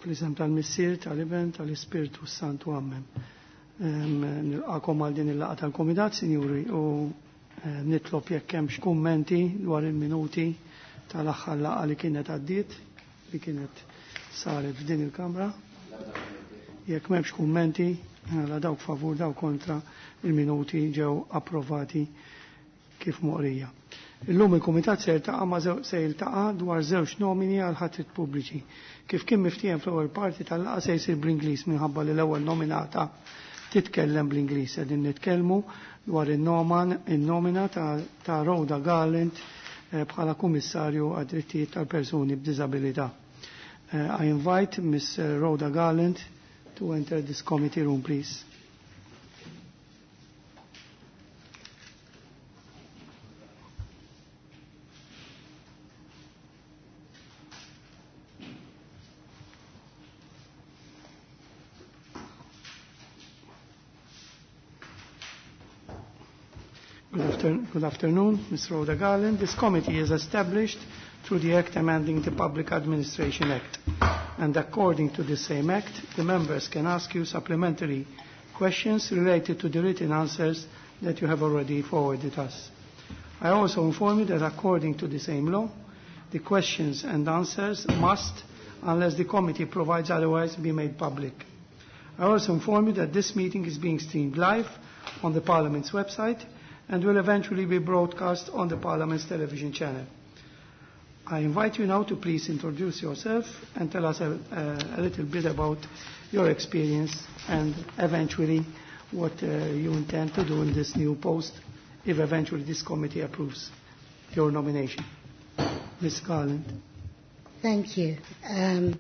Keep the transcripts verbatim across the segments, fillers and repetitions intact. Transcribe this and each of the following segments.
fl-isem tal-Missier, tal-Iben, tal-Ispiritu Santu Amen. Nilqakom għal din il-laqa tal-Komitat, Sinjuri, u nitlob jekk hemm x'kummenti dwar il-minuti tal-aħħar laqa li kienet għaddiet, li kienet saret f'din il-Kamra. Jekk m'hemmx kummenti, la dawk favur dawk kontra il-minuti ġew approvati kif moqrija. Illum il-Kumitat se jiltaqa' ma' se jiltaqa' dwar żewġ nomini għal ħatrit pubbliċi. Kif kien miftijem fl-ewwel parti tal-laqa se jsir bl-Ingliż minħabba li l-ewwel nominata titkellem bl-Ingliż. Qegħdin nitkellmu dwar in-nomina ta' Rhoda Garland bħala Kummissarju għad-Drittijiet tal-Persuni b'Diżabilità. I invite Miss Rhoda Garland to enter this committee room, please. Good afternoon, Miz Rhoda Garland. This committee is established through the Act amending the Public Administration Act. And according to the same Act, the members can ask you supplementary questions related to the written answers that you have already forwarded us. I also inform you that according to the same law, the questions and answers must, unless the committee provides otherwise, be made public. I also inform you that this meeting is being streamed live on the Parliament's website and will eventually be broadcast on the Parliament's television channel. I invite you now to please introduce yourself and tell us a, a, a little bit about your experience and eventually what uh, you intend to do in this new post if eventually this committee approves your nomination. Miz Garland. Thank you. Um,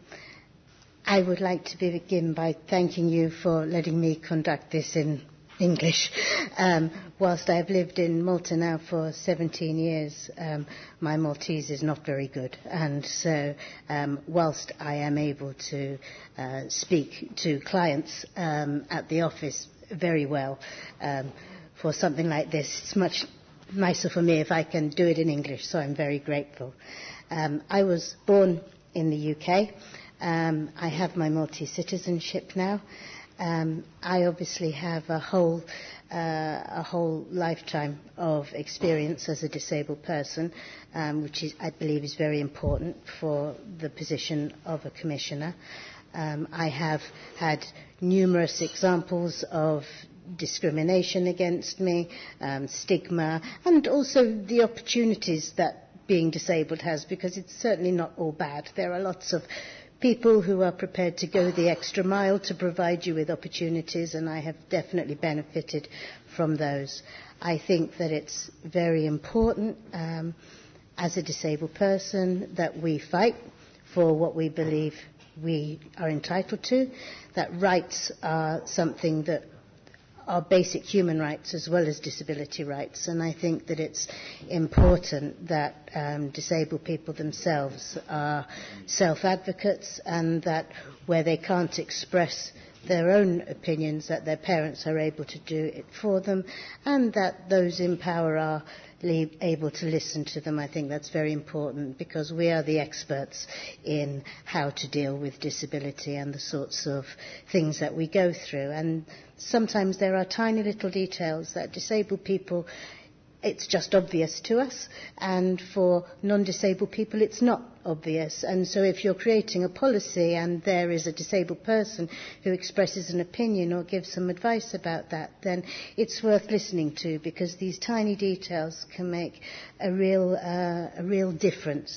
I would like to begin by thanking you for letting me conduct this in English. Um, whilst I've lived in Malta now for seventeen years, um, my Maltese is not very good. And so um, whilst I am able to uh, speak to clients um, at the office very well, um, for something like this, it's much nicer for me if I can do it in English, so I'm very grateful. Um, I was born in the U K. Um, I have my Maltese citizenship now. Um, I obviously have a whole, uh, a whole lifetime of experience as a disabled person, um, which is, I believe is very important for the position of a commissioner. Um, I have had numerous examples of discrimination against me, um, stigma, and also the opportunities that being disabled has, because it's certainly not all bad. There are lots of people who are prepared to go the extra mile to provide you with opportunities, and I have definitely benefited from those. I think that it's very important um, as a disabled person that we fight for what we believe we are entitled to, that rights are something that are basic human rights as well as disability rights, and I think that it's important that um, disabled people themselves are self-advocates, and that where they can't express their own opinions, that their parents are able to do it for them, and that those in power are able to listen to them. I think that's very important, because we are the experts in how to deal with disability and the sorts of things that we go through. And sometimes there are tiny little details that disabled people, it's just obvious to us, and for non-disabled people it's not obvious. And so if you're creating a policy and there is a disabled person who expresses an opinion or gives some advice about that, then it's worth listening to, because these tiny details can make a real, uh, a real difference.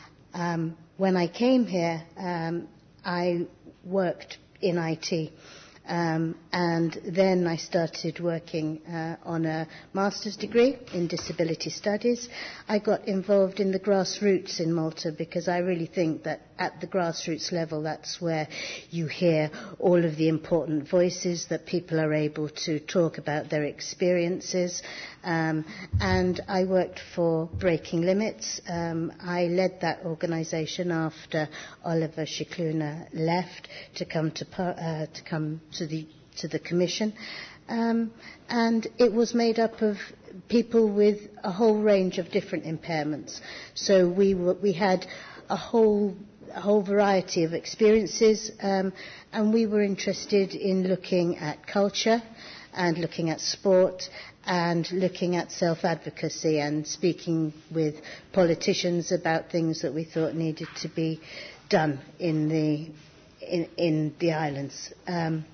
Um, when I came here, um, I worked in I T. Um, and then I started working uh, on a master's degree in disability studies. I got involved in the grassroots in Malta, because I really think that at the grassroots level that's where you hear all of the important voices, that people are able to talk about their experiences. Um, and I worked for Breaking Limits. Um, I led that organisation after Oliver Shikluna left to come to, uh, to come to the to the Commission, um, and it was made up of people with a whole range of different impairments. So we were, we had a whole a whole variety of experiences, um, and we were interested in looking at culture and looking at sport and looking at self-advocacy and speaking with politicians about things that we thought needed to be done in the in, in the islands. Um,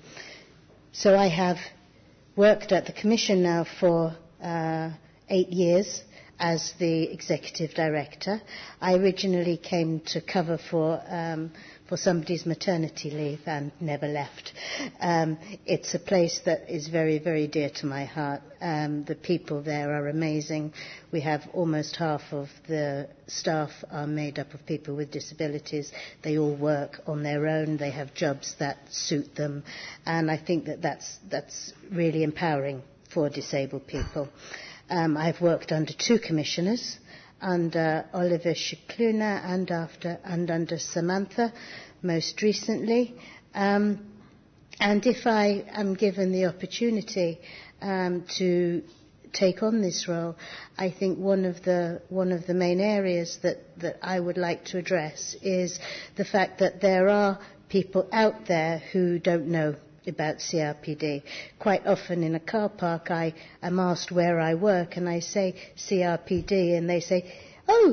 so I have worked at the Commission now for uh, eight years as the Executive Director. I originally came to cover for um, for somebody's maternity leave and never left. Um, it's a place that is very, very dear to my heart. Um, the people there are amazing. We have almost half of the staff are made up of people with disabilities. They all work on their own. They have jobs that suit them. And I think that that's, that's really empowering for disabled people. Um, I've worked under two commissioners, under Oliver Scicluna and after and under Samantha most recently. Um, and if I am given the opportunity um, to take on this role, I think one of the one of the main areas that, that I would like to address is the fact that there are people out there who don't know about C R P D. Quite often in a car park I am asked where I work and I say C R P D and they say, oh,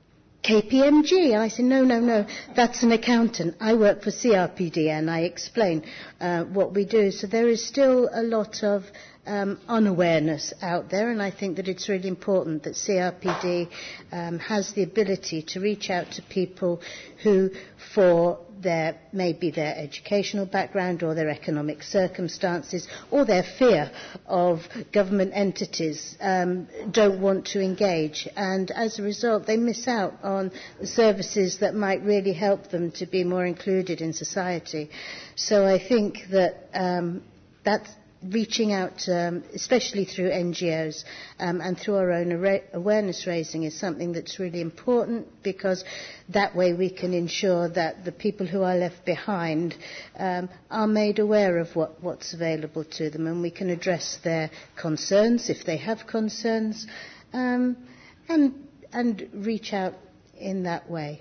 K P M G. And I say, no, no, no, that's an accountant. I work for C R P D, and I explain uh, what we do. So there is still a lot of um, unawareness out there, and I think that it's really important that C R P D um, has the ability to reach out to people who, for their maybe their educational background or their economic circumstances or their fear of government entities, um, don't want to engage, and as a result they miss out on the services that might really help them to be more included in society. So I think that um, that's reaching out, um, especially through N G Os um, and through our own ar- awareness raising, is something that's really important, because that way we can ensure that the people who are left behind um, are made aware of what, what's available to them, and we can address their concerns if they have concerns, um, and, and reach out in that way.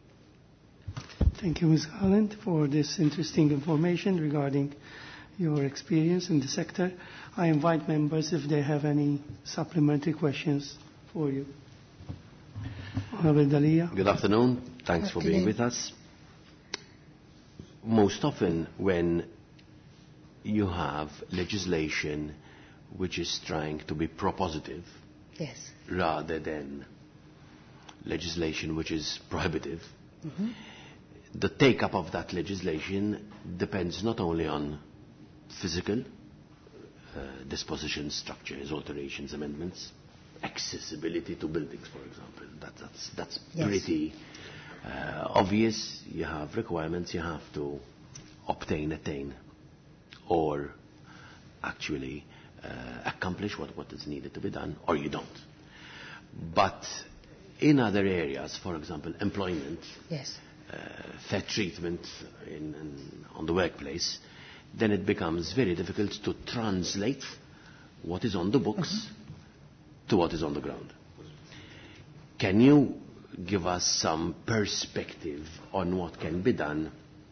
Thank you, Miz Garland, for this interesting information regarding your experience in the sector. I invite members if they have any supplementary questions for you. Honorable Dalia. Good afternoon. Thanks Good for being afternoon. with us. Most often when you have legislation which is trying to be propositive, Yes. rather than legislation which is prohibitive, Mm-hmm. the take-up of that legislation depends not only on physical uh, dispositions, structures, alterations, amendments, accessibility to buildings, for example. That, that's that's Yes. pretty uh, obvious. You have requirements you have to obtain, attain, or actually uh, accomplish what, what is needed to be done, or you don't. But in other areas, for example, employment, Yes. uh, fair treatment in, in, on the workplace, then it becomes very difficult to translate what is on the books mm-hmm. to what is on the ground. Can you give us some perspective on what can be done,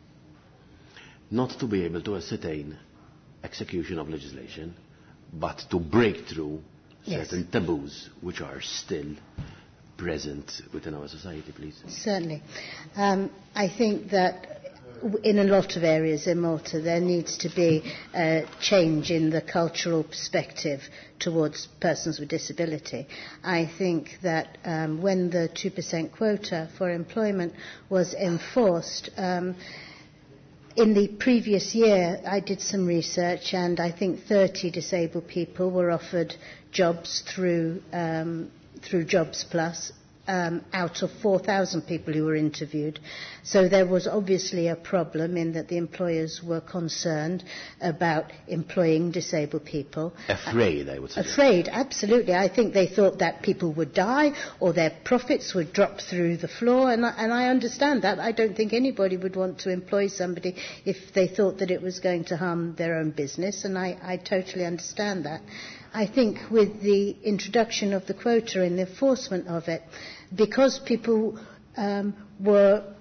not to be able to ascertain execution of legislation, but to break through Yes. certain taboos which are still present within our society, please? Certainly. Um, I think that in a lot of areas in Malta there needs to be a change in the cultural perspective towards persons with disability. I think that um, when the two percent quota for employment was enforced, um, in the previous year I did some research, and I think thirty disabled people were offered jobs through um, through Jobs Plus, um, out of four thousand people who were interviewed. So there was obviously a problem in that the employers were concerned about employing disabled people. Afraid, I would say. Afraid, absolutely. I think they thought that people would die or their profits would drop through the floor, and I, and I understand that. I don't think anybody would want to employ somebody if they thought that it was going to harm their own business, and I, I totally understand that. I think with the introduction of the quota and the enforcement of it, because people um, were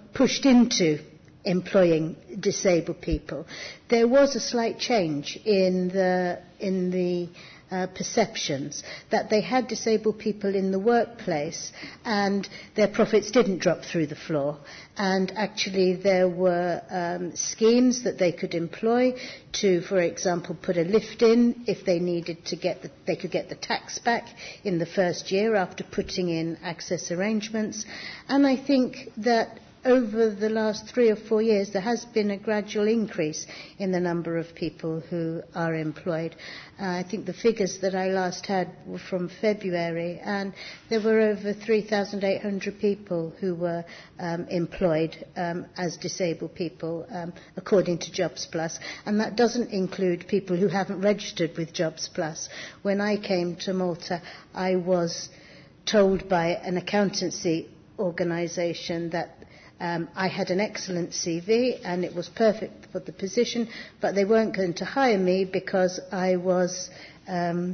pushed into employing disabled people, there was a slight change in the in the uh, perceptions that they had disabled people in the workplace and their profits didn't drop through the floor. And actually there were um, schemes that they could employ to, for example, put a lift in if they needed to get the, they could get the tax back in the first year after putting in access arrangements. And I think that over the last three or four years, there has been a gradual increase in the number of people who are employed. Uh, I think the figures that I last had were from February, and there were over three thousand eight hundred people who were um, employed um, as disabled people, um, according to Jobs Plus, and that doesn't include people who haven't registered with Jobs Plus. When I came to Malta, I was told by an accountancy organisation that Um, I had an excellent C V and it was perfect for the position, but they weren't going to hire me because I was, um,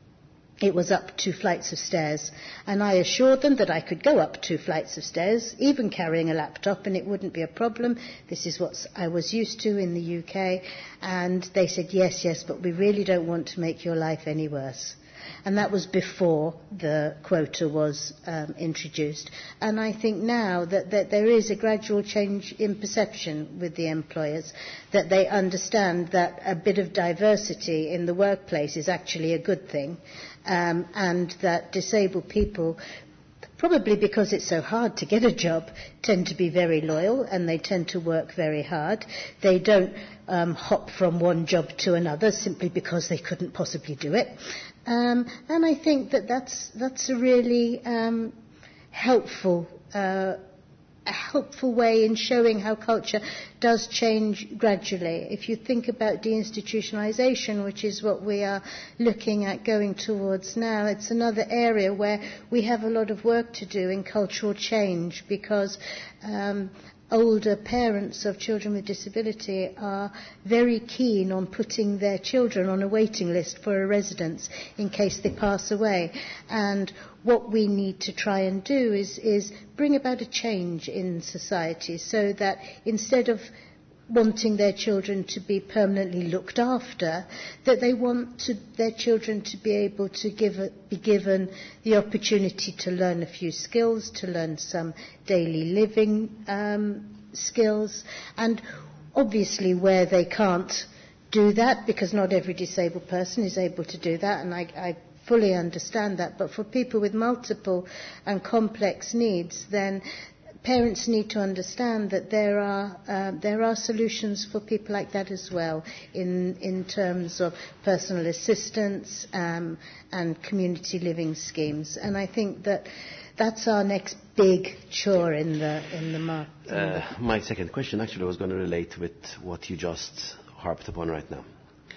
it was up two flights of stairs. And I assured them that I could go up two flights of stairs, even carrying a laptop, and it wouldn't be a problem. This is what I was used to in the U K. And they said, yes, yes, but we really don't want to make your life any worse. And that was before the quota was um, introduced. And I think now that, that there is a gradual change in perception with the employers, that they understand that a bit of diversity in the workplace is actually a good thing, um, and that disabled people, probably because it's so hard to get a job, tend to be very loyal and they tend to work very hard. They don't um, hop from one job to another simply because they couldn't possibly do it. Um, and I think that that's, that's a really um, helpful, uh, a helpful way in showing how culture does change gradually. If you think about deinstitutionalisation, which is what we are looking at going towards now, it's another area where we have a lot of work to do in cultural change, because um, older parents of children with disability are very keen on putting their children on a waiting list for a residence in case they pass away. And what we need to try and do is, is bring about a change in society so that instead of wanting their children to be permanently looked after, that they want to, their children to be able to give a, be given the opportunity to learn a few skills, to learn some daily living um, skills. And obviously where they can't do that, because not every disabled person is able to do that, and I, I fully understand that, but for people with multiple and complex needs, then parents need to understand that there are uh, there are solutions for people like that as well, in in terms of personal assistance um, and community living schemes. And I think that that's our next big chore in the in the market. Uh, my second question actually was going to relate with what you just harped upon right now.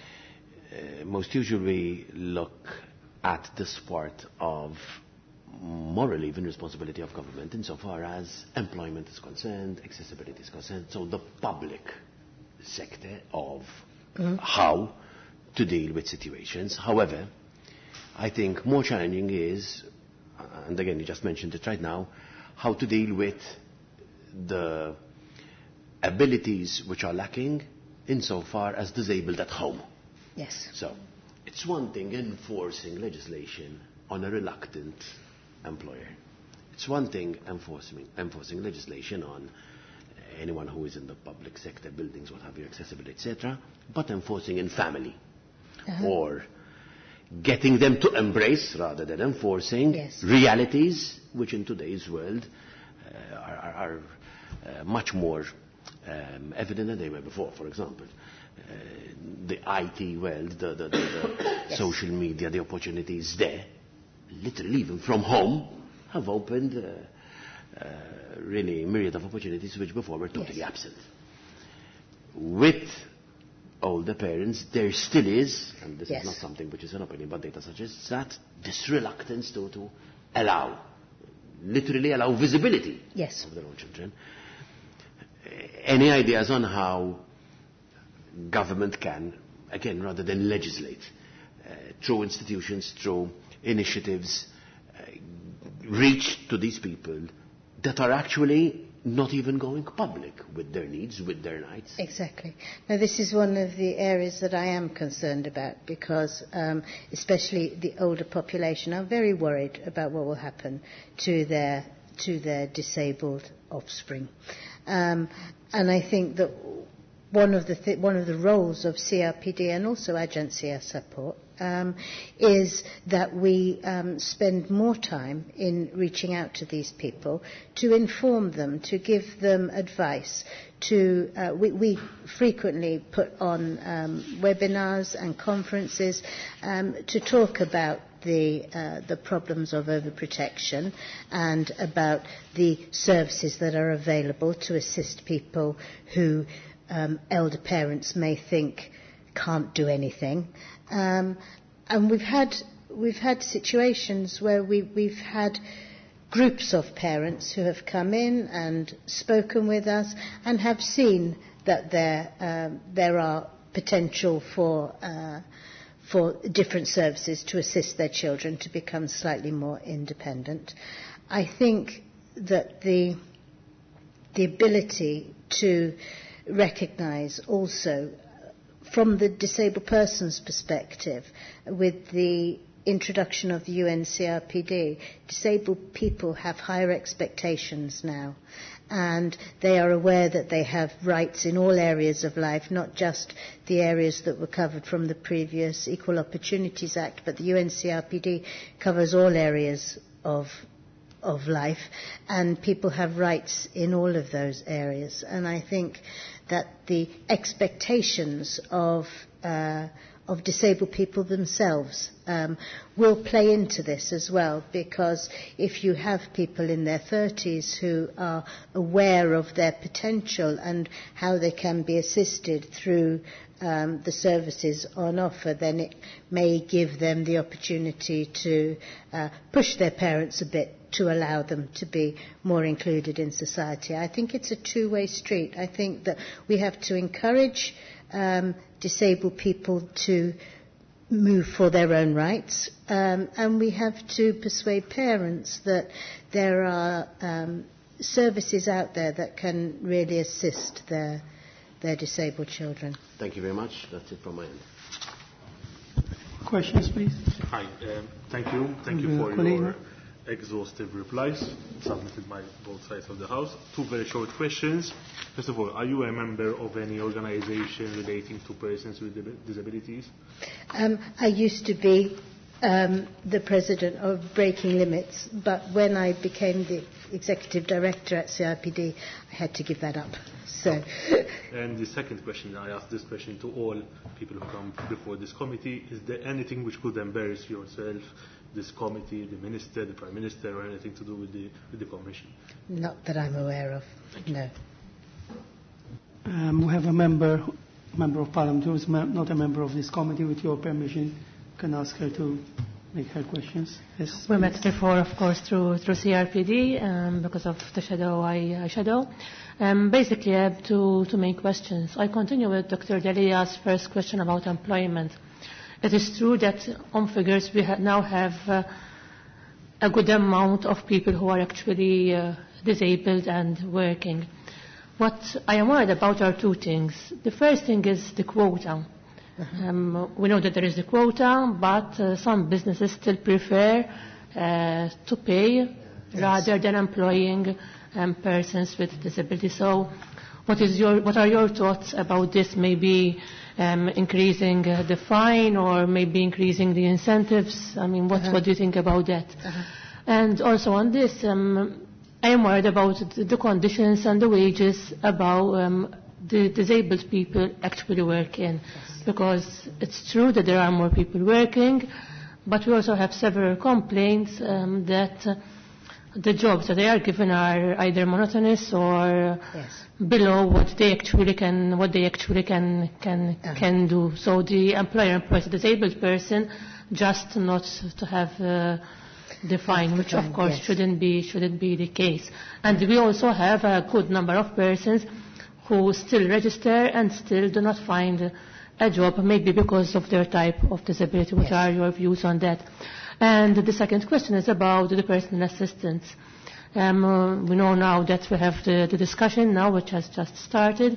Uh, most usually we look at this part of moral even responsibility of government insofar as employment is concerned, accessibility is concerned, so the public sector of mm-hmm. how to deal with situations. However, I think more challenging is, and again you just mentioned it right now, how to deal with the abilities which are lacking insofar as disabled at home. Yes. So, it's one thing enforcing legislation on a reluctant employer. It's one thing enforcing, enforcing legislation on anyone who is in the public sector, buildings, what have you, accessibility, et cetera, but enforcing in family. Uh-huh. Or getting them to embrace, rather than enforcing, yes. realities which in today's world uh, are, are, are uh, much more um, evident than they were before. For example, uh, the I T world, the, the, the, the yes. social media, the opportunities there, literally even from home, have opened uh, uh, really myriad of opportunities which before were totally yes. absent. With older parents, there still is, and this yes. is not something which is an opinion, but data suggests that, this reluctance to, to allow, literally allow visibility yes. of their own children. Uh, any ideas on how government can, again, rather than legislate, uh, through institutions, through initiatives, uh, reach to these people that are actually not even going public with their needs, with their rights. Exactly. Now, this is one of the areas that I am concerned about because um, especially the older population are very worried about what will happen to their to their disabled offspring. Um, and I think that one of the th- one of the roles of C R P D and also Agencia Support um, is that we um, spend more time in reaching out to these people to inform them, to give them advice. To uh, we, we frequently put on um, webinars and conferences um, to talk about the uh, the problems of overprotection and about the services that are available to assist people who um, elder parents may think can't do anything. Um, and we've had we've had situations where we, we've had groups of parents who have come in and spoken with us and have seen that there um, there are potential for uh, for different services to assist their children to become slightly more independent. I think that the the ability to recognise also from the disabled person's perspective with the introduction of the U N C R P D, disabled people have higher expectations now, and they are aware that they have rights in all areas of life, not just the areas that were covered from the previous Equal Opportunities Act, but the U N C R P D covers all areas of of life, and people have rights in all of those areas. And I think that the expectations of uh, of disabled people themselves um, will play into this as well, because if you have people in their thirties who are aware of their potential and how they can be assisted through um, the services on offer, then it may give them the opportunity to uh, push their parents a bit to allow them to be more included in society. I think it's a two-way street. I think that we have to encourage um, disabled people to move for their own rights, um, and we have to persuade parents that there are um, services out there that can really assist their their disabled children. Thank you very much. That's it from my end. Questions, please. Hi, um, thank you. Thank you for your exhaustive replies submitted by both sides of the House. Two very short questions. First of all, are you a member of any organization relating to persons with disabilities? Um, I used to be um, the president of Breaking Limits, but when I became the executive director at C R P D, I had to give that up. So. And the second question, I asked this question to all people who come before this committee, is there anything which could embarrass yourself, this committee, the minister, the prime minister, or anything to do with the with the commission? Not that I'm aware of. No. Um, we have a member, member of Parliament who is me- not a member of this committee. With your permission, can ask her to make her questions. Yes. We met before, of course, through through C R P D um, because of the shadow I, I shadow. Um, basically, I have two two main questions. I continue with Doctor Delia's first question about employment. It is true that on figures we ha- now have uh, a good amount of people who are actually uh, disabled and working. What I am worried about are two things. The first thing is the quota. Uh-huh. Um, we know that there is a quota, but uh, some businesses still prefer uh, to pay yes. rather than employing um, persons with disability. So what is your, what are your thoughts about this? Maybe Um, increasing uh, the fine or maybe increasing the incentives? I mean, what, uh-huh. what do you think about that? Uh-huh. And also on this, um, I am worried about the, the conditions and the wages about um, the disabled people actually work in. Yes. Because it's true that there are more people working, but we also have several complaints um, that uh, the jobs that they are given are either monotonous or yes. below what they actually can what they actually can can uh-huh. can do. So the employer employs a disabled person just not to have uh, the fine, which of course yes. shouldn't be shouldn't be the case. And we also have a good number of persons who still register and still do not find a job, maybe because of their type of disability. What yes. are your views on that? And the second question is about the personal assistance. Um, uh, we know now that we have the, the discussion now, which has just started.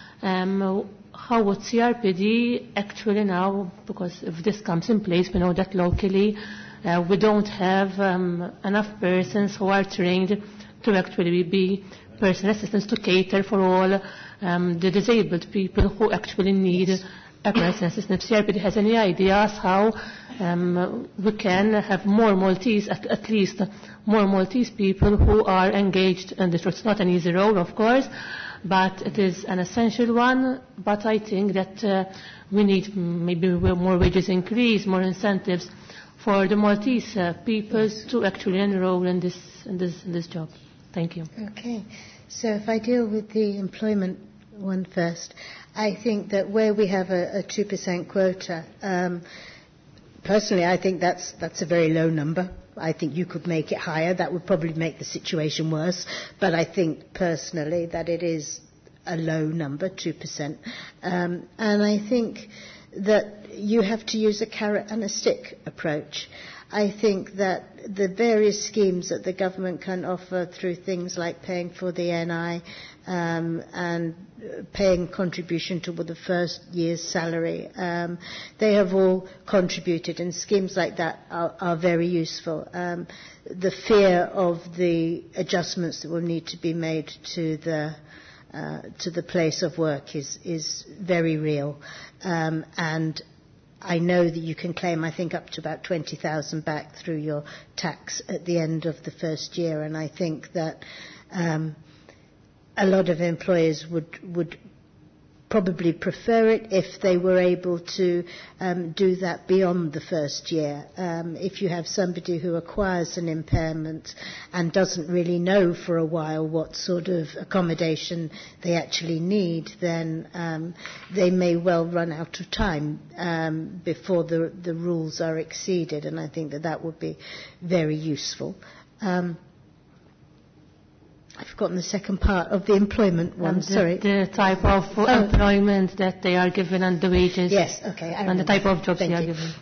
Um, how would C R P D actually now, because if this comes in place, we know that locally uh, we don't have um, enough persons who are trained to actually be personal assistants to cater for all um, the disabled people who actually need yes. a personal assistant. If C R P D has any ideas how um, we can have more Maltese, at, at least more Maltese people who are engaged in this. It's not an easy role, of course, but it is an essential one. But I think that uh, we need maybe more wages increase, more incentives for the Maltese uh, people yes. to actually enroll in this, in this in this job. Thank you. Okay. So if I deal with the employment one first, I think that where we have a, a two percent quota, um, personally I think that's, that's a very low number. I think you could make it higher. That would probably make the situation worse. But I think personally that it is a low number, two percent. Um, and I think that you have to use a carrot and a stick approach. I think that the various schemes that the government can offer through things like paying for the N I um, and paying contribution to the first year's salary, um, they have all contributed, and schemes like that are, are very useful. Um, the fear of the adjustments that will need to be made to the uh, to the place of work is is very real, um, and I know that you can claim, I think, up to about twenty thousand back through your tax at the end of the first year, and I think that um, a lot of employers would would probably prefer it if they were able to um, do that beyond the first year. Um, if you have somebody who acquires an impairment and doesn't really know for a while what sort of accommodation they actually need, then um, they may well run out of time um, before the, the rules are exceeded, and I think that that would be very useful. Um, I've forgotten the second part of the employment one, um, the, sorry. The type of oh. employment that they are given and the wages. Yes, okay. I and the type of jobs Thank they are you. given.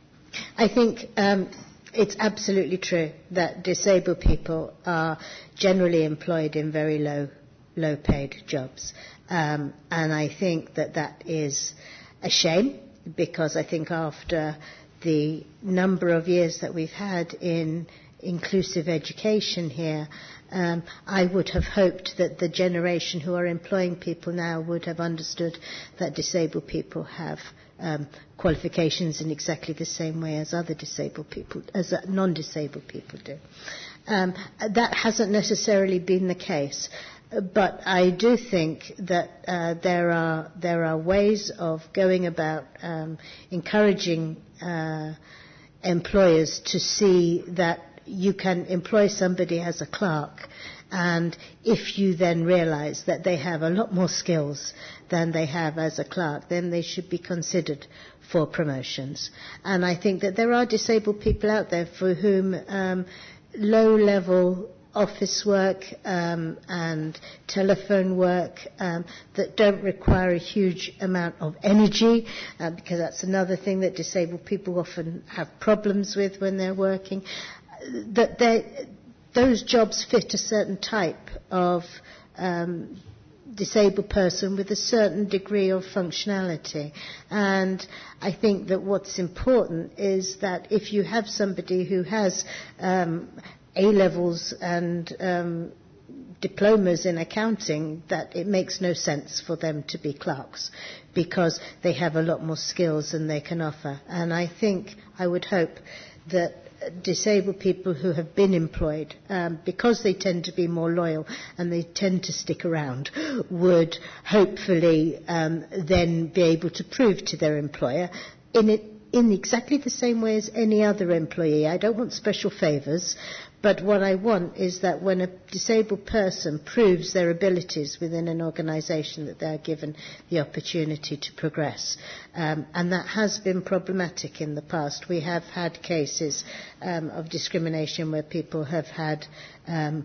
I think um, it's absolutely true that disabled people are generally employed in very low, low-paid jobs. Um, and I think that that is a shame, because I think after the number of years that we've had in inclusive education here, Um, I would have hoped that the generation who are employing people now would have understood that disabled people have um, qualifications in exactly the same way as other disabled people, as non-disabled people do. Um, that hasn't necessarily been the case, but I do think that uh, there are there are ways of going about um, encouraging uh, employers to see that you can employ somebody as a clerk, and if you then realise that they have a lot more skills than they have as a clerk, then they should be considered for promotions. And I think that there are disabled people out there for whom um, low-level office work um, and telephone work um, that don't require a huge amount of energy, uh, because that's another thing that disabled people often have problems with when they're working, that those jobs fit a certain type of um, disabled person with a certain degree of functionality. And I think that what's important is that if you have somebody who has um, A-levels and um, diplomas in accounting, that it makes no sense for them to be clerks, because they have a lot more skills than they can offer. And I think, I would hope that disabled people who have been employed, um, because they tend to be more loyal and they tend to stick around, would hopefully um, then be able to prove to their employer in it in exactly the same way as any other employee. I don't want special favours, but what I want is that when a disabled person proves their abilities within an organisation, that they are given the opportunity to progress. Um, and that has been problematic in the past. We have had cases um, of discrimination where people have had um,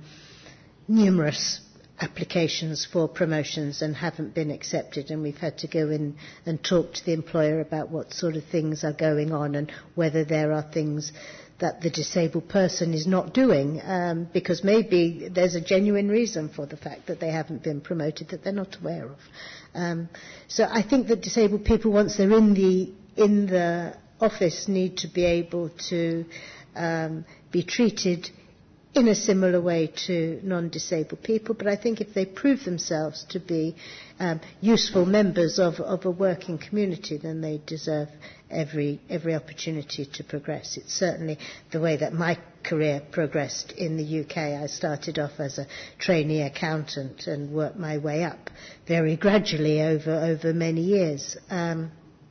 numerous applications for promotions and haven't been accepted, and we've had to go in and talk to the employer about what sort of things are going on and whether there are things that the disabled person is not doing, um, because maybe there's a genuine reason for the fact that they haven't been promoted that they're not aware of. Um, so I think that disabled people, once they're in the in the office, need to be able to um, be treated in a similar way to non-disabled people. But I think if they prove themselves to be um, useful members of, of a working community, then they deserve every every opportunity to progress. It's certainly the way that my career progressed in the U K. I started off as a trainee accountant and worked my way up very gradually over, over many years. Um,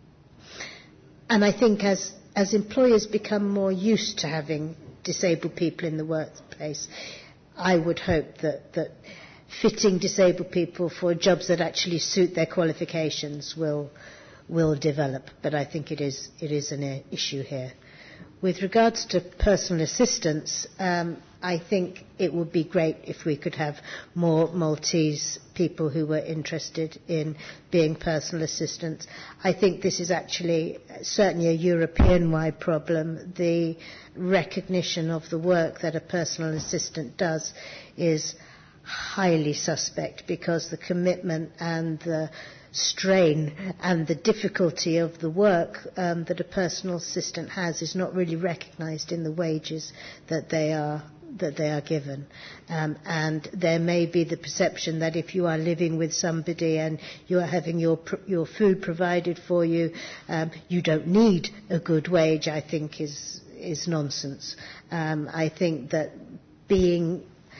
and I think as, as employers become more used to having disabled people in the workplace, I would hope that, that fitting disabled people for jobs that actually suit their qualifications will will develop. But I think it is it is an uh, issue here. With regards to personal assistance, um, I think it would be great if we could have more Maltese people who were interested in being personal assistants. I think this is actually certainly a European-wide problem. The recognition of the work that a personal assistant does is highly suspect, because the commitment and the strain and the difficulty of the work um, that a personal assistant has is not really recognised in the wages that they are that they are given. Um, and there may be the perception that if you are living with somebody and you are having your pr- your food provided for you, um, you don't need a good wage. I think is is nonsense. Um, I think that being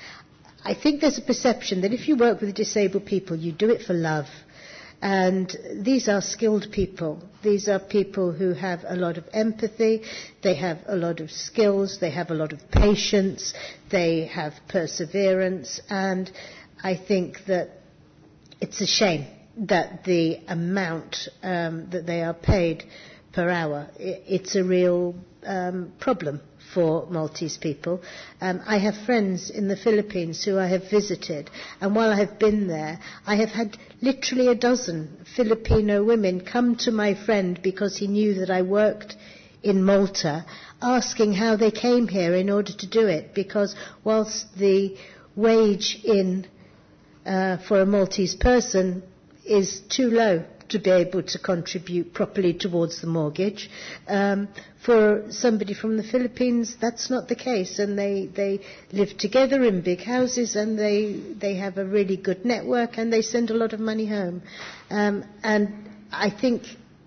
I think there's a perception that if you work with disabled people, you do it for love. And these are skilled people. These are people who have a lot of empathy, they have a lot of skills, they have a lot of patience, they have perseverance, and I think that it's a shame that the amount um, that they are paid per hour, it's a real um, problem for Maltese people. Um, I have friends in the Philippines who I have visited, and while I have been there, I have had literally a dozen Filipino women come to my friend because he knew that I worked in Malta, asking how they came here in order to do it, because whilst the wage in uh, for a Maltese person is too low to be able to contribute properly towards the mortgage, Um, for somebody from the Philippines, that's not the case, and they, they live together in big houses, and they they have a really good network, and they send a lot of money home. Um, and I think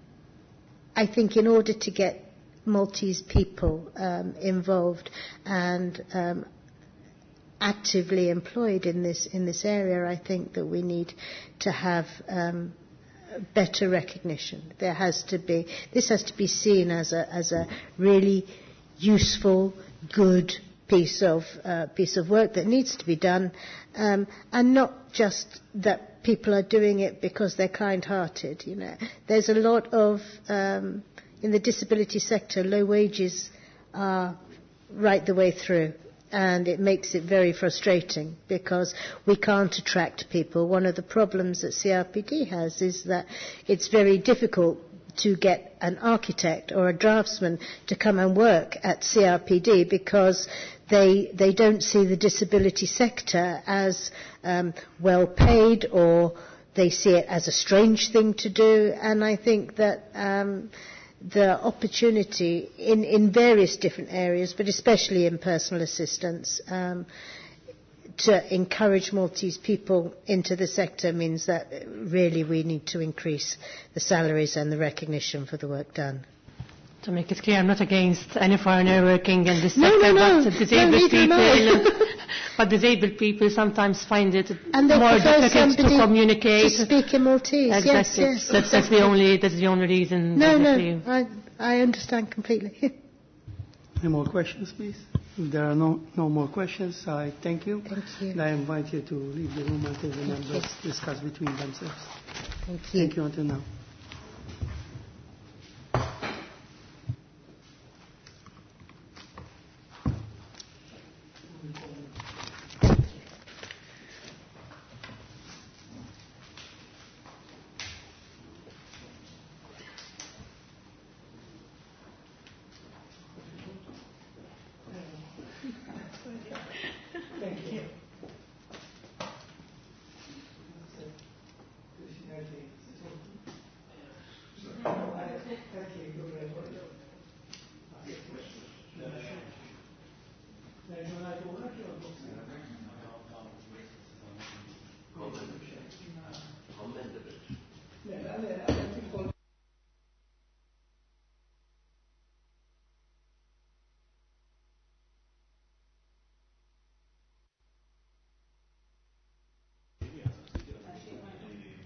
I think in order to get Maltese people um, involved and um, actively employed in this in this area, I think that we need to have um, better recognition. There has to be, this has to be seen as a as a really useful, good piece of uh, piece of work that needs to be done, um, and not just that people are doing it because they're kind-hearted. You know, there's a lot of um, in the disability sector, low wages are right the way through. And it makes it very frustrating because we can't attract people. One of the problems that C R P D has is that it's very difficult to get an architect or a draftsman to come and work at C R P D because they they don't see the disability sector as um, well paid, or they see it as a strange thing to do. And I think that Um, the opportunity in, in various different areas, but especially in personal assistance, um, to encourage Maltese people into the sector means that really we need to increase the salaries and the recognition for the work done. To make it clear, I'm not against any foreigner working in this no, sector, no, no. but disabled no, people, but disabled people sometimes find it and they more prefer difficult to communicate. To speak in Maltese, exactly. yes, yes. That's, exactly. that's the only that's the only reason. No, basically. no, I I understand completely. Any more questions, please? If there are no no more questions, I thank you. Thank you. And I invite you to leave the room until the Thank members you. discuss between themselves. Thank you. Thank you until now.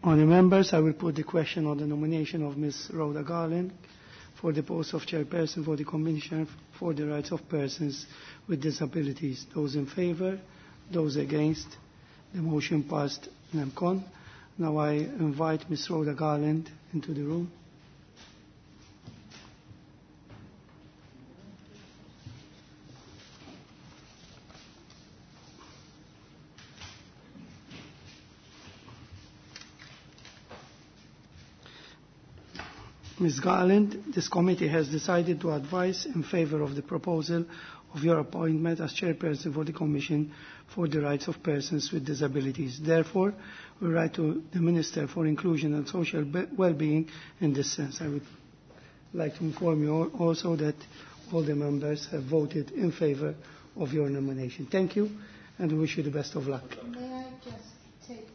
Honourable members, I will put the question on the nomination of Miz Rhoda Garland for the post of chairperson for the Commission for the Rights of Persons with Disabilities. Those in favour, those against, the motion passed nem con. Now I invite Miz Rhoda Garland into the room. Miz Garland, this committee has decided to advise in favour of the proposal of your appointment as chairperson for the Commission for the Rights of Persons with Disabilities. Therefore, we write to the Minister for Inclusion and Social Wellbeing in this sense. I would like to inform you also that all the members have voted in favour of your nomination. Thank you, and we wish you the best of luck. May I just take...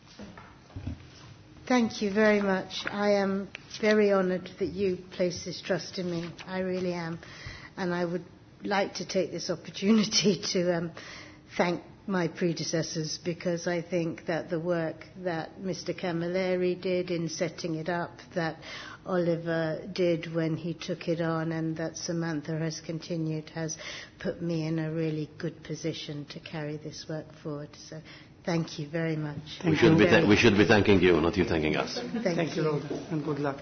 Thank you very much. I am very honoured that you place this trust in me. I really am. And I would like to take this opportunity to um, thank my predecessors, because I think that the work that Mister Camilleri did in setting it up, that Oliver did when he took it on, and that Samantha has continued, has put me in a really good position to carry this work forward. So thank you very much. We should, be th- we should be thanking you, not you thanking us. Thank, Thank you, you. Rhoda, and good luck.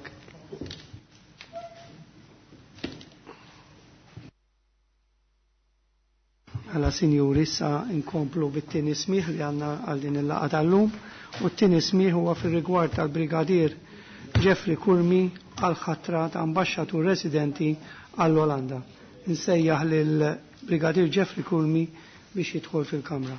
Għala sinjuri issa inkomplu bit-tieni smieħ li għandna għal din il-laqgħa tal-lum, u t-tieni smieħ huwa fir-rigward tal-Brigadier Jeffrey Kurmi għal ħatra ta' ambaxxatur residenti għall-Olanda. Insejjaħ lil Brigadier Jeffrey Kurmi biex jidħol fil-Kamra.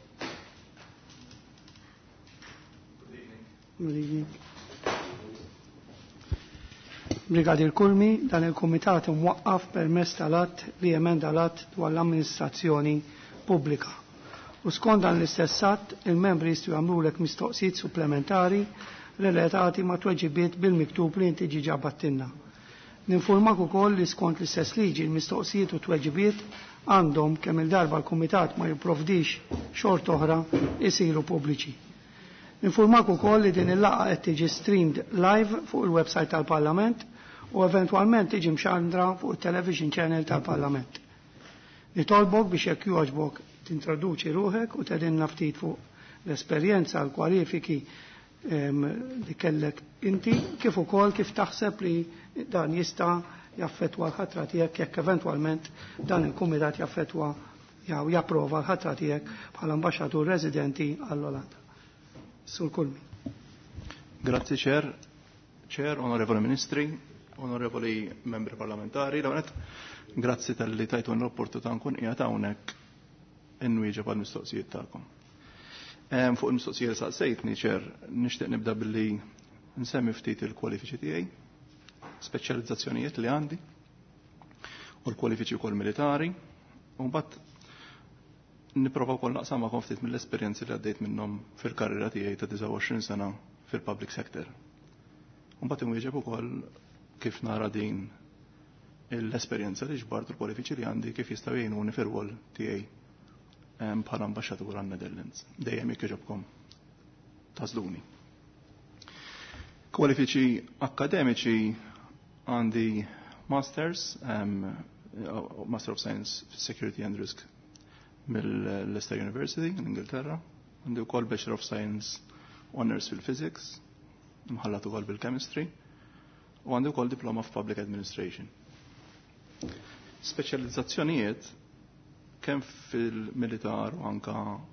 Brigadier Kurmi, dan il-Kumitat imwaqqaf permezz tal-att li emenda l-att dwar l-amministrazzjoni pubblika. U skont dan l-istess att, il-membri jistgħu jagħmlulek mistoqsijiet supplementari relatati ma' tweġibiet bil-miktub li inti ġiġa battinna. Ninformak ukoll li skont l-istess liġi l-mistoqsijiet u tweġibiet għandhom kemm il-darba l-Kumitat ma jipprovdix xort oħra isiru pubbliċi. Ninformak ukoll li din il-laqgħa qed tiġi streamed live fuq il-website tal-Parlament u eventwalment tiġi mxandra fuq il-television channel tal-Parlament. Nitolbok biex jekk jogħġbok tintroduċi ruħek u tedinna ftit fuq l-esperjenza, l-kwalifiki li kellek inti, kif ukoll kif taħseb li dan jista' jaffettwa l-ħatra tiegħek jekk eventwalment dan il-Kumitat jaffettwa jew japprova l-ħatra tiegħek bħala ambaxxatur residenti għall-Olanda. Sur Kulmi. Grazie, Chair. Chair, Onorevoli Ministri, Onorevoli Membri Parlamentari, l-għonet, grazie tal-li tajtu n-opportunità nkun qiegħed hawnhekk inwieġeb għall-mistoqsijiet tagħkom. Fuq il-mistoqsijiet li saqsejtni, Chair, nixtieq nibda billi nsemmi ftit il-kwalifiċi tiegħi, speċjalizzazzjonijiet li għandi, u l-kwalifiċi wkoll militari, u mbagħad niprofa wkoll naqsam magħkom ftit mill-esperjenzi li għaddejt minnhom fil-karriera tiegħi ta' disa' għoxrin sena fil-public sector. Mbagħad inwieġeb ukoll kif nara din l-esperjenza li ġbart u l-kwalifiċi li għandi kif jistgħu jgħinuni fir-rwol tiegħi bħala ambaxxatur għan-Netherlands. Dejjem jekk jogħġobkom tażluni. Kwalifiċi akademiċi għandi Masters, um, Master of Science Security and Risk mill-Leicester University in Ingilterra, għandi wkoll Bachelor of Science Honours fil-Physics, mħallat ukoll bil-Chemistry, u għandi wkoll Diploma of Public Administration. Speċjalizzazzjonijiet kemm fil-militar u anka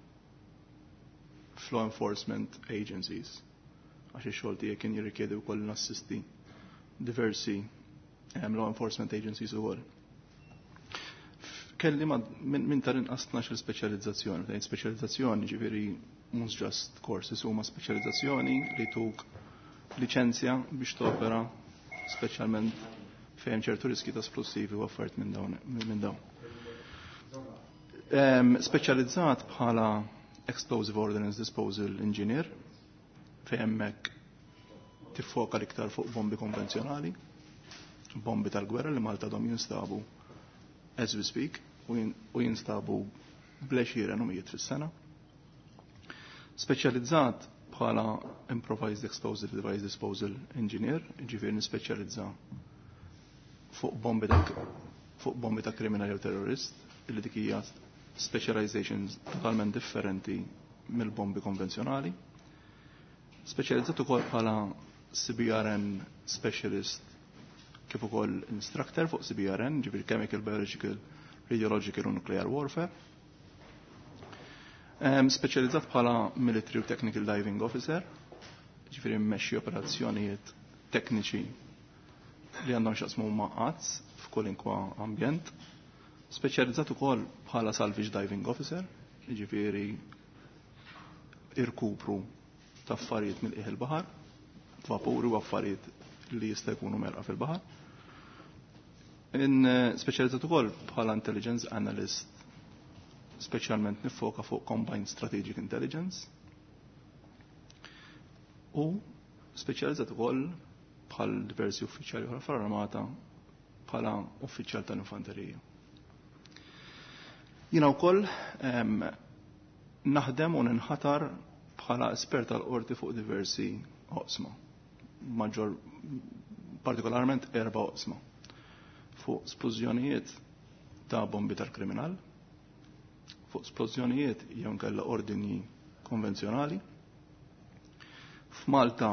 f'law enforcement agencies, għax ix-xogħol tiegħi kien jirrikjedi wkoll nassisti diversi um, law enforcement agencies ukoll. Kelli ma minn tar inqas tnax-il speċjalizzazzjoni, fejn speċjalizzazzjoni ġifieri mhux just courses huma speċjalizzazzjoni li tuk liċenzja biex topera speċjalment fejn ċertu riski ta' esplosivi u affarijiet minn dawn minn dawn. Um, speċjalizzat bħala Explosive Ordnance Disposal Engineer fejn hemmhekk tiffoka l-iktar fuq bombi konvenzjonali, bombi tal-gwerra li Malta dom jinstabu as we speak, u jinstabu blexieren u mijiet fis-sena. Speċjalizzat bħala improvised explosive device disposal engineer, ġifieri nispeċjalizza fuq bombi ta' fuq bombi ta' kriminali u terrorist, illi dik hija specializations totalment differenti mill-bombi konvenzjonali. Speċjalizzat ukoll bħala C B R N specialist kif ukoll instructor fuq C B R N, ġifieri chemical, biological, radiological u nuclear warfare. Um, Speċjalizzat bħala military u technical diving officer, ġifieri mmexxi operazzjonijiet tekniċi li għandhom x'aqsmu ma' qatt f'kolinkwa ambjent. Speċjalizzat ukoll bħala salvage diving officer, ġifieri irkupru ta' affarijiet mill-qiegħ il-baħar, vapuri u affarijiet li jista' jkunu merqa fil-baħar. In speċjalizzat ukoll bħala intelligence analyst, speċjalment nifoka fuq combined strategic intelligence. U speċjalizzat ukoll bħal diversi uffiċjali oħra fl-armata bħala uffiċjal tal-infanterija. Jiena wkoll naħdem u ninħatar bħala espert tal-qorti fuq diversi oqsma. Maġġor partikolarment erba' oqsma. Fuq splużjonijiet ta' bombi tal-kriminal, fuq splużjonijiet jew nkella ordini konvenzjonali. F'Malta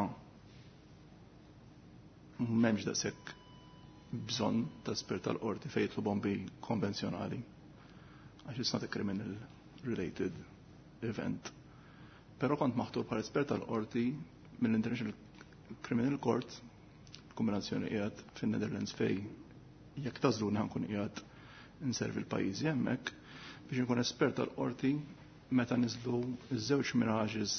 m'hemmx daqshekk bżonn ta' espert tal-qorti fejn jitlu bombi konvenzjonali għax it's not a criminal related event. Però kont maħtur bħala espert tal-qorti mill-International Criminal Court, kombinazzjoni qiegħed fin-Netherlands fej jekk tażluni ħankun qiegħed inservi l-pajjiżi hemmhekk biex inkun espert tal-qorti meta niżlu ż-żewġ miraġes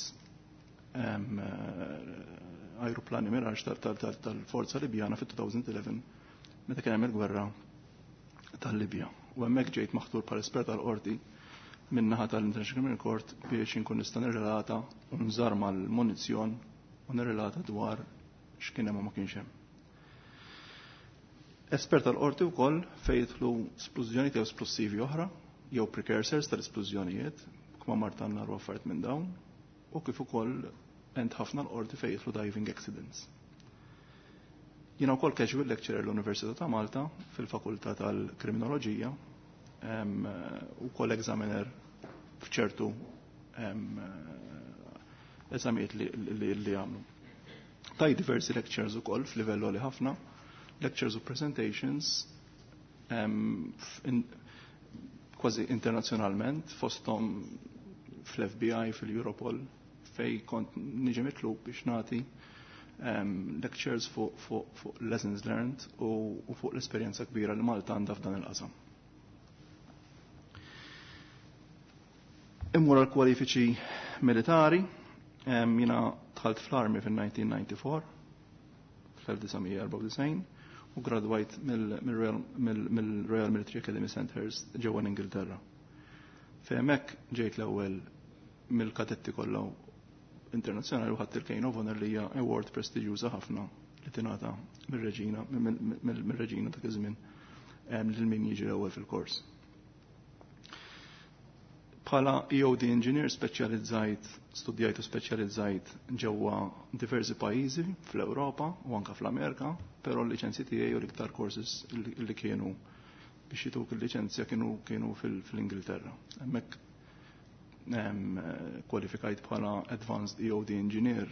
ajruplani miraġ tal-Forza Libjana fit-twenty eleven meta kien hemm il-gwerra tal-Libja. U hemmhekk ġejt maħtur bħala espert tal-qorti min-naħa tal-International Criminal Court biex inkun nista' nirrelata u nżar mal-munizzjon u nirrelata dwar x'kien hemm u ma kienx hemm. Espert tal-qorti wkoll fejn jidħlu splużjonijiet jew esplosivi oħra jew precursors tal-esplużjonijiet, kma martan naru affarijiet minn dawn, u kif ukoll ent ħafna l-qorti fejn jidħlu diving accidents. Jiena wkoll casual lecturer l-Università ta' Malta fil-Fakultà tal-Kriminoloġija u wkoll examiner f'ċertu eżamijiet li għamlu. Taj diversi lectures ukoll f'livello li ħafna, lectures u presentations kważi internazzjonalment fosthom fl-F B I, fil-Europol, fej kont niġi mitlub biex nagħti lectures fuq lessons learned u fuq l-esperjenza kbira li Malta għandha f'dan il-qasam. Immur għal-kwalifiċi militari, jiena dħalt fl-army fin-nineteen ninety-four, fl-nineteen forty-four, u gradwajt mill-Royal Military Academy Sandhurst ġewwa Ingilterra. Fehmek ġejt l-ewwel mill-kadetti kollha internazzjonali u ħadd il-Cane of Honor li hija award prestiġjuża ħafna li tingħata mir-reġina mill-reġina ta' iż-żmien lil min jiġi l-ewwel fil-kors. Bħala E O D engineer speċjalizzajt, studjajt u speċjalizzajt ġewwa diversi pajjiżi fl-Ewropa u anke fl-Amerika, però l-liċenzji tiegħi u l-iktar courses li kienu biex jituk il-liċenzja kienu kienu fil-Ingilterra. Hemmhekk kwalifikajt bħala Advanced E O D engineer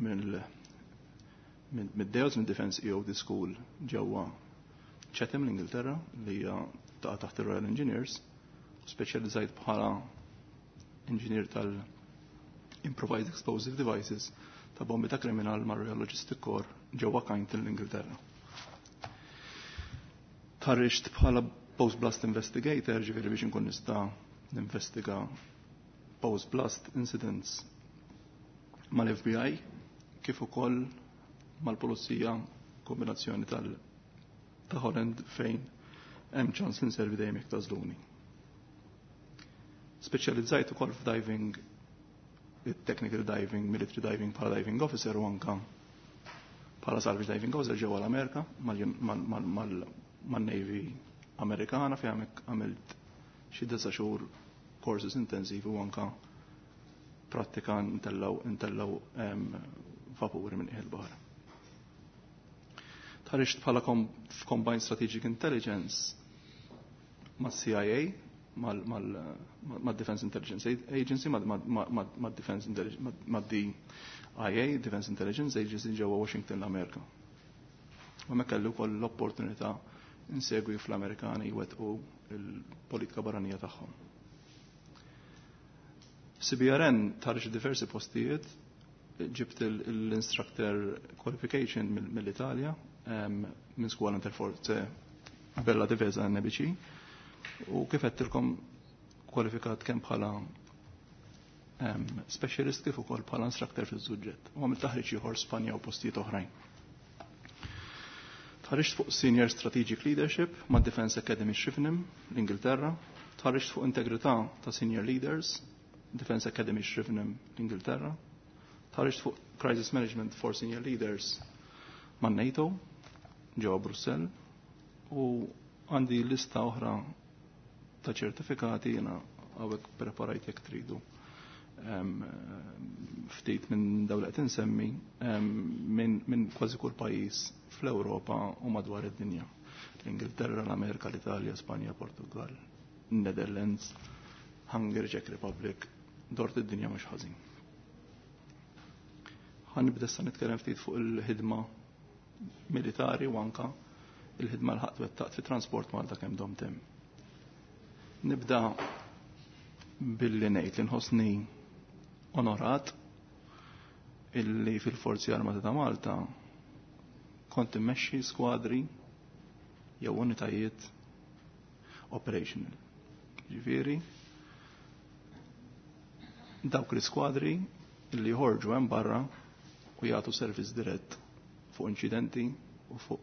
mid-Dales mid Defence E O D School ġewwa Chatham l-Ingilterra li hija taħt ir-Royal Engineers, speċjalizzajt bħala engineer tal-Improvised Explosive Devices ta' bombi ta' kriminal ma' Royal Logistic Corps ġewwa Kyneton l-Ingilterra. Tħarriġt bħala post-blast investigator, ġifieri biex inkun nista' ninvestiga post-blast incidents mal-F B I kif ukoll mal-Pulizija, kombinazzjoni tal ta' Holland fejn hemm ċans li nservi dejjem jekk tażluni. Speċjalizzajt ukoll f'diving, technical diving, military diving, bħala diving officer u anka bħala salvage diving officer ġewwa l-Amerika mal-Navy Amerikana fejn hemmhekk għamilt xi disa' xhur courses intensivi u anka prattika intellaw intellaw vapuri minn il-baħar. Tħarriġt bħala Combined Strategic Intelligence ma' C I A, ma' Defense Intelligence Agency, ma' Defense Intelligence, ma' D I A, Defense Intelligence Agency ġewwa Washington l-Amerika. U ma kellu koll l-opportunità insegwi fl-Amerikani wetqu il-politika barranija tagħhom. C B R N tħarġ diversi postijiet, ġibt l-instructor qualification mill-Italja, minn Scuola Interforze Bella Divesa N B C, u kif għettilkom kwalifikat kemm bħala specialist kif ukoll bħala instructor fil-suġġett. U għamil taħriġ ieħor Spanja u postijiet oħrajn. Tħarriġt fuq Senior Strategic Leadership ma' Defense Academy Shrivenham, l-Ingilterra. Tħarriġt fuq Integrità ta' Senior Leaders, Defense Academy Shrivenham, l-Ingilterra. Tħarriġt fuq Crisis Management for Senior Leaders ma' NATO, ġewwa Brussell, u għandi lista oħra ta' ċertifikati jiena hawnhekk preparajt jekk tridu. Ftit minn dawla qed insemmi minn kważi kull pajjiż fl-Ewropa u madwar id-dinja. L-Ingilterra, l-Amerika, l-Italja, Spanja, Portugal, Netherlands, Hungary, Czech Republic, dort id-dinja mhux ħażin. Ħanibda issa nitkellem ftit fuq il-ħidma militari u anka il-ħidma l-ħadd wettaqt fi transport Malta kemm domtem. Nibda billi ngħid li nħossni onorat illi fil-Forzi Armati ta' Malta kont immexxi skwadri jew unitajiet operational. Ġifieri dawk l-iskwadri illi jħorġu hemm barra u jagħtu servizz dirett fuq inċidenti u fuq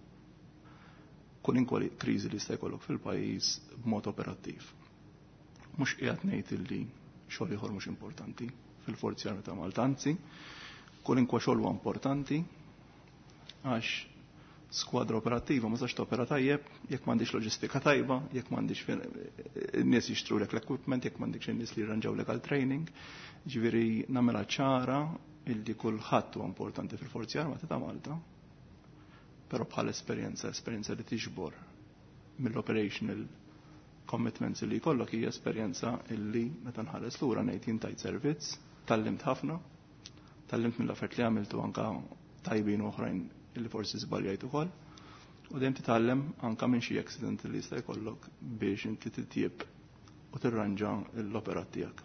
kull kriżi li jista' jkollok fil-pajjiż b'mod operattiv. Mhux qiegħed ngħid illi xogħol ieħor mhux importanti fil-Forzi Armati ta' Malta, anzi, kulinkwa xogħol huwa importanti għax skwadra operattiva ma sax topera tajjeb jekk m'għandix loġistika tajba, jekk m'għandix nies jixtrulek l-equipment, jekk m'għandix nies li jirranġawlek għal training. Ġifieri nagħmilha ċara illi kulħadd huwa importanti fil-Forzi Armati ta' Malta, però bħal esperjenza, esperjenza li tiġbor mill-operational commitments li jkollok hija esperjenza illi meta nħares lura ngħid jien tajt servizz, tallimt ħafna, tallimt mill-affarijiet li għamiltu anke tajbin oħrajn illi forsi żbaljajt ukoll, u dejjem titgħallem anke minn xi accident li jista' jkollok biex inti titjieb u tirranġa l-operat tiegħek.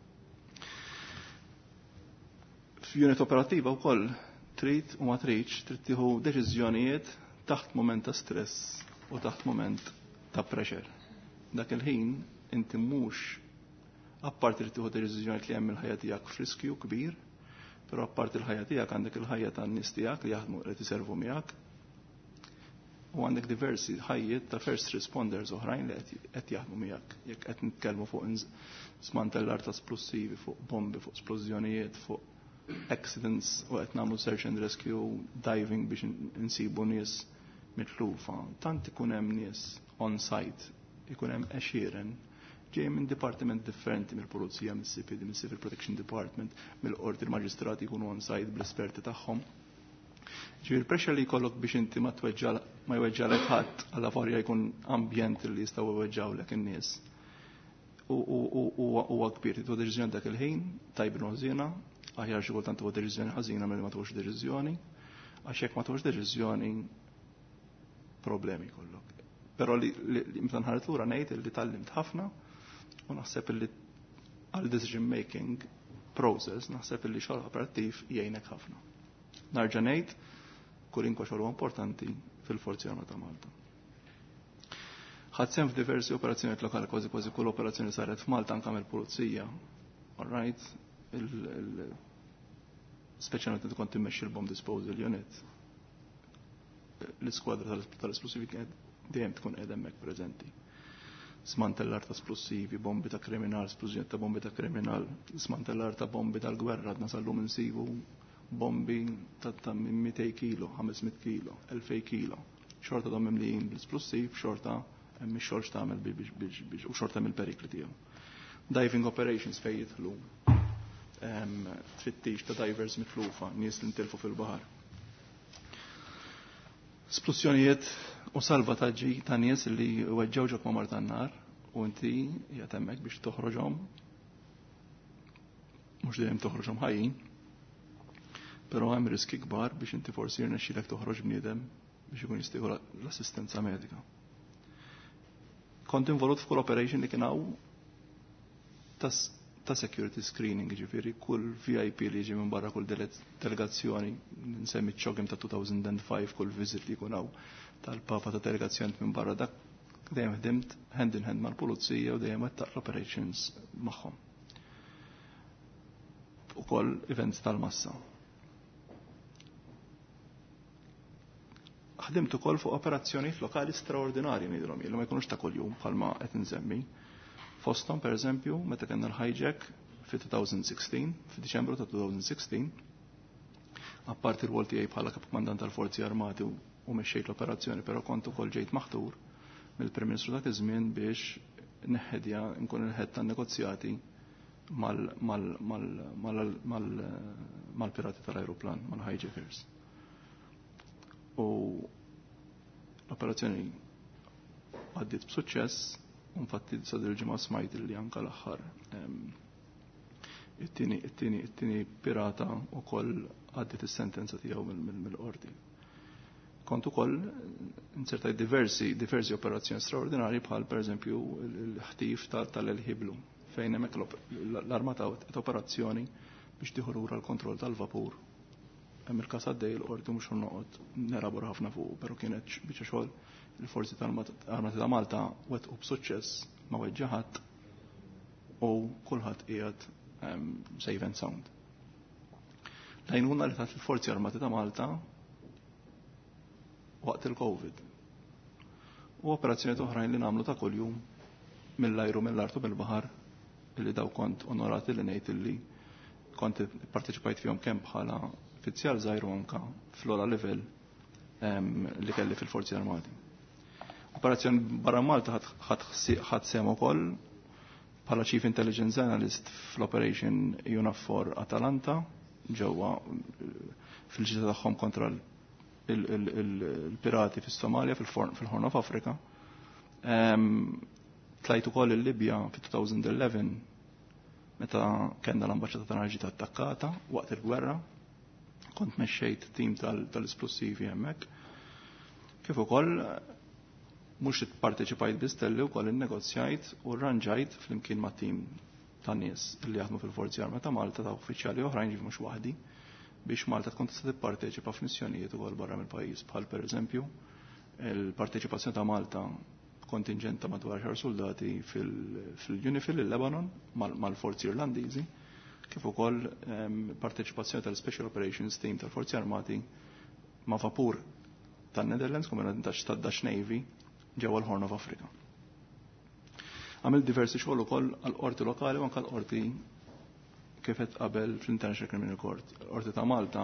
F'unit operattiva wkoll trid u ma tridx trid tieħu deċiżjonijiet taħt mument ta' stress u taħt mument ta' pressure. Dak il-ħin inti mhux apparti li tieħu deċiżjonijiet li hemm il-ħajja tiegħek f'riskju kbir, però apparti il-ħajja tiegħek għandek il-ħajja tan-nies tiegħek li jaħdmu qed iservu miegħek. U għandek diversi ħajjiet ta' first responders oħrajn li qed jaħdmu miegħek. Jekk qed nitkellmu fuq smantellar ta' splussivi, fuq bombi, fuq esplużjonijiet, fuq accidents u qed nagħmlu search and rescue, diving biex insibu nies mitlufa. Tant ikun hemm nies on site, ikun hemm għexieren ġej minn departiment differenti mill-Pulizija, mill-C P D, mill-Civil Protection Department, mill-qorti il-Maġistrati jkunu on site bl-esperti tagħhom. Ġifier il-pressure li jkollok biex inti ma tweġġal ma jweġġalek ħadd alla varja jkun ambjent li jistgħu jweġġawlek in-nies. U huwa kbir tieħu deċiżjoni dak il-ħin, tajbin ħażina, aħjar xi kultant huwa deċiżjoni ħażina milli ma tħux deċiżjoni, għax jekk ma tħux deċiżjoni problemi kollok. Però li meta nħaret lura ngħid li tallimt ħafna u naħseb li għal decision making process naħseb li xogħol operattiv jgħinek ħafna. Narġa' ngħid kulinkwa xogħol importanti fil-Forzi Armati ta' Malta. Ħadd sehem f'diversi operazzjonijiet lokali, kważi kważi kull operazzjoni saret f'Malta anke mill-Pulizija. All right, speċjalment inti kont timmexxi l-bomb disposal unit. L-iskwadra tal-esplosivi kienet dejjem tkun qiegħda hemmhekk preżenti. Smantellar ta' splussivi, bombi ta' kriminal, esplużjoni ta' bombi ta' kriminal, smantellar ta' bombi tal-gwerra, nasallum insibu bombi ta' minn mitej kilo, ħamesmit kilo, elfej kilo. Xorta dom mimlijin bl-splussiv, xorta hemm ix-xogħol x'tagħmel biex u xorta mill-perikli tiegħu. Diving operations fejn jidħlu tfittix ta' divers mitlufa, nies li ntilfu fil-baħar. Splussjonijiet u salvataġġi ta' nies li weġġew ġok ma' mar tan-nar u inti qiegħed hemmhekk biex toħroġhom, mhux dejjem toħroġhom ħajjin, però hemm riski kbar biex inti forsi jirnexxielek toħroġ bniedem biex ikun jistieħu l-assistenza medika. Kont involut f'kull operation li kien hawn ta' security screening, ġifieri kull V I P li jiġi minn barra kull delegazzjoni, nsemmi ċ-ċogim ta' two thousand five, kull visit li jkun hawn tal-papa ta' delegazzjoni minn barra, dak dejjem ħdimt hand in hand mal-pulizija u dejjem wettaq l-operations magħhom. Ukoll events tal-massa. Ħdimt ukoll fuq operazzjonijiet lokali straordinarji ngħidulhom, ilhom ma jkunux ta' kuljum bħalma qed insemmi. Fosthom pereżempju meta kellna l-hijack fi two thousand sixteen, f'Diċembru ta' two thousand sixteen, apparti r-rwol tiegħi bħala kapkomandant tal-Forzi Armati u mexxejt l-operazzjoni, però kont ukoll ġejt maħtur mill-Prim Ministru dak iż-żmien biex neħħedja nkun il-ħed tan-negozjati mal-pirati tal-ajruplan, mal-hijackers. U l-operazzjoni għaddiet b'suċċess, u infatti sadir il-ġimgħa smajt li anke l-aħħar it-tieni pirata wkoll għaddiet is-sentenza tiegħu mill-qorti. Kont ukoll insertajt diversi diversi operazzjoni straordinarji bħal pereżempju l-ħtif tal-Elħiblu fejn hemmhekk l-armata qed operazzjoni biex tieħu lura l-kontroll tal-vapur. Hemm il-każ għaddej l-qorti mhux noqgħod nerabor ħafna fuq, però kienet biċċa xogħol il-forzi tal-armati ta' Malta wettqu b'suċċess ma' weġġa ħadd u kulħadd qiegħed safe and sound. L-għajnuna li tat il-forzi armati ta' Malta waqt il-Covid. U operazzjonijiet oħrajn li nagħmlu ta' kuljum mill-ajru mill-artu mill-baħar illi daw kont onorati li ngħid illi kont parteċipajt fihom kemm bħala uffiċjal żgħir anke fl-ola livell li kelli fil-Forzi Armati. Operazzjoni barra Malta ħadd sem ukoll bħala Chief Intelligence Analyst fl-Operation UNAFOR Atalanta ġewwa fil-ġita tagħhom kontra il-pirati fis-Somalia fil-Horn of Africa. Tlajt ukoll il-Libja fi two thousand eleven meta kellna l-ambaċċata ta' Ġita attakkata waqt il-gwerra. Kont mexxejt tim tal-esplosivi hemmhekk. Kif ukoll mhux ipparteċipajt biss telli wkoll innegozjajt u rranġajt flimkien ma' tim ta' nies li jaħdmu fil-Forzi Armati ta' Malta ta' uffiċjali oħrajn ġif mhux waħdi biex Malta tkun tista' tipparteċipa f'missjonijiet ukoll barra mill-pajjiż bħal pereżempju il-parteċipazzjoni ta' Malta kontingent ta' madwar xar soldati fil-Unifil il-Lebanon mal-Forzi Irlandiżi kif ukoll parteċipazzjoni tal-Special Operations Team tal-Forzi Armati ma' vapur tan-Netherlands komunitax tad-Dutch Navy ġewwa l-Horn of Africa. Għamil diversi xogħol ukoll għall-qorti lokali u anke għall-qorti kif qed qabel fl-International Criminal Court. Qorti ta' Malta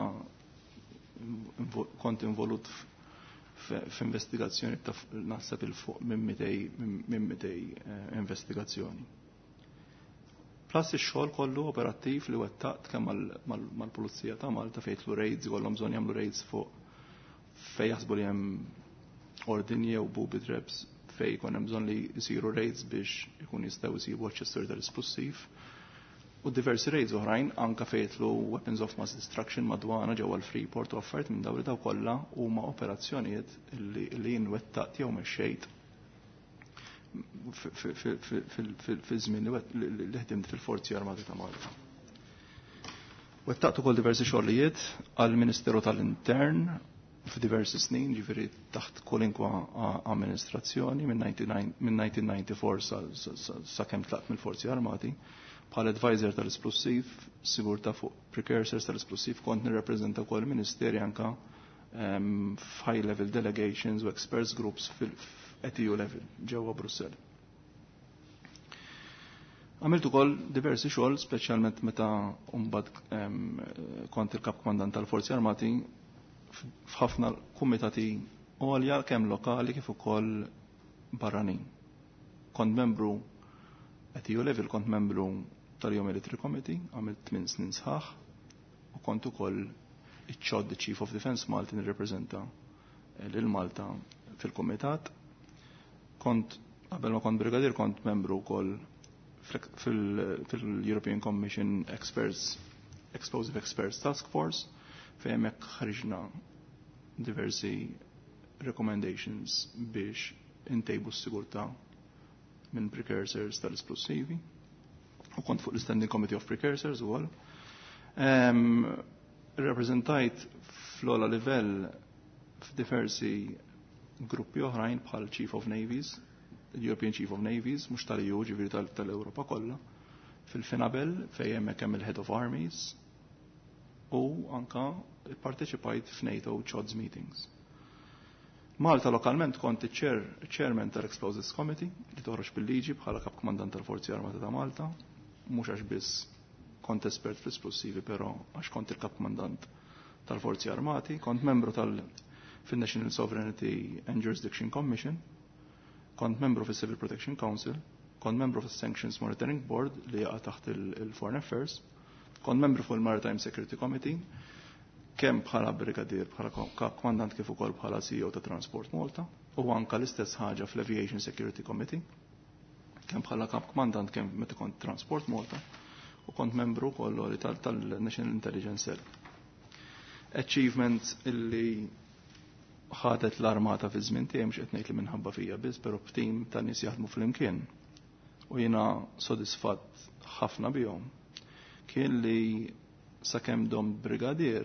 kont involut f'investigazzjoni ta' naħseb il fuq minn mitej investigazzjoni. Plus ix-xogħol kollu operattiv li wettaqt kemm mal-Pulizija ta' Malta fejn jitlu raids ikollhom bżonn jagħmlu raids fuq fejn jaħsbu li hemm ordinji u booby traps fejn jkun hemm bżonn li jsiru raids biex ikun jistgħu jsibu aċċessur tal-esplosiv u diversi raids oħrajn anke fejn jitlu weapons of mass destruction madwana ġewwa l-Freeport u affarijiet minn dawn li daw kollha huma operazzjonijiet li jinwettaqt jew mexxejt fi żmien li ħdimt fil-Forzi Armati ta' Malta. Wettaqt ukoll diversi xogħlijiet għall-Ministeru tal-Intern f'diversi snin, ġifieri taħt kwalinkwa amministrazzjoni minn nineteen ninety-four sa kemm tlaqt mill-Forzi Armati bħal advisor tal-esplosiv, sigurtà fuq precursors tal-esplosiv, kont nirrappreżenta wkoll ministeri anke f'high level delegations u experts groups fil-E T U level ġewwa Brussell. Għamilt ukoll diversi xogħol, speċjalment meta mbagħad kont il-kap komandant tal-Forzi Armati f'ħafna kumitati għolja kemm lokali kif ukoll barranin. Kont membru E T U level, kont membru tal-Jom Military Committee, għamilt tmien snin sħaħ u kont ukoll iċ-ċod Chief of Defence Malti nirrepreżenta lil Malta fil-Kumitat. Kont qabel ma kont brigadier kont membru wkoll fil-European Commission Experts Explosive Experts Task Force fejn hekk ħriġna diversi recommendations biex intejbu s-sigurtà minn precursors tal-esplosivi u kont fuq l-Standing Committee of Precursors ukoll. Um, Reprezentajt fl-ola livell f'diversi gruppi oħrajn bħal Chief of Navies, European Chief of Navies, mhux tal-E U ġifieri tal-Ewropa kollha, fil-Finabel fejn hemmhekk hemm il-Head of Armies u anka parteċipajt f'NATO CHODS meetings. Malta lokalment kont iċ-chairman tal-Explosives Committee li toħroġ bil-liġi bħala kap komandant tal-Forzi Armati ta' Malta, mhux għax biss kont espert fl-esplosivi, però għax kont il-kap komandant tal-Forzi Armati, kont membru tal fil-National Sovereignty and Jurisdiction Commission, kont membru fil-Civil Protection Council, kont membru fil-Sanctions Monitoring Board li jaqa' taħt il-Foreign Affairs, kont membru fil-Maritime Security Committee, kemm bħala brigadier, bħala komandant kif ukoll bħala C E O ta' Transport Malta, u anka l-istess ħaġa fl-Aviation Security Committee, kemm bħala kap komandant kemm meta kont Transport Malta, u kont membru wkoll tal-National Intelligence Cell. Achievement illi ħadet l-armata fi żmien tiegħi mhux qed ngħid li minħabba fija biss, però b'tim ta' nies jaħdmu flimkien. U jiena sodisfatt ħafna bihom. Kien li sakemm dom brigadier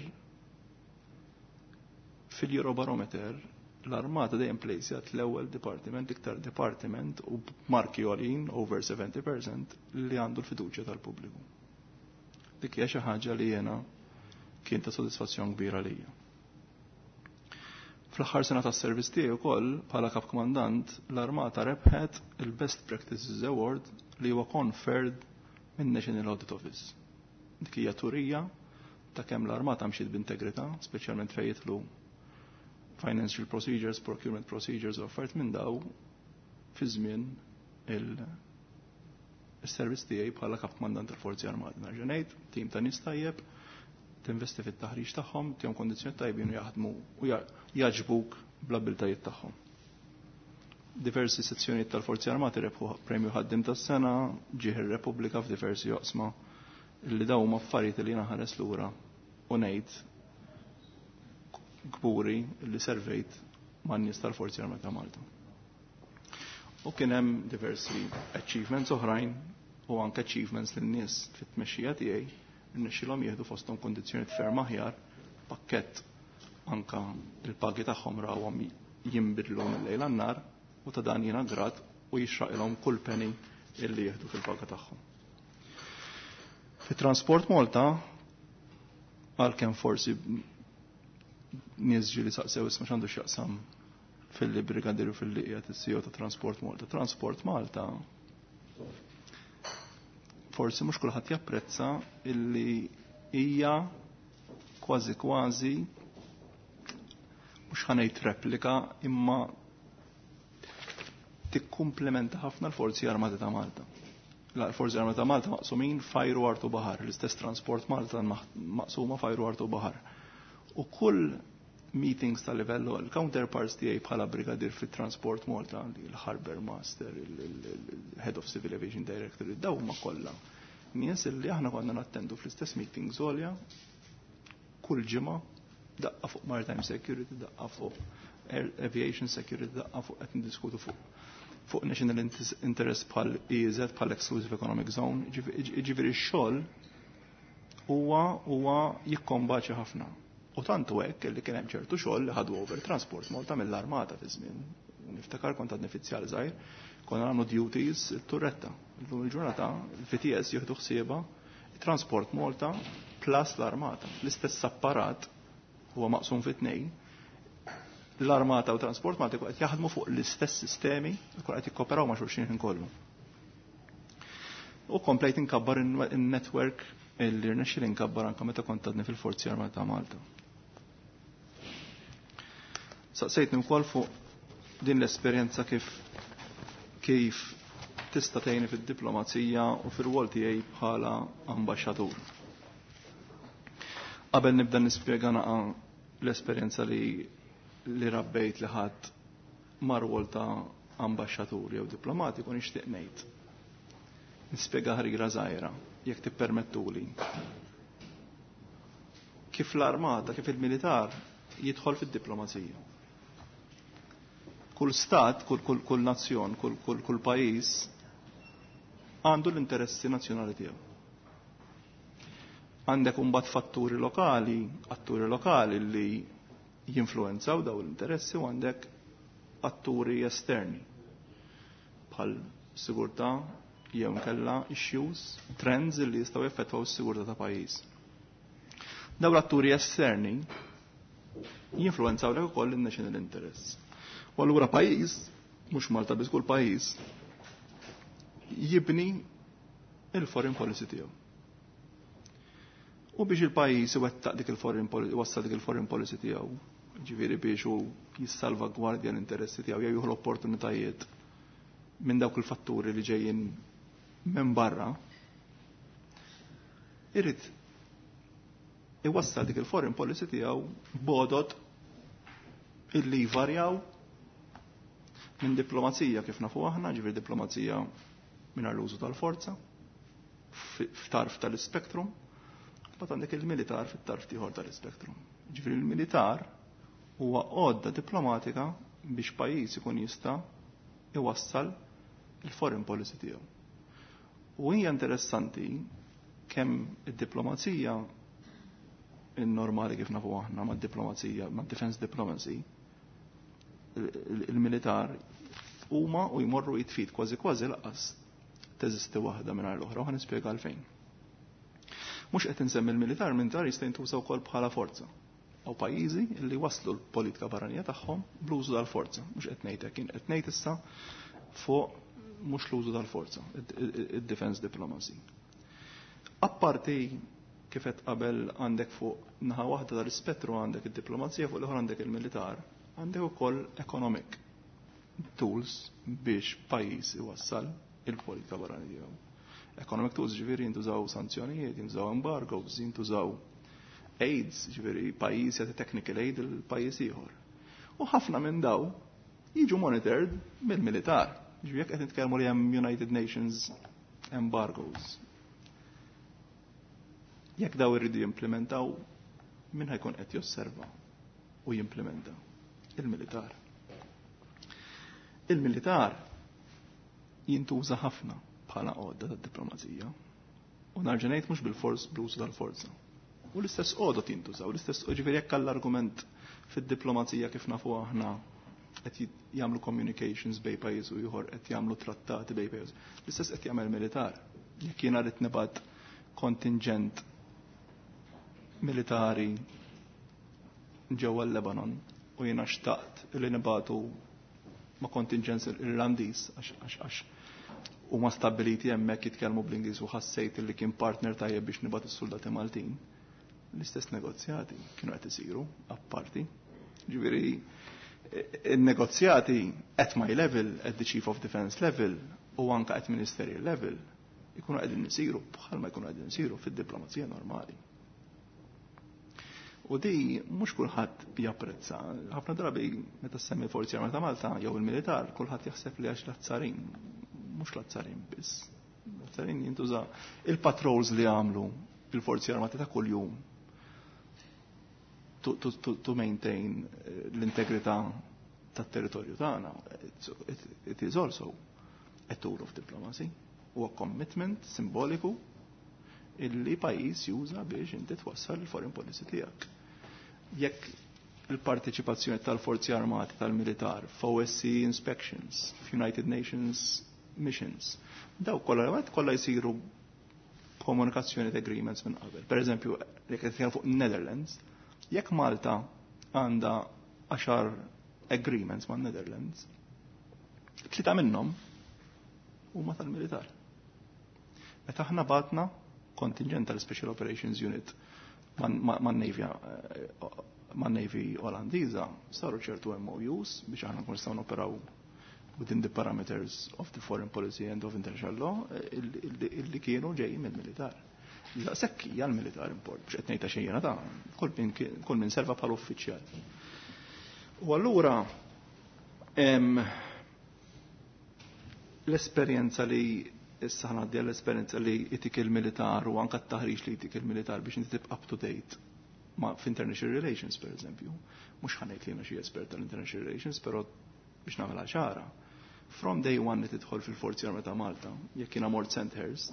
fil-Eurobarometer l-armata dejjem plejsjat l-ewwel dipartiment, iktar dipartiment u marki għolin over seventy percent li għandu l-fiduċja tal-pubbliku. Dik hija xi ħaġa li jiena kien ta' sodisfazzjon kbira lija. Fl-aħħar sena tas-servizz tiegħi wkoll bħala kap komandant l-armata rebħet il-Best Practices Award li huwa conferred minn National Audit Office. Dik hija turija ta' kemm l-armata mxiet b'integrità, speċjalment fejn jidħlu financial procedures, procurement procedures, offert minn daw fi żmien il-servizz tiegħi bħala kap komandant tal-Forzi Armati. Nerġa' ngħid, tim ta' nies tajjeb, tinvesti fit-taħriġ tagħhom, tihom kondizzjoni tajbin u jaħdmu u jaġbuk bl-abbiltajiet tagħhom. Diversi sezzjonijiet tal-Forzi Armati rebħu premju ħaddim tas-sena, ġieħ ir-Repubblika f'diversi joqsma illi daw huma affarijiet li jiena ħares lura u ngħid kburi li servejt man-nies tal-Forzi Armati ta' Malta. U kien hemm diversi achievements oħrajn u anke achievements lin-nies fit-tmexxija tiegħi irnexxilhom jieħdu fosthom kondizzjonijiet ferm aħjar, pakkett anke il-pagi tagħhom rawhom jinbidlu mill-lejl għan-nar u ta' dan jiena grat u jixraqilhom kull penny illi jieħdu fil-paga tagħhom. Fit-Transport Malta għalkemm forsi nies ġieli saqsew isma' x'għandu x'jaqsam fil-brigadier u fil-liqja tis-C E O ta' Transport Malta. Transport Malta forsi mhux kulħadd japprezza illi hija kważi kważi mhux ħanejt replika imma tikkumplementa ħafna l-Forzi Armati ta' Malta. L-Forzi Armati ta' Malta maqsumin fajru artu baħar, l-istess Transport Malta maqsuma fajru artu baħar. U kull meetings tal livello l-counterparts tiegħi bħala brigadier fit-Transport Malta, il-Harbour Master, il-Head of Civil Aviation Director, daw ma kollha nies li aħna konna nattendu fl-istess meetings għolja kull ġimgħa daqqa fuq Maritime Security, daqqa fuq Aviation Security, daqqa fuq qed niddiskutu fuq fuq National Interest bħal E E Z, bħal Exclusive Economic Zone, ġifieri x-xogħol huwa huwa jikkombaċi ħafna. U tantu hekk li kien hemm ċertu xogħol li ħadu over Transport Malta mill-armata fi żmien. Niftakar kont għad uffiċjal żgħir, konna nagħmlu duties it-turretta. Llum il-ġurnata il-V T S jieħdu ħsieba Transport Malta plus l-armata. L-istess apparat huwa maqsum fi tnejn. L-armata u Transport Malta qed jaħdmu fuq l-istess sistemi, qed jikkoperaw ma' xulxin ħin kollu. U komplejt inkabbar in-network illi rnexxi inkabbar anke meta kont għadni fil-Forzi Armati ta' Malta. Saqsejtni wkoll fuq din l-esperjenza kif kif tista' tgħinni fid-diplomazija u fir-rwol tiegħi bħala ambaxxatur. Qabel nibda nispjega naqa' l-esperjenza li li rabbejt li ħadd mar-rwol ta' ambaxxatur jew diplomatiku nixtieq ngħid. Nispjega ħrigra żgħira jekk tippermettuli. Kif l-armata, kif il-militar jidħol fid-diplomazija. Kull stat, kull kull kull nazzjon, kull kull kull pajjiż għandu l-interessi nazzjonali tiegħu. Għandek imbagħad fatturi lokali, atturi lokali li jinfluenzaw daw l-interessi u għandek atturi esterni bħal sigurtà jew nkella issues, trends li jistgħu jeffettwaw is-sigurtà ta' pajjiż. Daw l-atturi esterni jinfluenzaw lek ukoll in-national interess. U allura pajjiż, mhux Malta biss kull pajjiż, jibni il-foreign policy tiegħu. U biex il-pajjiż iwettaq dik il-foreign policy, wassal dik il-foreign policy tiegħu, ġifieri biex hu jissalvagwardja l-interessi tiegħu jew jieħu l-opportunitajiet minn dawk il-fatturi li ġejjin minn barra, irid iwassal dik il-foreign policy tiegħu b'għodod illi jvarjaw minn diplomazija kif nafu aħna, ġifier diplomazija mingħajr l-użu tal-forza, f'tarf tal-ispektrum, mbagħad għandek il-militar fit-tarf ieħor tal-ispektrum. Ġifier il-militar huwa għodda diplomatika biex pajjiż ikun jista' iwassal il-foreign policy tiegħu. U hija interessanti kemm id-diplomazija in-normali kif nafu aħna mad-diplomazija, mad-defense diplomacy, il-militar huma u jmorru jitfid kważi kważi laqas teżisti waħda mingħajr l-oħra u ħanispjega għalfejn. Mhux qed insemmi l-militar, militar jista' jintuża wkoll bħala forza. Aw pajjiżi li waslu l-politika barranija tagħhom bl-użu tal-forza. Mhux qed ngħid hekk, qed ngħid issa fuq mhux l-użu tal-forza, id-defense diplomacy. Apparti kif qed qabel għandek fuq naħa waħda tal-ispettru għandek id-diplomazija fuq l-oħra għandek il-militar, għandek ukoll economic tools biex pajjiż iwassal il-politika barranija. Economic tools ġifieri jintużaw sanzjonijiet, jintużaw embargoes, jintużaw aids, ġifieri pajjiż jagħti technical aid il-pajjiż ieħor. U ħafna minn daw jiġu monitored mill-militar. Ġifieri jekk qed nitkellmu li hemm United Nations embargoes. Jekk daw irridu jimplementaw, min ħajkun qed josserva u jimplementa? Il-militar. Il-militar jintuża ħafna bħala għodda tad-diplomazija u narġa' ngħid mhux bil-fors bl-użu tal-forza. U l-istess għodot jintużaw, l-istess ġifieri jekk għall-argument fid-diplomazija kif nafu aħna qed jagħmlu communications bejn pajjiż u ieħor qed jagħmlu trattati bejn pajjiż. L-istess qed jagħmel militar. Jekk jiena rid nibgħat kontingent militari ġewwa l-Lebanon u jiena xtaqt li nibatu ma' kontingenz irlandiż għax għax huma stabiliti hemmhekk jitkellmu bl-Ingliż u ħassejt li kien partner tajjeb biex nibgħat is-soldati Maltin. L-istess negozjati kienu qed isiru apparti. Ġifieri in-negozjati at my level, at the Chief of Defence level u anke at ministerial level ikunu qegħdin isiru bħalma jkunu qegħdin isiru fid-diplomazija normali. U di mhux kulħadd japprezza. Ħafna drabi meta semmi forzi armata ta' Malta jew il-militar, kulħadd jaħseb li għax l-azzarin, mhux l-azzarin biss. L-azzarin jintuża il-patrols li għamlu il-forzi armati ta' kuljum to, to, to, to maintain l-integrità tat-territorju tagħna. It is also a tool of diplomacy u a commitment simboliku illi pajjiż juża biex inti twassal il-foreign policy tiegħek. Jekk il-parteċipazzjoni tal-forzi armati tal-militar f'O S C E inspections, f'United Nations missions, daw kollha kollha jsiru komunikazzjoni agreements minn qabel. Per eżempju, jekk qed nitkellem fuq Netherlands, jekk Malta għandha għaxar agreements ma' Netherlands, tlieta minnhom huma tal-militar. Meta aħna batna kontingent tal-Special Operations Unit man-Navy man-Navy Olandiża saru ċertu M O Us biex aħna nkun nistgħu noperaw within the parameters of the foreign policy and of international law illi kienu ġejjin mill-militar. Sekk hija l-militar import, biex qed ngħidha xejn ta' kull min serva bħal uffiċjal. U allura l-esperjenza li issa ħnaddi l-esperjenza li itik il-militar u anke t-taħriġ li itik il-militar biex inti tibqa' up to date ma' f'international relations per eżempju. Mhux ħanejt li jiena xi espert tal-international relations, però biex nagħmilha ċara. From day one li tidħol fil-Forzi Armata ta' Malta, jekk jiena mort Sandhurst,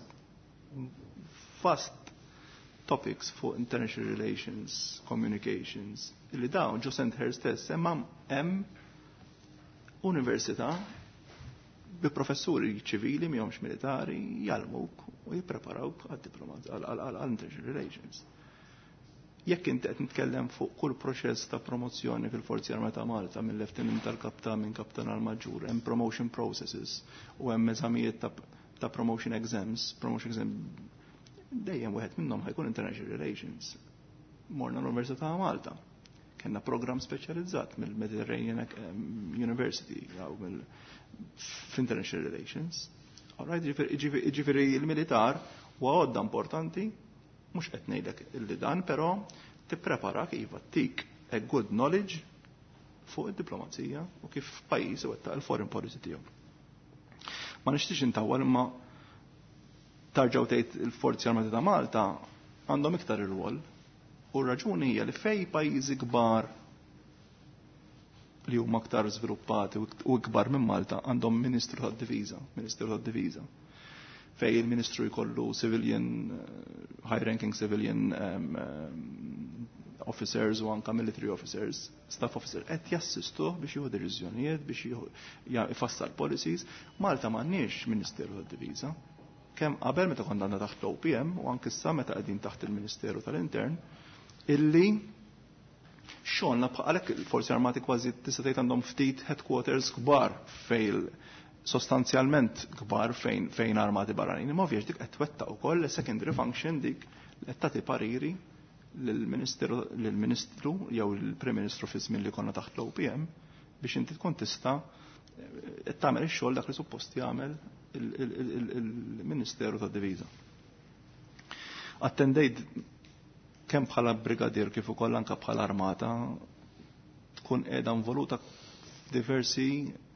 vast topics fuq international relations, communications, illi dawn ġo Sandhurst stess hemm hemm università bi professuri ċivili mihomx militari jalmuk u jippreparawk għad-diplomat għall-international relations. Jekk inti qed nitkellem fuq kull proċess ta' promozzjoni fil-Forzi Armata ta' Malta minn lieutenant tal-kaptan minn kaptan għal maġġur, hemm promotion processes u hemm eżamijiet ta', ta promotion exams, promotion exam dejjem wieħed minnhom ħajkun international relations. Morna l-Università ta' Malta. Kenna program speċjalizzat mill-Mediterranean University jew mill f'international relations. All right, ġifieri il-militar huwa għodda importanti. Mux qed ngħidlek illi dan, però tipprepara kif tik a good knowledge fuq id-diplomazija u kif pajjiż iwettaq il-foreign policy tiegħu. Ma nixtiex intawwal imma tarġgħu tgħid il-Forzi Armati ta' Malta għandhom iktar ir-rwol u r-raġuni hija li fej pajjiżi kbar li huma aktar żviluppati u kbar minn Malta għandhom Ministru tad-Diviża, Ministru tad-Diviża. Fej il-Ministru jkollu civilian, uh, high-ranking civilian um, um, officers u anka military officers, staff officers, qed jassistu biex jieħu deċiżjonijiet, biex ifassal policies. Malta m'għandniex Ministeru tad-Diviża. Kemm qabel meta kont għandna taħt l-O P M u anke issa meta qegħdin taħt il-Ministeru tal-Intern, illi xogħolna bħalek il-Forzi Armati kważi tista' tgħid għandhom ftit headquarters kbar fejn sostanzjalment kbar fejn fejn armati barranin. Ma ovvjax dik qed twettaq ukoll secondary function dik qed tagħti pariri lill-Ministeru lill-Ministru jew il-Prim Ministru fi żmien li konna taħt l-O P M biex inti tkun tista' qed tagħmel ix-xogħol dak li suppost jagħmel il-Ministeru tad-Diviża. Attendejt kemm bħala brigadier kif ukoll anke bħala armata tkun qiegħda involuta diversi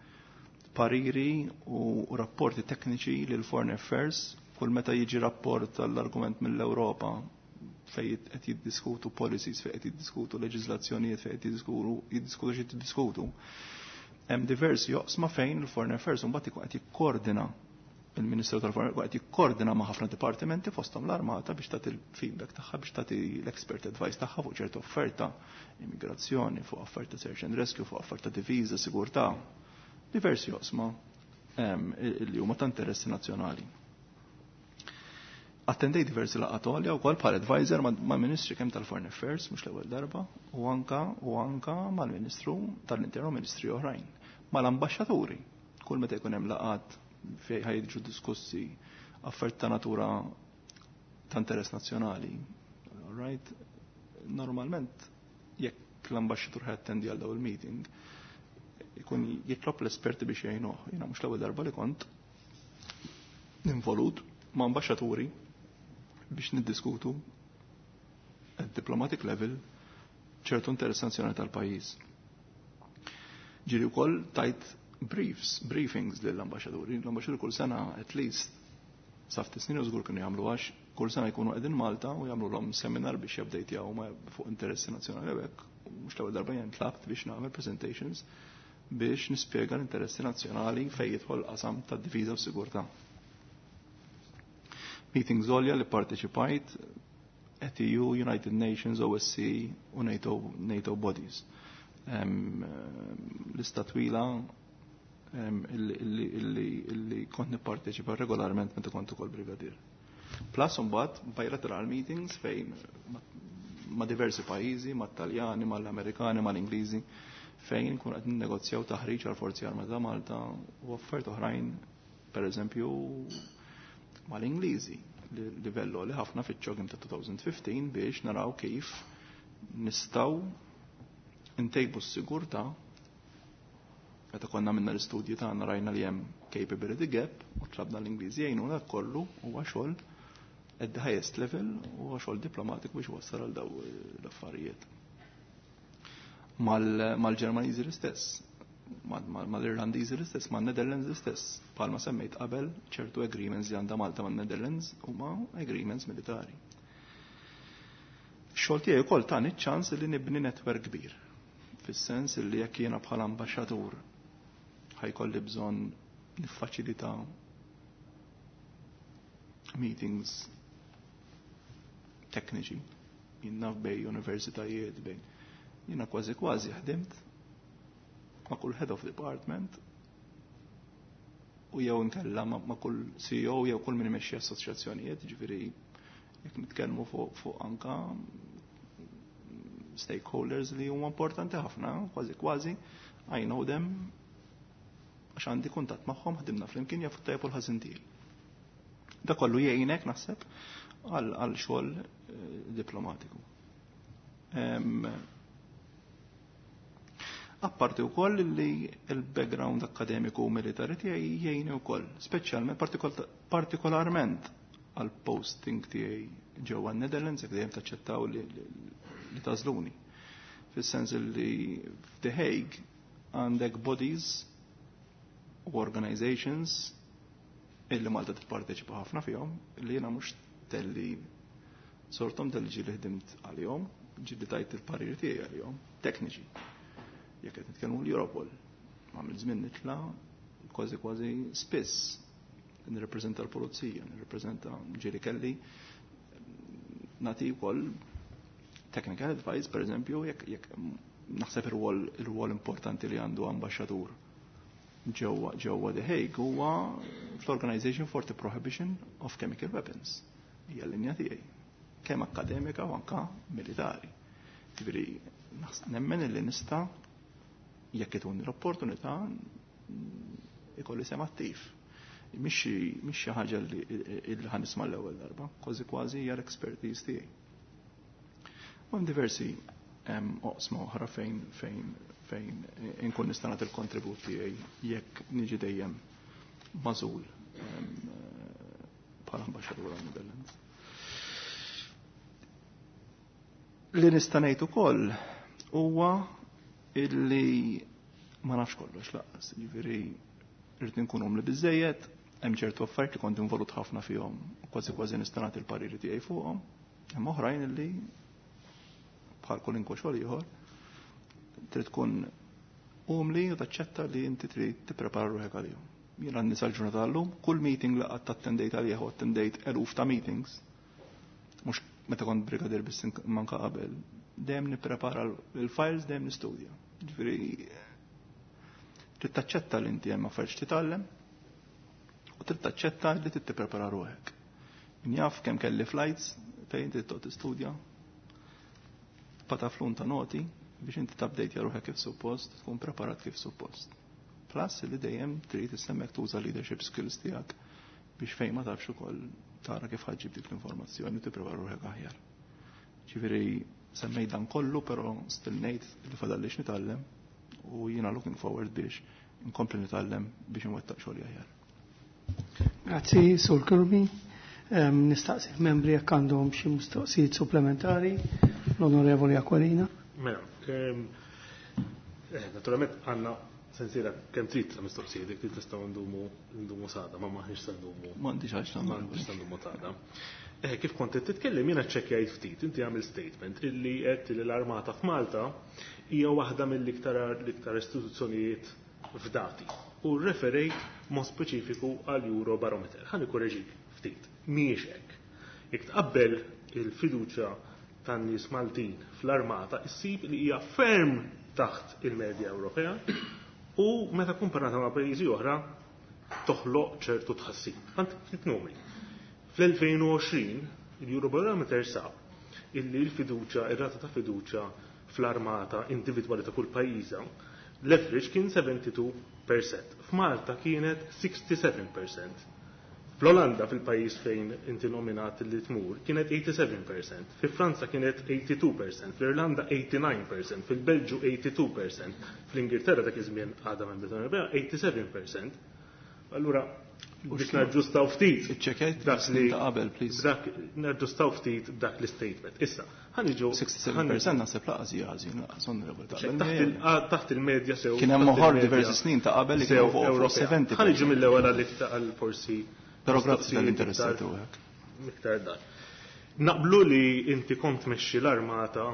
pariri u rapporti tekniċi lil Foreign Affairs, kull meta jiġi rapport tal-argument mill-Ewropa fejn qed jiddiskutu policies, fejn qed jiddiskutu leġiżlazzjonijiet, fejn qed jiddiskutu jiddiskutu xi jiddiskutu. Hemm diversi joqsma fejn il-Foreign Affairs mbagħad ikun qed jikkoordina il-Ministru tal-Foreign Affairs qed jikkoordina ma' ħafna dipartimenti fosthom l-Armata biex tagħti il-feedback tagħha biex tagħti l-expert advice tagħha fuq ċertu offerta, immigrazzjoni, fuq offerta search and rescue, fuq offerta diviża, sigurtà. Diversi osma um, li huma ta' interessi nazzjonali. Attendej diversi laqgħat għolja wkoll bħal advisor ma' Ministri kemm tal-Foreign Affairs mhux l-ewwel darba u anka u anka mal-Ministru tal-Intern u Ministri oħrajn. Mal-ambaxxaturi kull meta jkun hemm laqgħat fejn ħajġu diskussi affarijiet ta' natura ta' interess nazzjonali. All right? Normalment jekk l-ambaxxatur ħattendi għal daw il-meeting ikun jitlob l-esperti biex jgħinuh. Jiena mhux l-ewwel darba li kont involut ma' ambaxxaturi biex niddiskutu at diplomatic level ċertu interess nazzjonali tal-pajjiż. Ġieli wkoll tajt briefs, briefings lill-ambaxxaturi. L-ambaxxaturi kull sena at least sa ftit snin żgur kienu jagħmlu għax kull sena jkunu qegħdin Malta u jagħmluhom seminar biex jabdejtjaw ma fuq interessi nazzjonali hekk. Mhux l-ewwel darba jien tlabt biex nagħmel presentations biex nispjega l-interessi nazzjonali fejn jidħol qasam tad-diviża u sigurtà. Meetings għolja li parteċipajt E T U, United Nations, O S C u NATO, NATO bodies. Um, lista twila um, illi, illi, illi kont nipparteċipa regolarment meta kont ukoll brigadier. Plus mbagħad bilateral meetings fejn ma' diversi pajjiżi, ma' Taljani, mal-Amerikani, mal-Ingliżi, fejn kun qed ninnegozjaw taħriġ għal Forzi Armati ta' Malta u offert oħrajn, pereżempju mal-Ingliżi li livello li ħafna fiċ-ċogim ta' twenty fifteen biex naraw kif nistgħu ntejbu s-sigurtà Meta konna minna l-istudji tagħna rajna li hemm capability gap u tlabna l-Ingliżi jgħinu dak kollu huwa xogħol at the highest level huwa xogħol diplomatiku biex wassal għal daw l-affarijiet. Mal-Ġermaniżi l-istess, mal-Irlandiżi l-istess, mal-Netherlands l-istess. Palma semmejt qabel ċertu agreements li għandha Malta man-Netherlands huma agreements militari. Xogħol tiegħi wkoll tani ċans li nibni netwerk kbir. Fis-sens li jekk jiena bħala ambaxxatur ħajkolli bżonn niffaċilita meetings tekniċi jiena bej universitajiet bejn. Jiena kważi kważi ħdimt ma' kull head of department u jew inkella ma' kull C E O jew kull min imexxi assoċjazzjonijiet, ġifieri jekk nitkellmu fuq fuq anka stakeholders li huma importanti ħafna, kważi kważi I know them għax għandi kuntatt magħhom ħdimna flimkien jafu tajjeb u l-ħażin tiegħi. Da kollu jgħinek naħseb għal xogħol diplomatiku. Apparti wkoll li l-background akademiku u militari tiegħi jgħinni wkoll, speċjalment partikolarment għal posting tiegħi ġewwa n-Netherlands jekk dejjem taċċettaw li li tażluni. Fis-sens li f'The Hague għandek bodies u organizations illi Malta tipparteċipa ħafna fihom li jiena mhux telli sortom telli ġieli ħdimt għalihom, ġieli tajt il-parir tiegħi għalihom, tekniċi. Jekk qed nitkellmu l-Europol, għamil żmien nitla' kważi kważi spiss nirrepreżenta l-pulizija, nirrepreżenta ġieli kelli nagħti wkoll technical advice, per eżempju, jekk naħseb ir-rwol importanti li għandu ambaxxatur ġewwa The Hague huwa fl-Organization for the Prohibition of Chemical Weapons. Hija l-linja tiegħi, kemm akademika u anke militari. Ġifieri nemmen li nista' jekk ituni l-opportunità ikolli sem attiv. Mhix xi ħaġa li ħanisma' l-ewwel darba, kważi kważi hija l-expertise tiegħi. Hemm diversi oqsma oħra fejn fejn fejn inkun nista' nagħti l-kontribut tiegħi jekk niġi dejjem magħżul bħala ambaxxatur għan-Netherlands. Li nista' ngħid ukoll huwa illi ma nafx kollox laqas, jiġifieri rrid inkun umli biżejjed, hemm ċertu affarijiet li kont involut ħafna fihom, kważi kważi nista' nagħti l-pariri tiegħi fuqhom, hemm oħrajn illi bħal kolinkwa xogħol ieħor trid tkun umli u taċċetta li inti trid tipprepara ruħek għalihom. Jien għandi sal-ġurnata llum, kull meeting li qatt attendejt għalih u attendejt eluf ta' meetings, mhux meta kont brigadier biss manka qabel, dejjem nipprepara l-files dejjem nistudja. Ġifieri trid taċċetta li inti hemm affarijiet titgħallem u trid taċċetta li trid tipprepara ruħek. Min jaf kemm kelli flights fejn trid toqgħod tistudja pataflun ta' noti biex inti tabdejt jaruħek kif suppost, tkun preparat kif suppost. Plus li dejjem trid issemmek tuża leadership skills tiegħek biex fejn ma tafx ukoll tara kif ħaġġib dik l-informazzjoni u tipprepara ruħek aħjar. Ġifieri semmejt dan kollu, però still ngħid li fadallix nitgħallem u jiena looking forward biex inkompli nitgħallem biex inwettaq xogħli aħjar. Grazzi, Sur Kirby. Nistaqsi membri jekk għandhom xi mistoqsijiet supplementari. L-Onorevoli Aquilina. Mela, naturalment għandna sensiera kemm trid ta' mistoqsijiet, jekk trid tistgħu ndumu sada, ma maħniex se ndumu. M'għandix għax tagħmel. M'għandix se ndumu sada. Kif kont qed titkellem jiena ċċekkjajt ftit, inti għamil statement illi qed li l-Armata f'Malta hija waħda mill-iktar l-iktar istituzzjonijiet f'dati u referejt mod speċifiku għal Eurobarometer. Ħalli korreġik ftit, mhijiex hekk. Jekk tqabbel il-fiduċja tan-nies Maltin fl-Armata issib li hija ferm taħt il-medja Ewropea u meta komparata ma' pajjiżi oħra toħloq ċertu tħassib. Għand ftit numri. Fl-elfejn u għoxrin il-Eurobarometer sab illi l-fiduċja, ir-rata ta' fiduċja fl-Armata individwali ta' kull pajjiża l-average kien seventy-two percent. F'Malta kienet sixty-seven percent. Fl-Olanda fil-pajjiż fejn inti nominat li tmur kienet eighty-seven percent, fi Franza kienet eighty-two percent, fl-Irlanda eighty-nine percent, fil-Belġu eighty-two percent, fl-Ingilterra dak iż-żmien għadha minn Britannja Ewropea eighty-seven percent. Allura biex naġġustaw ftit dak li ta' qabel, please. Dak naġġustaw ftit dak l-statement. Issa, ħaniġu sixty-seven percent naħseb laqas jażin laqas onorevoli ta' qabel. Taħt il-medja sew. Kien hemm oħra diversi snin ta' qabel li kienu fuq seventy. Ħaniġu mill-ewwel għal forsi Però grazzi tal-interessati u hekk. Miktar dan. Naqblu li inti kont tmexxi l-armata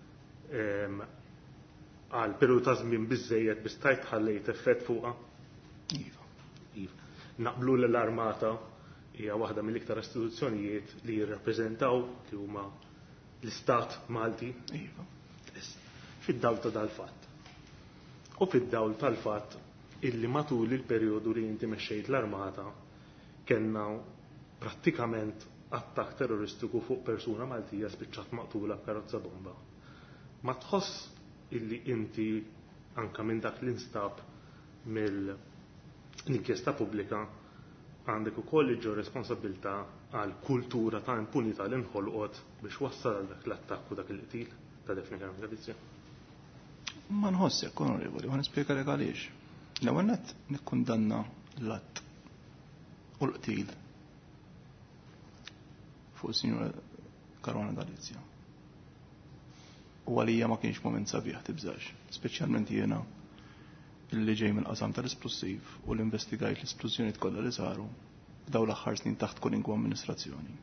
għal periodu ta' żmien biżejjed biex tajt ħallejt effett fuqha. Iva. Iva. Naqblu li l-armata hija waħda mill-iktar istituzzjonijiet li jirrappreżentaw li huma l-Istat Malti. Iva. Fid-dawl ta' dal-fatt. U fid-dawl tal-fatt illi matul il-perjodu li inti mexxejt l-armata kenna prattikament attak terroristiku fuq persuna Maltija spiċċat maqtula b'karozza bomba. Ma tħoss illi inti anka minn dak l-instab mill-inkjesta pubblika għandek ukoll iġġu responsabilità għal kultura ta' impunità li nħolqot biex wassal għal dak l-attakk u dak il-qtil ta' Defni Karwana Galizja? Ma nħossek, onorevoli, u nispjega għaliex. L-ewwel nett nikkundanna l-att u l-qtil fuq is-Sinjura Karwana Galizja. U għalija ma kienx moment sabiħ tibżax, speċjalment jiena illi ġej mill-qasam tal-esplosiv u l-investigajt l-esplużjonijiet kollha li saru f'dawn l-aħħar snin taħt kwalinkwa amministrazzjoni.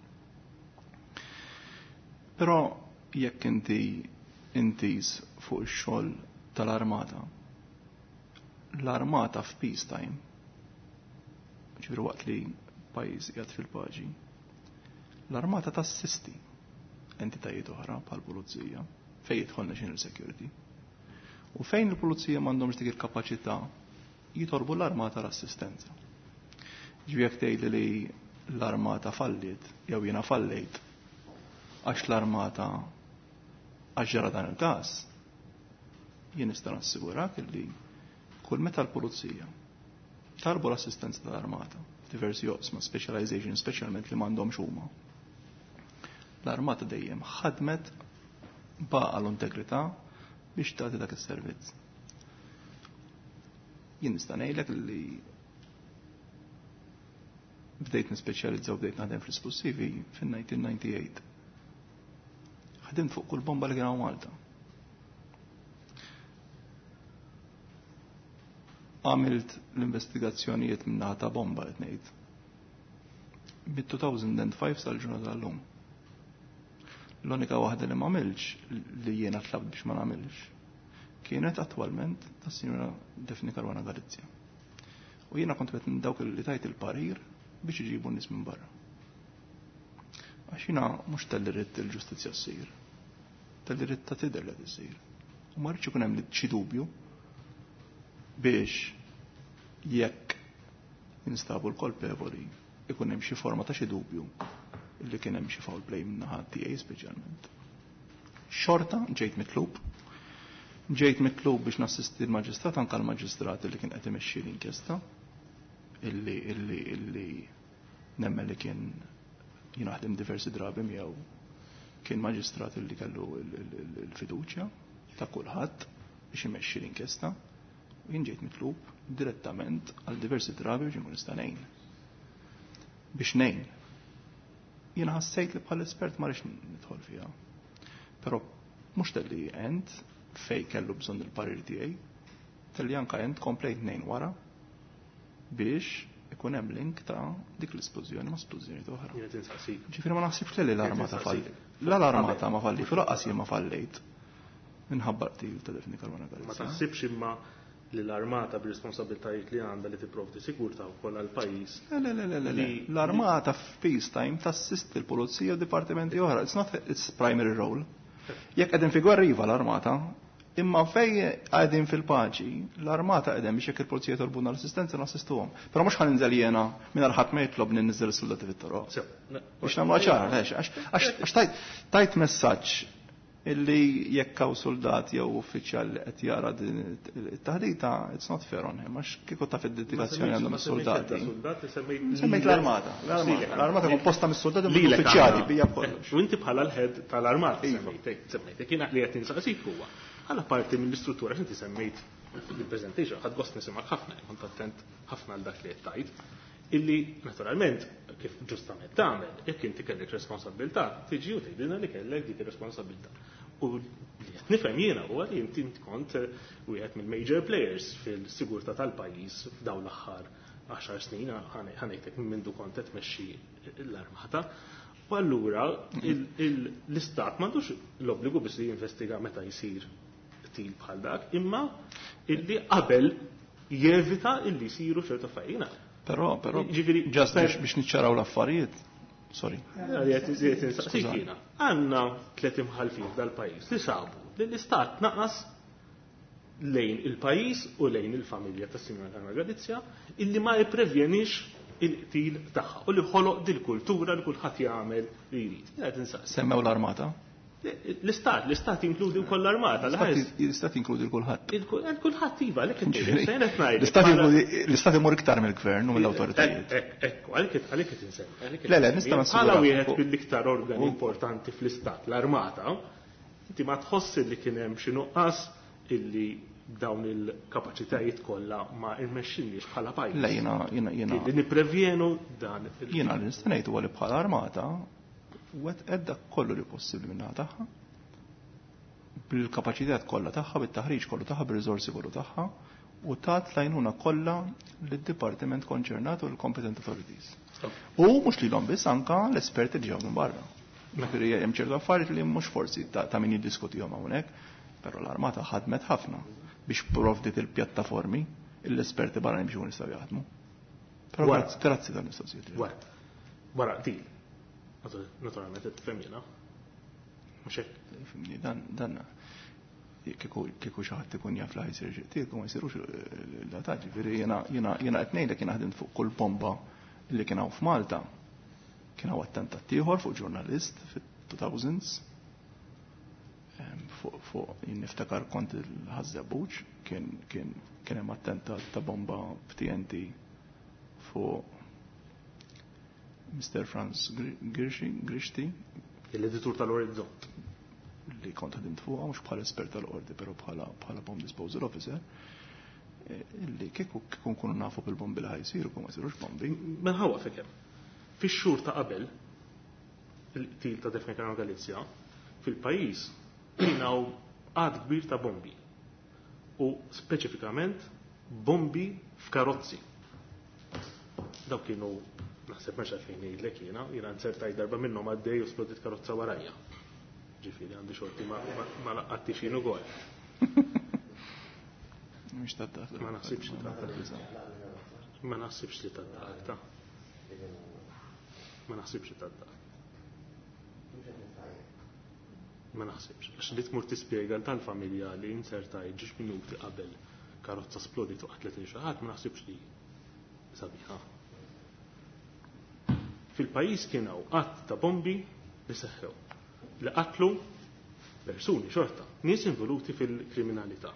Però jekk inti intis fuq ix-xogħol tal-armata, l-armata f'peacetime ġifieri waqt li pajjiż qiegħed fil-paċi, l-armata tassisti entitajiet oħra bħal pulizija fejn jidħol national security. U fejn il-pulizija m'għandhomx dik il-kapaċità jitolbu l-armata l-assistenza. Ġifieri jekk tgħidli li l-armata falliet jew jiena fallejt għax l-armata għax ġara dan il-każ, jien nista' nassigurak li kull meta l-pulizija talbu l-assistenza tal-armata diversi joqsma specialization speċjalment li m'għandhomx huma. L-armata dejjem ħadmet baqa l-integrità biex tagħti dak is-servizz. Jien nista' ngħidlek li bdejt nispeċjalizzaw bdejt naħdem fl-esplosivi fin-nineteen ninety-eight. Ħadimt fuq kull bomba li kien hawn Malta. Għamilt l-investigazzjonijiet minnaħa ta' bomba qed ngħid. mid-two thousand five sal-ġurnata tal-lum. L-unika waħda li m'għamilx li jiena tlabt biex ma nagħmilx kienet attwalment tas-Sinjura Defni Karwana Galizja. U jiena kont qed minn dawk li tajt il-parir biex iġibu nies minn barra. Għax jiena mhux talli ridt il-ġustizzja ssir. Talli ridt ta' tidher li issir. U ma rridx ikun hemm xi dubju biex jekk instabu l-kolpevoli ikun hemm xi forma ta' xi dubju illi kien hemm xi foul play min-naħa tiegħi speċjalment. Xorta ġejt mitlub, ġejt mitlub biex nassisti l-maġistrat anke l-maġistrat illi kien qed imexxi l-inkjesta illi illi illi nemmen li kien jinaħdem diversi drabi miegħu kien maġistrat illi kellu l-fiduċja ta' kulħadd biex imexxi l-inkjesta. Jien ġejt mitlub direttament għal diversi drabi biex nkun nista' ngħin. Biex ngħin. Jiena ħassejt li bħal espert ma rridx nidħol fiha. Però mhux talli ent fej kellu bżonn il-parir tiegħi, talli anke ent komplejt ngħin wara biex ikun hemm link ta' dik l-esplużjoni ma' esplużjoni oħra. Ġifieri ma naħsibx li l-armata falli. La l-armata ma falli, fil-qaqqas jien ma fallejt. Minħabba qtil ta' Defni Karwana Galizja. Ma taħsibx imma li l-armata b'responsabiltajiet li għandha li tipprovdi sigurtà wkoll għall-pajjiż. Le le le le l-armata f'peacetime tassisti l-pulizija u dipartimenti oħra. It's not its primary role. Jekk qegħdin fi gwerra iva l-armata, imma fej qegħdin fil-paċi, l-armata qegħdin biex jekk il-pulizija torbuna l-assistenza nassistuhom. Però mhux ħaninżel jiena mingħajr ħadd ma jitlobni nniżżel is-soldati fit-toroq. Biex nagħmlu ċara, għax tajt messaġġ illi jekkaw soldati jew uffiċjal qed jara din it-taħdita, it's not fair on him, għax kieku taf id-dedikazzjoni għandhom is-soldati. Semmejt l-armata. L-armata komposta mis-soldati u uffiċjali bija kollox. U inti bħala l-head tal-armata semmejtek, semmejtek jiena li qed insaqsik huwa. Bħala parti mill-istruttura x'inti semmejt fil-presentation ħadd gost nisimgħek ħafna, kont attent ħafna għal dak li qed tgħid. Illi, naturalment, kif ġustament tagħmel, jekk inti kellek responsabilità, tiġi u tgħidilna li kellek dik ir-responsabilità. U li qed nifhem jiena huwa li inti kont wieħed mill-major players fil-sigurtà tal-pajjiż f'dawn l-aħħar għaxar snin ħanejtek minn mindu kont qed tmexxi l-armata. U allura l-istat m'għandux l-obbligu biex li jinvestiga meta jsir til bħal dak, imma illi qabel jevita illi jsiru ċertu affarijiet. Però, però, ġast biex niċċaraw l-affarijiet, sorry. Għanna tliet imħalfin dal-pajis li sabu li l-istat naqas lejn il-pajis u lejn il-familja ta' Sinjora Anna Galizja illi ma jipprevjenix il-qtil tagħha u li ħoloq dil-kultura li kulħadd jagħmel li jrid. Semmew l-armata? L-istat, l-istat inkludi wkoll l-armata. L-istat inkludi l-kulħadd. Il-kulħadd iva, għalhekk l-istat imur iktar mill-gvern u mill-awtoritajiet. Ekku, għalhekk qed insemmi. Le, le, nista' bħala wieħed mill-iktar organi importanti fl-istat, l-armata, inti ma tħossi li kien hemm xi nuqqas illi dawn il-kapaċitajiet kollha ma immexxinniex bħala pajjiż. Le, jiena jiena jiena. Li nipprevjenu dan. Jiena li nista' ngħid huwa li bħala armata wet edda kollu li possibli minna taħħa bil-kapacitat kollha tagħha, bit-taħriġ kollu tagħha, bil-riżorsi kollu tagħha u tat lajnuna kollha lid-dipartiment konċernat u l-competent authorities. U mhux lilhom biss anke l-esperti li ġew minn barra. Ġifieri hemm ċertu affarijiet li mhux forsi ta' min jiddiskutihom hawnhekk, però l-armata ħadmet ħafna biex provdit il-pjattaformi l-esperti barra biex jistgħu jaħdmu. Però grazzi tal-mistoqsijiet. Wara din. Naturalment tifhem jiena. Mhux hekk. Dan dan kieku xi ħadd ikun jaf li ħajsir xi tiegħu ma jsirux l-attacchi. Ġifieri jiena jiena jiena qed ngħidlek kien ħadimt fuq kull bomba li kien hawn f'Malta. Kien hawn attentat ieħor fuq ġurnalist fit-two thousands. Fuq niftakar kont il-Ħażabbuġ kien kien kien hemm attentat ta' bomba b'T N T fuq Mister Franz Grishti. Il-editur tal-Orizzon. Li kont ħadimt fuqha mhux bħala espert tal-qorti, però bħala bħala bomb disposal officer. Illi kieku nkunu nafu bil-bombi li ħajsiru kum ma jsirux bombi. Minħawwa fikher. Fix-xhur ta' qabel il-qtil ta' Defni Anna Galizja fil-pajjiż kien hawn għad kbir ta' bombi. U speċifikament bombi f'karozzi. Dawk kienu naħseb meċa fejn jgħidlek jiena, jiena nsertaj darba minnhom għaddej u splodit karozza warajja. Ġifieri għandi xorti ma laqqatti xin ukoll. Mhux tad-dak. Ma naħsibx li tad-dak. Ma naħsibx li tad-dak ta'. Ma naħsibx li tad-dak. Ma naħsibx. Għax li tmur tispjega tal-familja li nsertaj ġiex minuti qabel karozza splodit u qatlet xi ħadd ma naħsibx li sabiħa. Fil-pajis kienu qatt ta' bombi li seħħew li qatlu persuni xorta, nies involuti fil-kriminalità.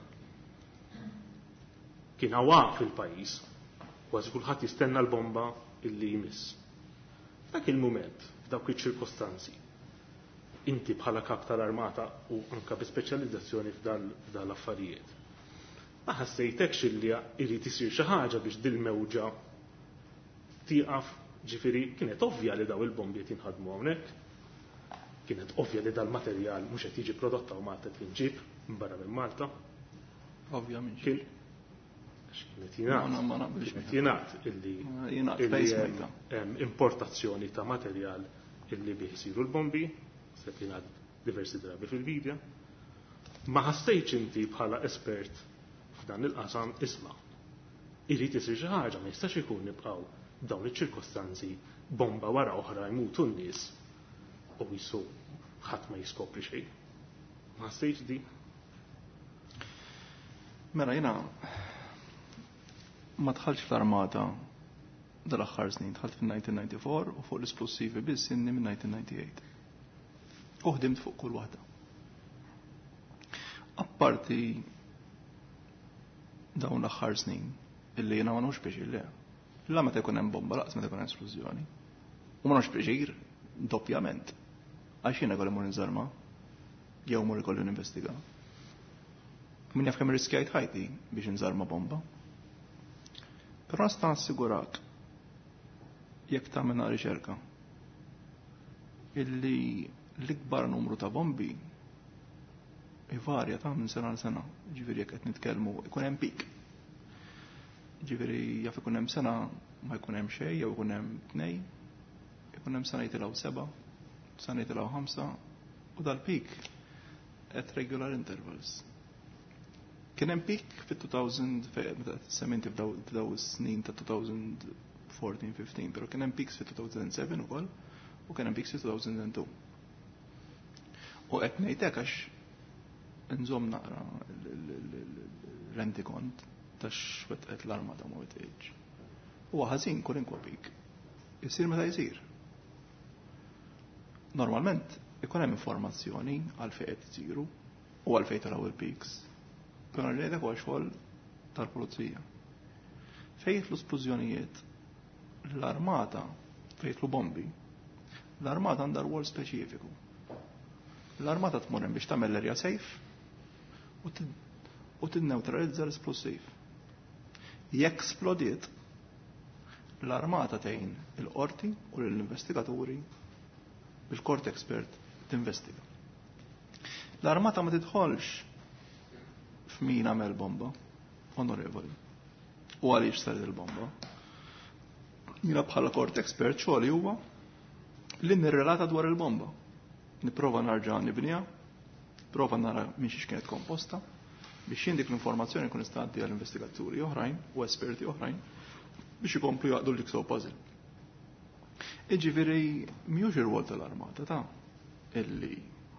Kien hawn fil-pajis kważi kulħadd jistenna l-bomba illi jmiss. Dak il-mument, f'dawk iċ-ċirkostanzi, inti bħala kap tal-armata u anke bi speċjalizzazzjoni f'dan l-affarijiet. Ma ħassejtekx illi jrid isir xi ħaġa biex dil-mewġa tieqaf. Ġifieri kienet ovvja li daw il-bombi qed jinħadmu hawnhekk. Kienet ovvja li dal-materjal mhux qed jiġi prodott u ma qed jinġib minn barra minn Malta. Ovvjament. Kien kienet jingħad. Kienet jingħad illi hemm importazzjoni ta' materjal illi bih isiru l-bombi, se jingħad diversi drabi fil-vidja. Ma ħassejtx inti bħala espert f'dan il-qasam isma'. Irid isir xi ħaġa ma jistax ikun nibqgħu dawn iċ-ċirkostanzi bomba wara oħra jmutu n-nies u jisu ħadd ma jiskopri xejn. Ma ħassejx di? Mela jiena ma dħalx fl-armata dal-aħħar snin, dħalt fin-nineteen ninety-four u fuq l-esplosivi biss inni minn nineteen ninety-eight. U ħdimt fuq kull waħda. Apparti dawn l-aħħar snin illi jiena ma nux biex le. La meta jkun hemm bomba laqs meta jkun hemm esplużjoni. U ma nux biex doppjament. Għax jiena kolli mur nżarma jew mur ikolli ninvestiga. Min jaf kemm riskjajt ħajti biex nżarma bomba. Però nista' nassigurak jekk tagħmilna riċerka illi l-ikbar numru ta' bombi ivarja ta' minn sena l sena. Ġifieri jekk qed nitkellmu ikun hemm pik. Ġifieri jaf ikun hemm sena ma jkun hemm xejn jew ikun hemm tnej, ikun hemm sena jitilgħu seba', sena jitilgħu ħamsa u dal-pik at regular intervals. Kien hemm pik fit-two thousand semmenti f'daw is-snin ta' two thousand fourteen fifteen, però kien hemm piks fit-two thousand seven ukoll u kien hemm piks fit-two thousand two. U qed ngħidlek għax nżomm naqra l-rentikont tax-xwetqet l-armata ma wetqitx. Huwa ħażin kwalinkwa pik. Isir meta jsir. Normalment ikun hemm informazzjoni għal fejn qed isiru u għal fejn taraw il-piks. Però ngħidlek huwa xogħol tal-pulizija. Fejn jitlu splużjonijiet l-armata fejn jitlu bombi, l-armata għandha rwol speċifiku. L-armata tmur hemm biex tagħmel l-area safe u tinneutralizza l-esplosiv. Jekk splodiet, l-armata tgħin il-qorti u l-investigaturi bil-kort expert tinvestiga. L-armata ma tidħolx f'min għamel bomba, onorevoli, u għaliex saret il-bomba. Mina bħala kort expert xogħli huwa li nirrelata dwar il-bomba. Nipprova narġa' nibniha, prova nara minn xiex kienet komposta, biex jindik l-informazzjoni kun istanti għall-investigaturi oħrajn u esperti oħrajn biex ikomplu jaqdu l-jiksaw puzzle. Iġifieri mhux ir-rwol tal-armata ta' illi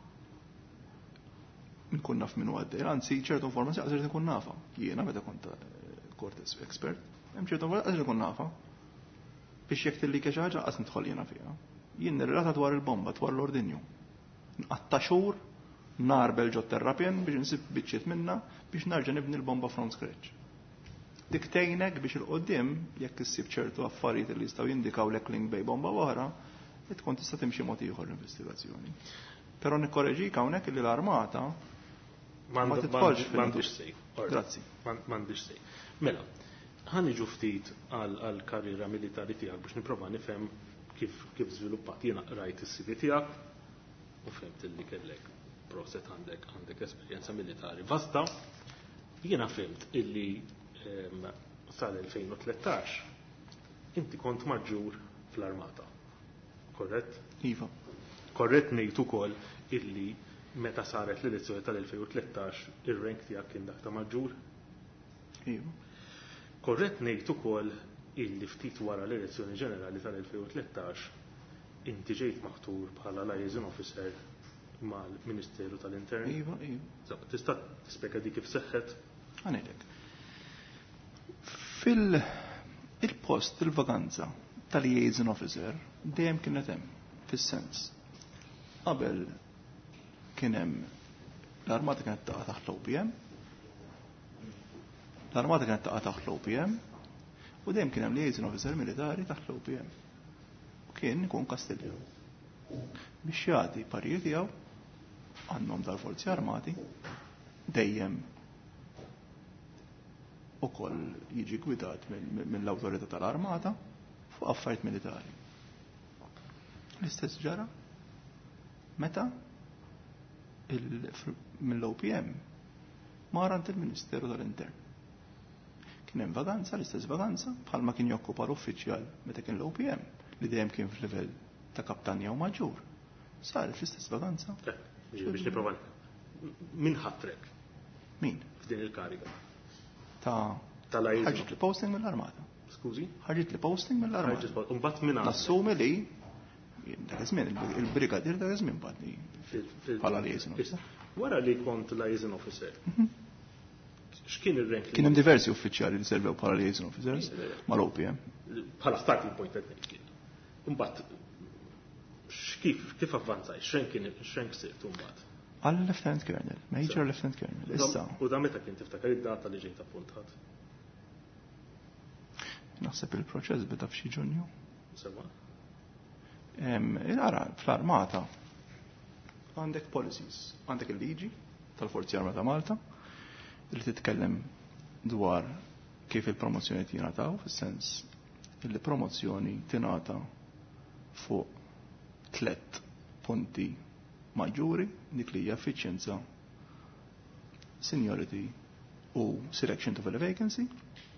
nkun naf minnu għaddej, anzi ċertu informazzjoni għazir nkun nafa. Jiena meta kont kort expert, hemm ċertu informazzjoni għazir nkun nafa biex jekk tilli xi ħaġa qas nidħol jiena fiha. Jien nirrelata dwar il-bomba, dwar l-ordinju. Nqatta' xhur narbel ġo terrapjen biex nsib biċċiet minna biex narġa' nibni l-bomba from scratch. Diktejnek biex il-qoddim jekk issib ċertu affarijiet li jistgħu jindikaw lek link bej bomba oħra, qed tkun tista' timxi mod ieħor l-investigazzjoni. Però nikkoreġik hawnhekk li l-armata ma titħolx m'għandix sej. Grazzi. M'għandix sej. Mela, ħaniġu ftit għall-karriera militari tiegħek biex nipprova nifhem kif kif żviluppat. Jiena rajt is-C V tiegħek u fimt illi kellek proset għandek għandek esperjenza militari vasta. Jiena fimt illi sal-elfejn u tlettax inti kont maġġur fl-armata. Korrett? Iva. Korrett ngħid ukoll illi meta saret l-elezzjoni tal-elfejn u tlettax ir-rank tiegħek kien dak ta' maġġur? Iva. Korrett ngħid ukoll illi ftit wara l-elezzjoni ġenerali tal-elfejn u tlettax inti ġejt maħtur bħala liaison officer mal-Ministeru tal-Intern. Iva, iva. Tista' tispjega dik kif seħħet? Għanilek. Fil-post, il-vaganza tal-liaison officer dejjem kienet hemm fis-sens. Qabel kien hemm l-armata kienet taqa' taħt l-O P M, l-armata kienet taqa' taħt l-O P M u dejjem kien hemm liaison officer militari taħt l-O P M. U kien ikun Kastiljan. Biex jagħti parijiet tiegħu għandhom tal-forzi armati dejjem ukoll jiġi gwidat mill-awtorità tal-armata fuq affarijiet militari. L-istess ġara meta mill-O P M marant il-Ministeru tal-Intern. Kien hemm vaganza, l-istess vaganza bħalma kien jokkupa l-uffiċjal meta kien l-O P M li dejjem kien f'livell ta' kaptanja u maġġur. Saret fl-istess vaganza. Biex nipprova. Min ħatrek? Min? F'din il-kariga. Ta' tal-liaison. ħarġet li posting mill-armata. Skużi? Ħarġet li posting mill-armata. Mbagħad minn nassumi li dak iż-żmien il-brigadir dak iż-żmien badni bħala liaison officer. Wara li kont liaison officer. X'kien ir-rank? Kien hemm diversi uffiċjali li servew bħala liaison officers mal-O P M. Bħala starting point qed ngħid. Imbagħad kif kif avvanzaj? X'rank kien x'rank sirt imbagħad? Għal Lieutenant Colonel, Major Lieutenant Colonel. Issa. U da meta kien tiftakar id-data li ġejt appuntat? Naħseb il-proċess bida f'xi Ġunju. Sewa? Ara, fl-armata għandek policies, għandek il-liġi tal-Forzi Armata Malta li titkellem dwar kif il-promozzjoni tingħataw, fis-sens li promozzjoni tingħata fuq tlet punti maġġuri, dik li hija effiċjenza, seniority u selection to fill a vacancy.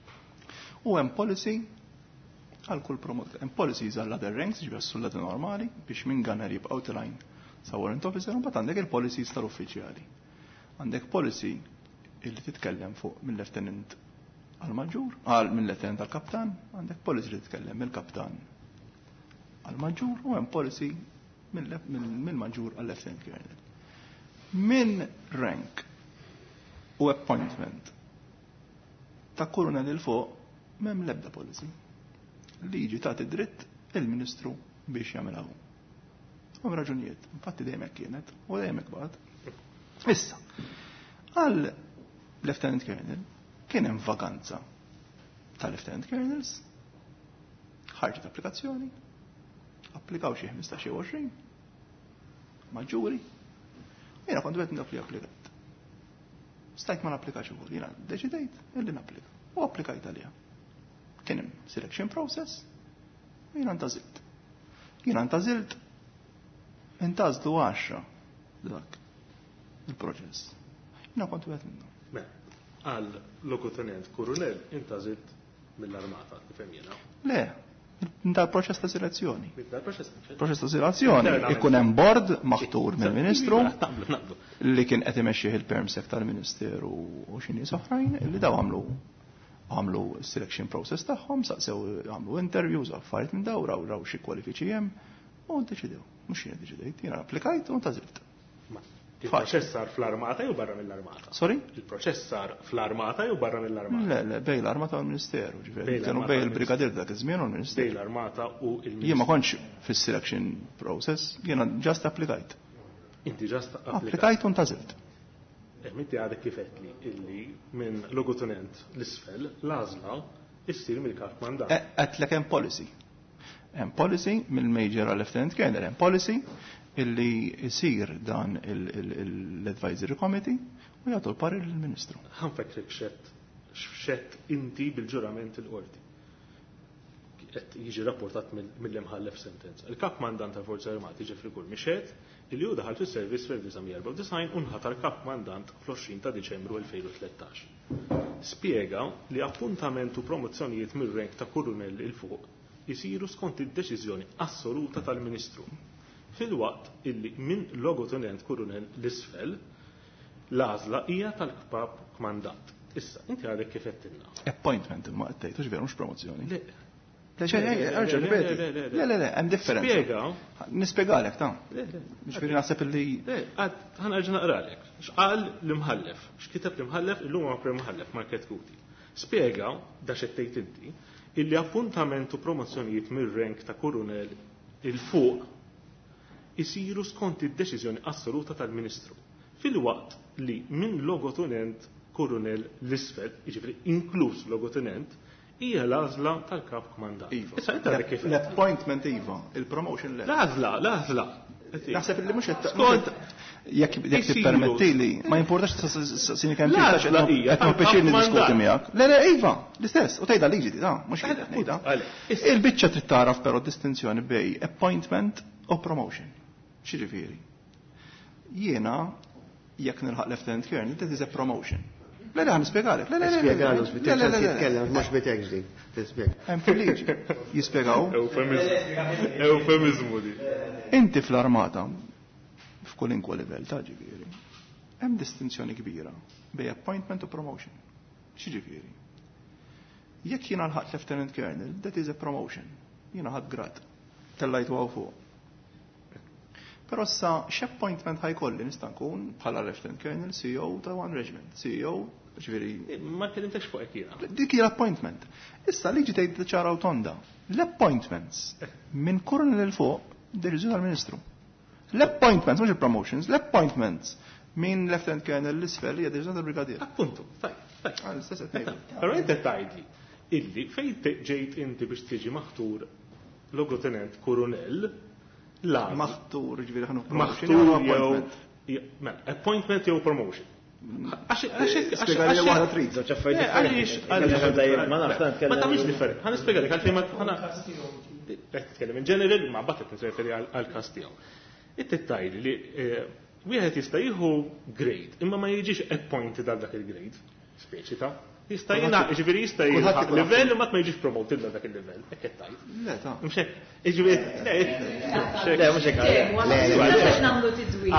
U hemm policy għal kull promot, hemm policies għal other ranks, ġifier sullati normali biex minn gunner jibqgħu tilajn sa warrant officer, u mbagħad għandek il-policies tal-uffiċjali. Għandek policy illi titkellem fuq mill-lieutenant għal maġġur, għal mill-lieutenant għal kaptan, għandek policy li titkellem mill-kaptan għal maġġur u hemm policy mill-maġġur għal lieutenant colonel. Min rank u appointment ta' kurunel il fuq m'hemm l-ebda policy. Liġi tagħti dritt il-Ministru biex jagħmilha. Hemm raġunijiet, infatti dejjem hekk kienet u dejjem hekk baqgħet. Issa, għal Lieutenant Colonel kien hemm vakanza ta' Lieutenant Colonels, ħarġet applikazzjoni, applikaw xi ħmistax jew għoxrin, maġġuri, jiena kont qed nafli applikat. Stajt ma napplikax ukoll, jiena deċidejt illi napplika u applikajt għaliha. Kien hemm selection process u jiena ntażilt. Jiena ntażilt intażlu għaxra dak il-proċess. Jiena kont wieħed minnhom. Għal lokotenent kurunel intażilt mill-armata, kifhem jiena? Le, dal proċess ta' selezzjoni. Dal proċess ta' selezzjoni ikun hemm board maħtur mill-Ministru li kien qed imexxih il-permsek tal-Ministeru u xi nies oħrajn li daw għamlu għamlu selection process tagħhom, saqsew għamlu interviews affarijiet minn daw raw raw xi kwalifiċi hemm u ddeċidew. Mhux jiena deċidejt, jiena applikajt u ntażilt. Il-proċess sar fl-armata jew barra mill-armata? Sorry? Il-proċess sar fl-armata jew barra mill-armata? Le, le, bej l-armata u l-Ministeru, ġifieri. Kienu bej il-brigadir dak iż-żmien u l-Ministeru. Bej l-armata u l-Ministeru. Jien ma kontx fis-selection process, jiena ġast applikajt. Inti ġast applikajt. Applikajt u ntażilt. Hemm inti għadek kif qedli illi minn logotenent l-isfel l-għażla issir mill-kap mandat. Qedlek hemm policy. Hemm policy mill-Major għal Lieutenant Colonel, hemm policy illi jisir dan l-Advisory Committee u jgħatu l-parir l-Ministru. Ħanfekrek xett, xett inti bil-ġurament il-qorti. Qed jiġi rapportat mill-imħallef sentenza. Il-kap mandant tal-Forzi Armati Ġefri Kull Mixet illi hu daħal fis-servizz fil-1994 u nħatar kap mandant fl-għoxrin ta' Diċembru elfejn u tlettax. Spjega li appuntament u promozzjonijiet mir-rank ta' kurunell il fuq jisiru skont id-deċiżjoni assoluta tal-Ministru. Fil-waqt illi minn logotenent kurunel l-isfel l-għażla hija tal-kpab kmandat. Issa, inti għadek kif qedtilna. Appointment imma qed tgħid, veru mhux promozzjoni. Le. Ġerġa' ripeti. Le, le, le, hemm differenza. Spjega. Nispjegalek ta' Ġifieri naħseb illi. Le, ħanerġa' naqralek. X'qal l-imħallef, x'kiteb l-imħallef illum ma l-imħallef Market Kuti. Spjega da x'tgħid inti illi appuntament u promozzjonijiet mir-rank ta' kurunel il-fuq isiru skont id-deċiżjoni assoluta tal-Ministru. Fil-waqt li minn logotenent kurunel l-isfel, jiġifieri inkluż logotenent, hija l-għażla tal-kap kmandat. L-appointment iva, il-promotion le. L-għażla, l-għażla. Naħseb li mhux qed jekk tippermettili, ma jimpurtax sini kemm qed noppeċir niddiskuti miegħek. Le le iva, l-istess, u tgħidha liġi ta' mhux ngħidha. Il-biċċa trid taraf però distinzjoni bej appointment u promotion. Xiġifieri. Jiena jekk nilħaq Lieutenant Colonel, that is a promotion. Le le nispjegalek. Le le le. Spjegalu, jitkellem mhux bitek ġdi. Tispjega. Hemm fil-liġi. Jispjegaw. Eufemizmu di. Inti fl-armata f'kulinkwa livell ta' ġifieri. Hemm distinzjoni kbira bej appointment u promotion. Xiġifieri. Jekk jiena nilħaq Lieutenant Colonel, that is a promotion. Jiena ħadd grad. Tellajt waw fuq. Però sa x'appointment ħajkolli nista' nkun bħala Lieutenant Colonel C E O ta' one regiment, C E O, ġifieri. Ma kellimtekx fuq hekk jiena. Dik hija l-appointment. Issa liġi tgħid ċara u tonda. L-appointments minn kurunel il fuq deċiżjoni tal-Ministru. L-appointments mhux il-promotions, l-appointments Min Lieutenant Colonel l-isfel hija diviżjoni tal-brigadier. Appuntu, tajb, tajb. Ah, l-istess qed ngħidu. Però inti tgħidli illi fejn ġejt inti biex tiġi maħtur logotenent kurunell la Maħtur, ġifieri ħanu maħtur jew mela appointment jew promotion. Spiegħali waħda trid. Ma tagħmilx differenti. Ħa nispjegalek għalfejn ħana qed titkellem in general ma mbagħad qed nirreferi għall-każ tiegħu. Inti tgħidli li wieħed jista' jieħu grade imma ma jiġix appointed għal dak il-grade speċita. Jista' jingħaq, jiġifieri jista' jilħaq livell imma ma jiġix promoted għal dak il-livell. Hekk qed tgħid. Le ta' Mhux hekk. Jiġifieri le mhux hekk. Biex nagħmlu tidwil.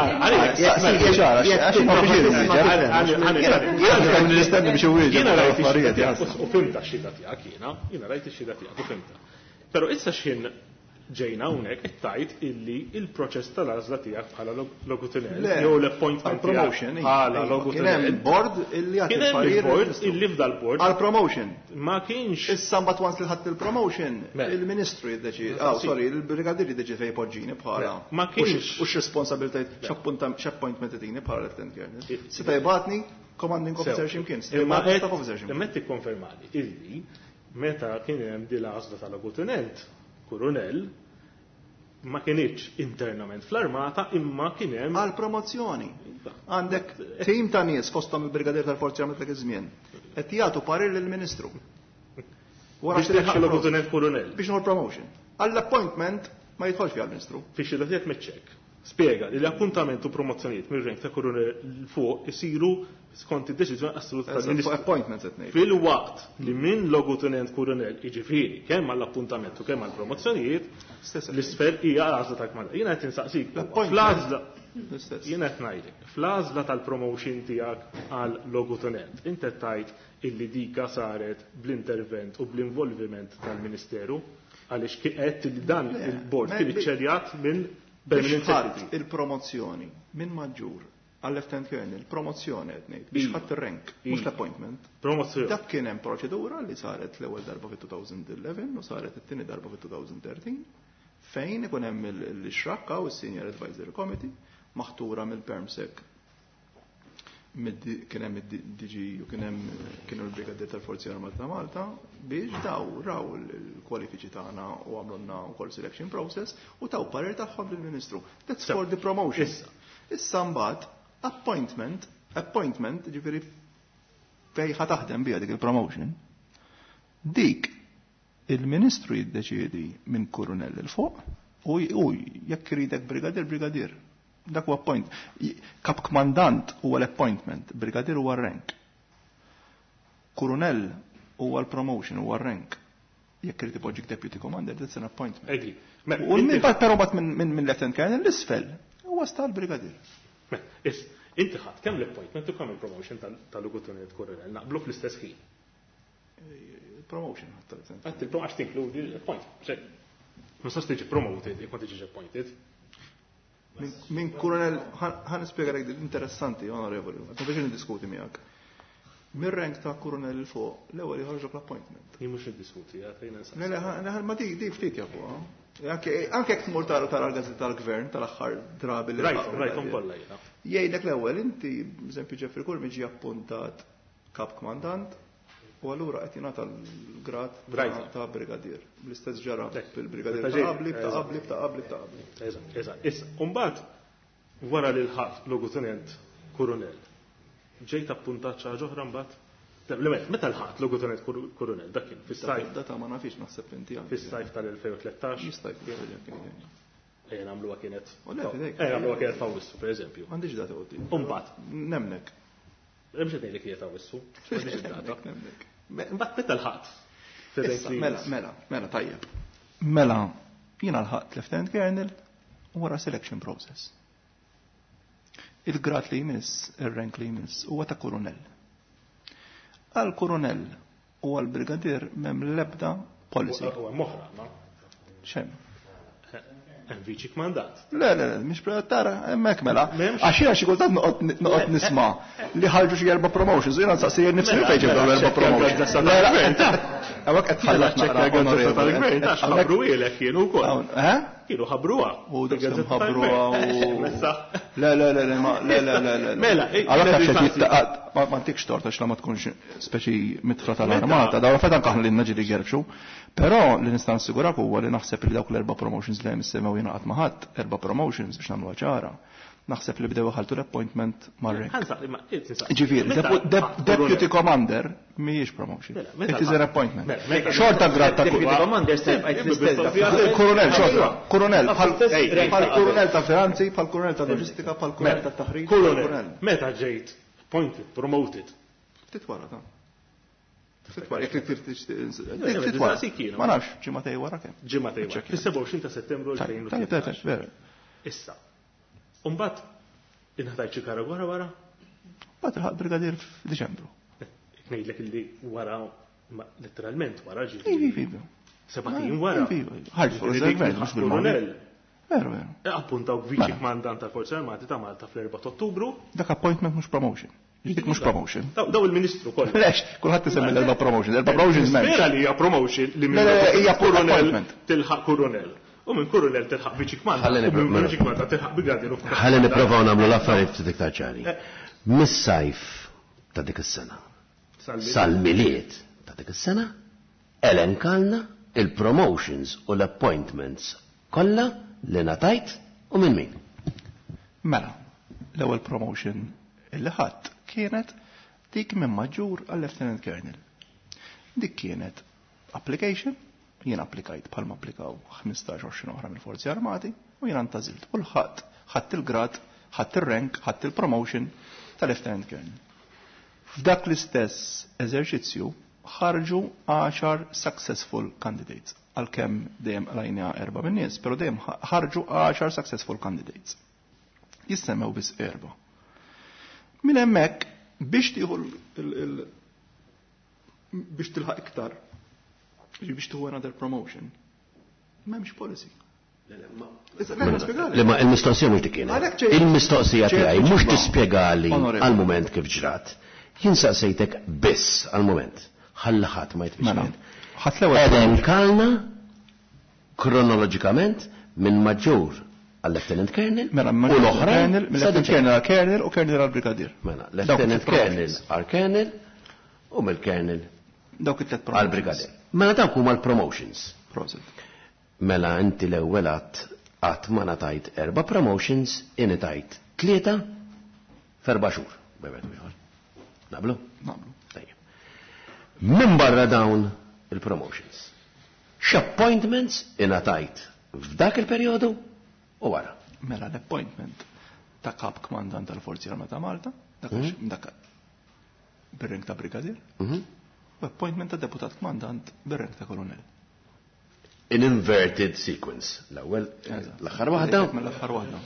Jiena rajt ix-xhieda tiegħek u fimta x-xhieda tiegħek jiena, jiena rajt ix-xhieda tiegħek u fimta. Però issa x'in ġejna hawnhekk qed tgħid illi il-proċess tal-għażla tiegħek bħala logotenent jew l-appointment promotion bħala logotenent. Kien hemm board illi Kien hemm il-board illi f'dal board għal promotion. Ma kienx issa mbagħad once li ħadd il-promotion il-Ministru jiddeċied. Ah, sorry, il-brigadier jiddeċied fejn poġġini bħala. Ma kienx u x'responsabbiltajiet x'appointment tini bħala Lieutenant Colonel. Seta' jibgħatni commanding officer x'imkien. Imma qed tikkonfermali illi meta kien hemm din l-għażla tal-logotenent kurunell ma kienx internament fl-armata imma kien hemm għal promozzjoni. Għandek tim ta' nies fosthom il-brigadier tal-Forzi Armati dak iż-żmien qed jagħtu parir lill-Ministru. Wara biex tilħaq logotenent kurunell. Biex nħol promotion. Għall-appointment ma jidħolx fiha l-Ministru. Fix-xhieda tiegħek meċċek. Spjega li l-appuntament u promozzjonijiet mir-rank ta' kurunell fuq isiru skont id-deċiżjoni assoluta tal-Ministru. Appointments qed ngħid. Fil-waqt li minn logotenent kurunell jiġifieri kemm għall-appuntament u kemm għall-promozzjonijiet l-isfel hija għażla ta' kmanda. Jiena qed insaqsik fl-għażla jiena qed ngħidlek fl-għażla tal-promotion tiegħek għal logotenent inti qed tgħid illi dika saret bl-intervent u bl-involviment tal-Ministeru għaliex qed li dan il-bord kien iċċerjat minn biex il-promozzjoni minn maġġur għal-Lieutenant Colonel, promozzjoni qed ngħid biex ħadd ir-rank, mhux l-appointment. Promozzjoni. Dak kien hemm proċedura li saret l-ewwel darba fit-twenty eleven u saret it-tieni darba fit-twenty thirteen fejn ikun hemm l-ixrakka u s-Senior Advisory Committee maħtura mill-Permsec kien hemm id-D G u kien hemm kienu l-Brigadier tal-Forzi Armati ta' Malta biex daw raw il-kwalifiċi tagħna u għamlulna wkoll selection process u taw parir tagħhom lill-Ministru. That's for the promotion. Issa mbagħad appointment, appointment ġifieri fejn ħa taħdem biha dik il-promotion. Dik il-Ministru jiddeċiedi minn kurunell il fuq u jekk iridek brigadier brigadier. Dak huwa appoint. Kap kmandant huwa l-appointment, brigadier huwa rank. Kurunell huwa l-promotion huwa rank. Jekk irid ipoġġik deputy commander, that's an appointment. Egi. U mbagħad però mbagħad minn Lieutenant Colonel l-isfel huwa stal brigadier. Is, inti ħadd kemm l-appointment u kemm il-promotion tal-logotenent kurunell naqblu fl-istess ħin. Promotion ħadd. Għadd il-promotion tinkludi l-appointment. Ma sax tiġi promoted jekk ma tiġix appointed. Min kurunell ħan nispjega lek interessanti, onorevoli, għad biex nidiskuti miegħek. Mir-rank ta' kurunell fuq l-ewwel jħorġok l-appointment. Jien mhux niddiskuti, għatajna nsaqsi. Le le, ma dik dik ftit jafu. Anke jekk tmur tara tara l-gazzetta tal-Gvern tal-aħħar drabi li rajthom rajthom kollha jiena. Jgħidlek l-ewwel inti eżempju Ġeffri Kurmi ġie appuntat kap kmandant u allura qed jingħata l-grad ta' brigadier. Bl-istess ġara bil-brigadier ta' qabli ta' qabli ta' qabli ta' qabli. Eżatt, eżatt. Issa, mbagħad wara li l-ħadd logotenent kurunell ġejt appuntat xi ħaġa oħra mbagħad. Meta l-ħadd logotenent kurunell dak kien fis-sajf. Data ma nafix naħseb inti għandek. Fis-sajf tal-twenty thirteen. Ejja nagħmluha kienet. Ejja nagħmluha kienet f'Awwissu pereżempju. M'għandix data qudiem. Mbagħad nemnek. Hemm xi ngħidlek kienet Awwissu. M'għandix data. Mbagħad meta l-ħadd. Mela, mela, mela tajjeb. Mela, jiena l-ħadd Lieutenant Colonel wara selection process. Il-grad li jmiss, ir-rank li jmiss huwa ta' kurunell. Għal-kurunell u għal-brigadier mem l-ebda policy. U moħra, ma? ċem? Hemm viċi kmandat. Le, le, le, mhix tara, hemmhekk mela. Għaxina xi kultant noqgħod nisma' li ħarġu xi erba' promotions, jiena nsaqsi nifsi fejn ġew l-erba' promotions. Għawak għed ħallat ċekka għazzetta tal-gvern, tax ħabru ilek kienu kol. Kienu ħabruwa. U dak ħabruwa u... Le, le, le, le, le, le, Mela, għawak għaxħed jittaqad, ma tikx tortax la ma tkunx speċi mitħla tal-armata, da għafetan kaħna li n-naġi li għerbxu, pero li nistan sigurak huwa li naħseb li dawk l-erba promotions li jemmissemew jina għat maħat, erba promotions biex namlu ċara. Naħsep li bdew ħaltu l-appointment marrek. Ġifiri, deputy commander mhijiex promotion. It is an appointment. Xorta grad ta' deputy commander Koronel, xorta. Koronel, bħal koronel ta' finanzi, bħal koronel ta' loġistika, bħal koronel ta' taħriġ. Koronel, meta ġejt appointed, promoted. Titwara ta' Titwara, jek titwara. Ma nafx, ġimatej wara kemm. Ġimatej wara. fis-seba' u għoxrin ta' Settembru għalfejn. Issa. Umbat, inħatajt ċikara wara wara? Bat il-ħak brigadier f'Diċembru. Iknejdlek illi wara, letteralment wara ġi. Ivi, ivi. Sebatin wara. Ħarġu l-Zervent, mux bil-Koronel. Veru, veru. Appuntaw viċi kmandant tal-Forzi Armati ta' Malta fl-erba' ta' Ottubru. Dak appointment mux promotion. Dik mux promotion. Daw il-Ministru kol. Lex, kullħat tisemmi l-erba promotion. L-erba promotion memx. Vera li hija promotion li minn hija appointment. Tilħaq Koronel. U minn Koronel tilħaq viċi kmandant. U minn viċi kmandant tilħaq brigadier. Ħalli nipprovaw nagħmlu l-affarijiet ftit iktar ċari. Mis-sajf ta' dik is-sena. Sal-miliet ta' dik is-sena elenkalna il-promotions u l-appointments kollha li natajt u minn min. Mela, l-ewwel promotion illi ħadd kienet dik minn maġġur għal Lieutenant Colonel. Dik kienet application, jien applikajt bħalma applikaw ħmistax għoxrin oħra mill-Forzi Armati u jien antażilt. U l-ħadd ħadd il-grad, ħadd il-rank, ħadd il-promotion ta' Lieutenant Colonel. F'dak l-istess eżerċizzju ħarġu għaxar successful candidates. Għalkemm dejjem rajna erba' min-nies, però dejjem ħarġu għaxar successful candidates. Jissemmew biss erba'. Min hemmhekk biex tieħu il biex tilħaq iktar, biex tieħu another promotion, m'hemmx policy. Li ma il-mistoqsija mhux dik kienet. Il-mistoqsija tiegħi mhux tispjegali għall-mument kif ġrat. Jien saqsejtek biss għall-mument. Ħalli ħadd ma jitfixkel. Eden kalna kronoloġikament minn maġġur għal-Lieutenant Colonel u l-oħrajn Lieutenant Colonel għal-Colonel u Colonel għal-Brigadier. Mela, Lieutenant Colonel għal-Colonel u mill-Colonel għal-Brigadier. Mela dawk huma l-promotions. Mela inti l-ewwel għat ma natajt erba' promotions, inni tajt tlieta f'erba' xhur. Nablu? Nablu. Min barra dawn il-promotions. X'appointments inatajt f'dak il-perjodu u wara. Mela l-appointment ta' kap kmandant tal-Forzi Armati ta' Malta, dak bir-rank ta' brigadier, u appointment ta' deputat kmandant bir-rank ta' kolonel. In inverted sequence. L-ewwel l-aħħar waħda. L-aħħar waħda.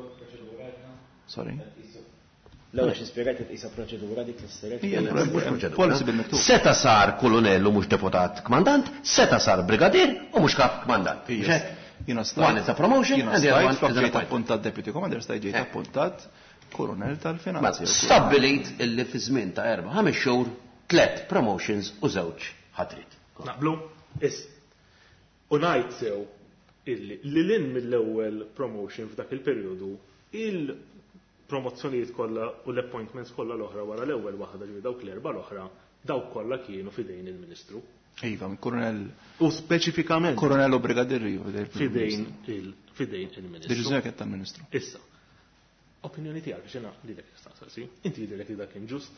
Sorry. L-ewwel xi spjegat qisha proċedura dik l-istrek. Seta sar kolonel u mhux deputat kmandant, seta sar brigadier u mhux kap kmandant. Jina One is a promotion, and the other one is appuntat deputy commander, stajġiet appuntat kolonel tal-finanzi. Stabilit illi fi żmien ta' erba' ħames xhur tlet promotions u żewġ ħatrit. Naqblu? Is. U ngħid sew illi lilin mill-ewwel promotion f'dak il-perjodu il-promozzjonijiet kollha u l-appointments kollha l-oħra wara l-ewwel waħda ġifi dawk l-erba' l-oħra dawk kollha kienu fidejn il-Ministru. Iva, koronel. U speċifikament. Koronel u brigadirju. Fidejn il-Ministru. Deċiżjoni kien tal-Ministru. Issa. Opinjoni tiegħek biex jiena lilek nistaqsi. Inti jidhirlek li dak inġust?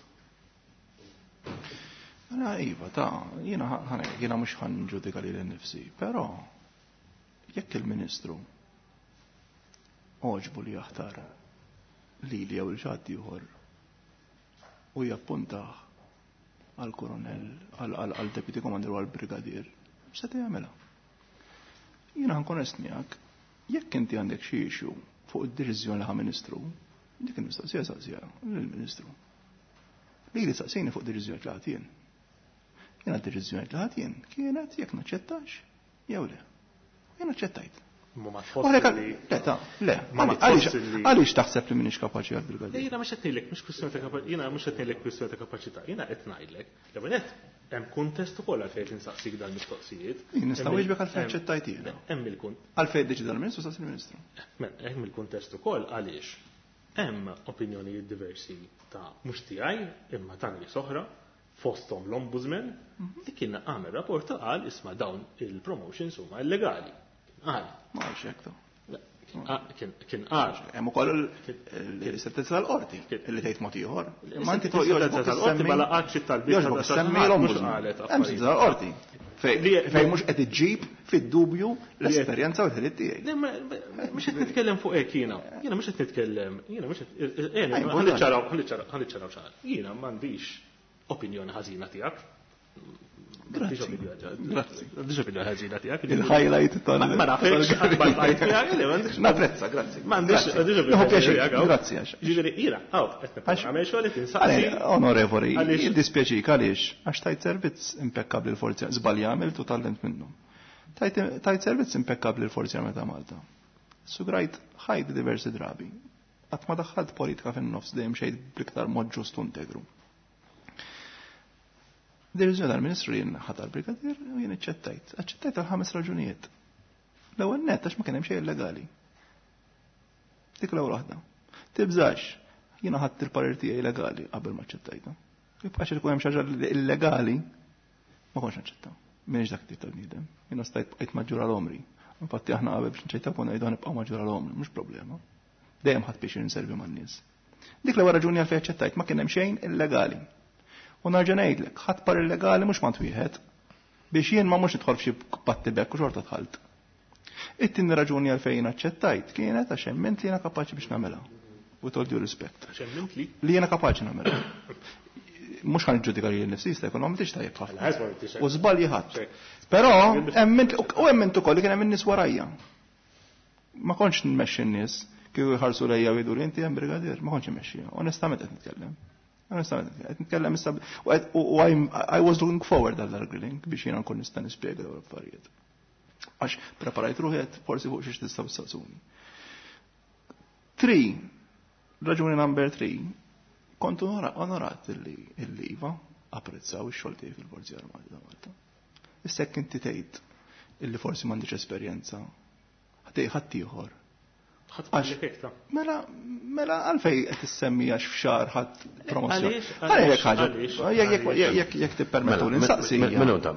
Mela iva, ta' jiena ħanek, jiena mhux ħanġudika lil innifsi, però jekk il-Ministru oġbu li jaħtar lili jew il-ġadd ieħor u jappuntaħ għal-koronel, għal-deputy commander u għal-brigadier, se te jagħmilha. Jiena ħankun est miegħek, jekk inti għandek xi issue fuq id-deċiżjoni li ħa Ministru, dik il-mistoqsija saqsija lill-Ministru. Lili saqsini fuq deċiżjoni li ħadd jien. Jiena d-deċiżjoni li ħadd jien kienet jekk naċċettax jew le. Jien aċċettajt. Ma ma tħoss li. Le, ta' le. Għaliex taħseb li minix kapaċi għal-brigadier? Jiena mhux qed ngħidlek mhux kwistjoni ta' kapaċità, jiena mhux qed ngħidlek kwistjoni ta' kapaċità, jiena qed ngħidlek. L-ewwel hemm kuntest ukoll għalfejn insaqsik dan mistoqsijiet. Nistgħu wieġbek għalfejn ċettajt jiena. Hemm il-kunt. Għalfejn deċida l-Ministru sa' il-Ministru. Hemm il-kuntest ukoll għaliex hemm opinjonijiet diversi ta' mhux tiegħi imma ta' nies oħra fosthom l-Ombudsman li kien għamel rapport qal isma' dawn il-promotions huma illegali. Qal. Ma għalx hekk Kien qal. Hemm ukoll il-sentenza tal-qorti li tgħid mod ieħor. Ma inti sentenza tal-qorti ma laqgħetx it-talbiet tal-Ombudsman. Hemm sentenza tal-qorti. Fejn mhux qed iġġib fid-dubju l-esperjenza u l-ħiliet tiegħi. Mhux qed nitkellem fuq hekk jiena. Jiena mhux qed nitkellem, jiena mhux qed ħaniċċaraw ħaniċċaraw xahar. Jiena m'għandix opinjoni ħażina tiegħek. Grazzi. Grazzi. Il-highlight tal- Ma nafx, għajt tiegħek. Napprezza, grazzi. M'għandix Grazzi għax. Ġifieri jiena hawn qed nagħmel xogħol li tinsaqsi. Onorevoli, jiddispjaċik għaliex għax tajt servizz impeccabli l-forzi żball jagħmel u tallent minnu. Tajt servizz impeccabli l-forzi armata ta' Malta. Sugrajt ħajt diversi drabi. Qatt ma daħħalt politika fin-nofs dejjem xejn bl-iktar mod ġust u integru. Dirġa tal-Ministru jien ħadd għall-Brigadier u jien iċċettajt. Aċċettajt għal ħames raġunijiet. L-ewwel nett għax ma kien hemm xejn illegali. Dik l-ewwel waħda. Tibżax, jiena ħadd il-parir tiegħi legali qabel ma ċċettajta. Jibqax ikun hemm xi ħaġa illegali ma konx naċċetta. M'iniex dak tip tal-bniedem. Jiena stajt bqajt maġġur għall-omri. Infatti aħna qabel biex nċejta kun ngħidu nibqgħu maġġur għall-omri, mhux problema. Dejjem ħadd biex inservi man-nies. Dik l-ewwel raġuni għalfejn aċċettajt ma kien hemm xejn illegali. U narġa' ngħidlek, ħadd par illegali mhux mant wieħed biex jien ma mhux nidħol f'xi patti bekk u xorta tħalt. It-tieni raġuni għalfejn aċċettajt kienet għax hemmint li jiena kapaċi biex nagħmilha. U told you respect. Hemmint li? Li jiena kapaċi nagħmilha. Mhux ħan niġġudika li nnifsi jista' jkun ma tix tajjeb ħafna. U żbalji ħadd. Però hemmint u hemmint ukoll li kien hemm in-nies warajja. Ma kontx nmexxi n-nies kieku jħarsu lejja u jgħidu li inti hemm brigadier, ma kontx immexxija. Onestament qed nitkellem. I was looking forward għal grilling biex jiena nkun nista' nispjega dawn l-affarijiet. Għax preparajt ruħet forsi fuq xiex tistgħu tistaqsuni. Three, raġuni number three, kontu onorat il-liva apprezzaw ix-xogħol tiegħi fil-Forzi Armati ta' Malta. Issek inti tgħid illi forsi m'għandix esperjenza ħadd ieħor. Mela, mela għalfej qed issemmi għax f'xahar ħadd promozzjoni. Għalhekk ħaġa. Jekk jekk tippermettu li nsaqsi. Minuta.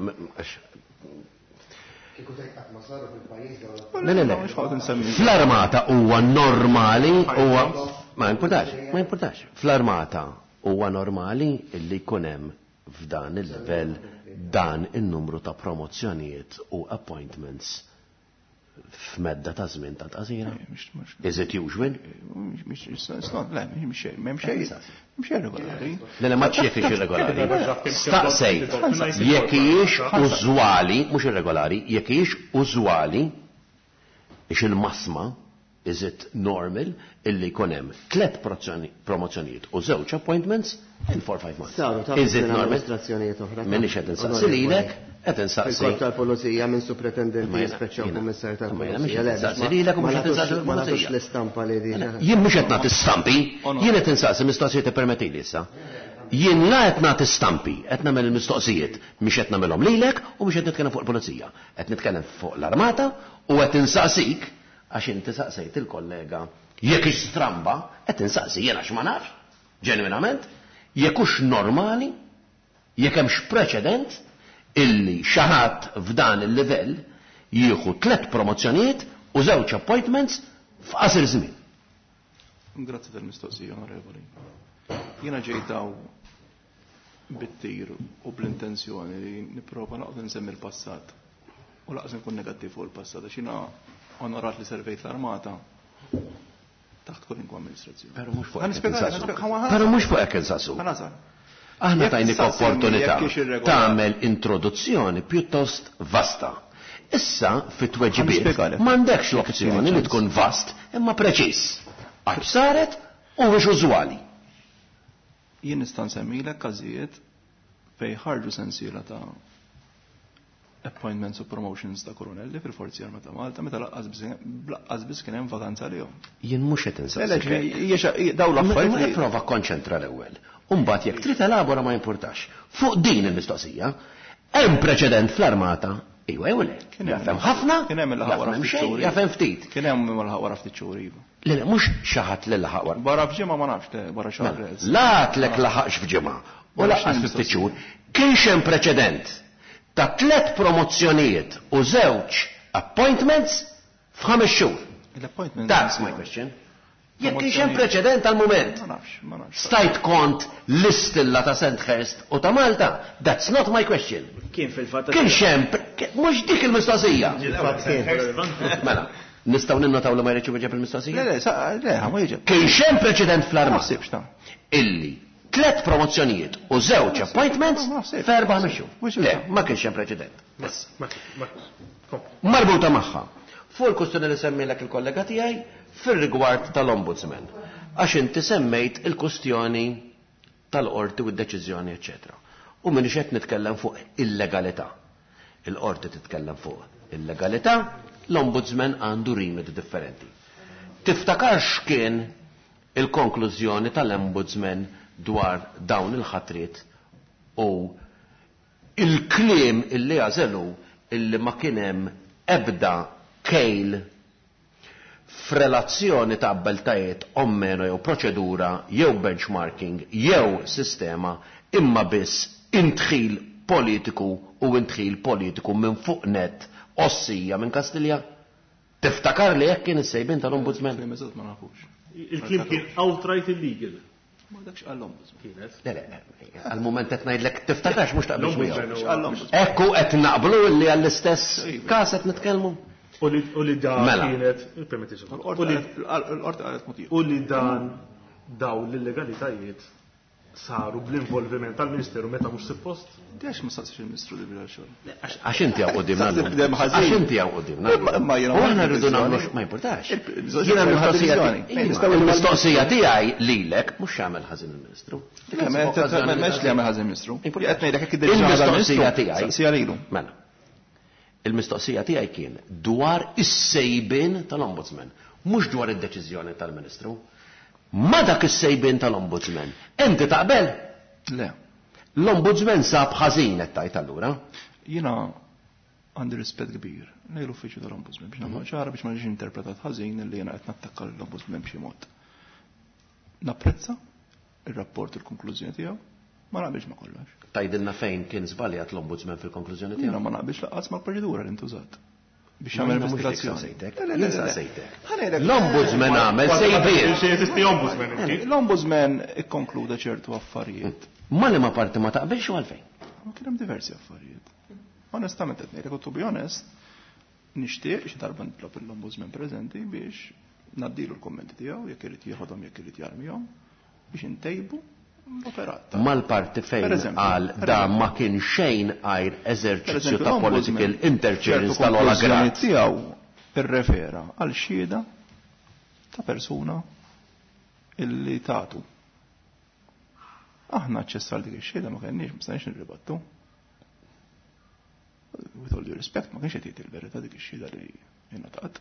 Fl-armata huwa normali huwa ma importax, ma importax. Fl-armata huwa normali illi jkun hemm f'dan il-livell dan in-numru ta' promozzjonijiet u appointments f'medda ta' żmien ta' qasira. Is it usual? Le, m'hemm xejn regolari. Le ma jekk ix irregolari. Staqsejt jekk hijiex użwali, mhux irregolari, jekk hijiex użwali ix il-masma is it normal illi jkun hemm tliet promozzjonijiet u żewġ appointments in four five months. Is it normal? M'inhiex qed insaqsi lilek qed insaqsi. Il-Kort tal-Pulizija minn Supretendenti Speċjal Kummissar tal-Pulizija. Ma nagħtux l-istampa li di. Jien mhux qed nagħti stampi, jien qed insaqsi mistoqsijiet ippermettili issa. Jien la qed nagħti stampi, qed nagħmel il-mistoqsijiet mhux qed nagħmelhom lilek u mhux qed nitkellem fuq il-Pulizija. Qed nitkellem fuq l-Armata u qed insaqsik għax inti saqsejt il-kollega jekk ix stramba qed insaqsi jien għax ma nafx, ġenwinament, jekk hux normali, jekk hemmx preċedent illi xi ħadd f'dan il-livell jieħu tliet promozzjonijiet u żewġ appointments f'qasir żmien. Grazzi tal-mistoqsija, onorevoli. Jiena ġejtaw bit-tir u bl-intenzjoni li nipprova naqgħod nsemmi l-passat u laqas nkun negattiv fuq il-passat għax jiena onorat li servejt l-armata taħt kwalinkwa amministrazzjoni. Però mhux fuq hekk. Però mhux fuq hekk insaqsu. Aħna tajnik opportunità tagħmel introduzzjoni pjuttost vasta. Issa fit-tweġibiet m'għandekx l-opzjoni li tkun vast imma preċiż. Għax saret u biex użwali. Jien nista' nsemmilek każijiet fejn ħarġu sensiela ta' appointments u promotions ta' koronelli fil-Forzi Armata ta' Malta meta laqqas biss kien hemm vakanza lihom. Jien mhux qed insaq. Dawn l-affarijiet. Nipprova kkonċentra l-ewwel. Umbagħad jekk trid elabora ma jimpurtax. Fuq din il-mistoqsija, hemm preċedent fl-armata. Iwa jew le. Jafhem ħafna. Kien hemm il-ħaq wara ftit xhur. Jafhem ftit. Kien hemm il-ħaq wara ftit xhur iva. Le le mhux xi ħadd lil laħaq wara. Wara f'ġimgħa ma nafx wara xahar. Lat lek laħaqx f'ġimgħa. U laqqas ftit xhur. Kien hemm preċedent ta' tliet promozzjonijiet u żewġ appointments f'ħames xhur. That's my question. Jekk kien hemm preċedent għal-mument. Stajt kont l-istilla ta' Sandhurst u ta' Malta. That's not my question. Kien fil-fatt. Kien xem, mhux dik il-mistoqsija. Mela, nistgħu ninnotaw li ma jridx iweġeb il-mistoqsija? Le, le, ma jiġeb. Kien xem preċedent fl-armata. Illi tliet promozzjonijiet u żewġ appointments f'erba' mixu. Le, ma kienx hemm preċedent. Marbuta magħha. Fuq il-kustjoni li semmilek il-kollega tiegħi fir-rigward tal-Ombudsman. Għax inti semmejt il-kustjoni tal-qorti u d-deċiżjoni, eċetera. U minix qed nitkellem fuq illegalità. Il-qorti titkellem fuq illegalità, l-Ombudsman għandu rimedi differenti. Tiftakarx kien il-konklużjoni tal-Ombudsman dwar dawn il-ħatriet u il-kliem illi għażelu illi ma kien hemm ebda kejl f'relazzjoni ta' beltajiet ommeno jew proċedura jew benchmarking jew sistema imma biss intħil politiku u intħil politiku minn fuq net ossija minn Kastilja. Tiftakar li jekk kien is-sejbin tal-Ombudsman? Il-klim kien outright illegal. Ma dakx għall-Ombudsman. Le le, għal-moment qed ngħidlek tiftakarx mhux taqbilx miegħu. Ekku qed naqblu li għall-istess każ qed nitkellmu. U li dan kienet, permettix, u li dan daw l-illegalitajiet saru bl-involviment tal-Ministeru meta mhux suppost. Għax ma saqsix il-Ministru li bila xogħol. Għax inti hawn qudiemna. Għax inti hawn qudiemna. U aħna rridu nagħmlu ma jimpurtax. Jiena l-mistoqsija tiegħi lilek mhux jagħmel ħażin il-Ministru. M'hemmx li jagħmel ħażin il-Ministru. Qed ngħidlek hekk il-mistoqsija tiegħi. Saqsija lilu. Mela. Il-mistoqsija tiegħi kien dwar is-sejbin tal-Ombudsman, mhux dwar id-deċiżjoni tal-Ministru. Ma dak is-sejbin tal-Ombudsman. Inti taqbel? Le. L-Ombudsman sab ħażin qed tgħid allura. Jiena għandi rispett kbir lejn l-uffiċċju tal-Ombudsman biex nagħmel ċara biex ma ġiex interpretat ħażin li jiena qed nattakka l-Ombudsman b'xi mod. Napprezza ir-rapport il-konklużjoni tiegħu, ma naqbilx ma kollox. Tajdilna fejn kien żbaljat l-Ombudsman fil-konklużjoni tiegħu? Jiena ma naqbilx laqqas mal-proċedura li intużat. Biex jagħmel investigazzjoni. L-Ombudsman għamel sejbien. L-Ombudsman ikkonkluda ċertu affarijiet. Ma li ma parti ma taqbilx u għalfejn? Kien hemm diversi affarijiet. Onestament qed ngħidlek, to be honest, nixtieq xi darba nitlob l-Ombudsman preżenti biex naddilu l-kommenti tiegħu jekk irid jieħodhom jekk irid jarmihom biex intejbu l-operat. Mal-parti fejn qal da ma kien xejn għajr eżerċizzju ta' political interference tal-ola grat tiegħu irrefera għal xhieda ta' persuna illi tagħtu. Aħna ċessar dik ix-xhieda ma kenniex ma stajniex nirribattu. With all due respect, ma kienx qed jgħid il-verità dik ix-xhieda li ingħatat.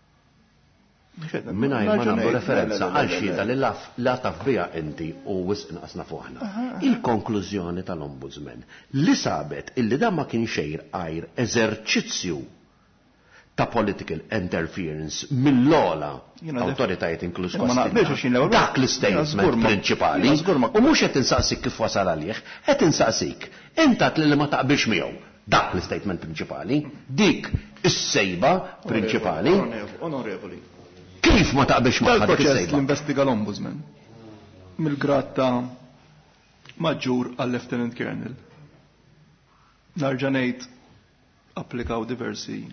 Minajr ma nagħmlu referenza għal xhieda li la taf biha inti u wisq inqasna fuqna. Il-konklużjoni tal-Ombudsman li sabet illi dan ma kien xejn għajr eżerċizzju ta' political interference mill-ola awtoritajiet inkluż dak l-statement prinċipali u mhux qed insaqsik kif wasal għalih, qed insaqsik intat li ma taqbilx miegħu dak l-statement prinċipali, dik is-sejba prinċipali. Onorevoli. Kif ma taqbilx magħha dik is-sejba? L-investiga l-Ombudsman mill-grad ta' maġġur għal Lieutenant Colonel. Narġa' ngħid applikaw diversi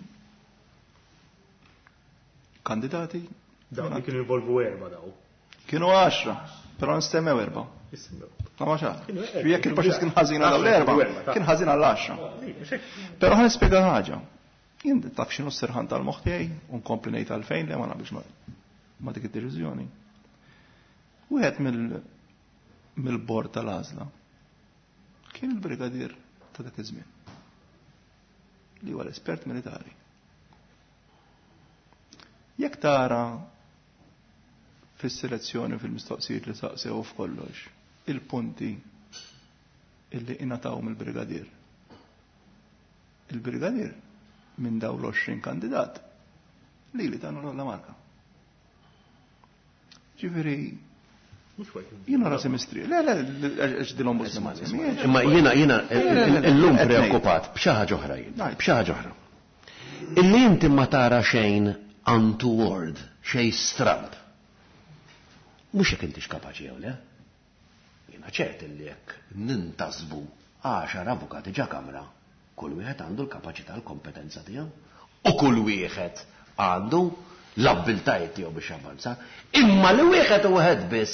kandidati. Dawn kienu involvu erba' daw. Kienu għaxra, però nistemmew erba'. Ma xar. Jekk il-proċess kien ħażin għal erba', kien ħażin għal għaxra. Però ħa nispjega ħaġa. Jien taf x'inhu s-serħan tal-moħħ tiegħi u nkompli ngħid għalfejn li ma naqbilx ma' dik id-deċiżjoni. Wieħed mill-bord tal-għażla kien il-brigadier ta' dak iż-żmien. li huwa l-espert militari. Jekk tara fis-selezzjoni fil-mistoqsijiet li saqsew f'kollox il-punti illi ingħataw mill-brigadier. Il-brigadier minn daw l-għoxrin kandidat li li tagħnu l marka. Ġifieri jiena rasi mistri. Le, le, ġdilhom Ombudsman. Imma jiena jiena llum preokkupat b'xi ħaġa oħra jien, b'xi ħaġa oħra. Illi inti ma tara xejn untoward, xejn stramp. Mhux jekk intix kapaċi jew le. Jiena ċert li jekk nintasbu għaxar avukati ġa kamra, kull wieħed għandu l-kapaċità l-kompetenza tiegħu u kull wieħed għandu l-abbiltajiet tiegħu biex javvanza. Imma li wieħed u wieħed biss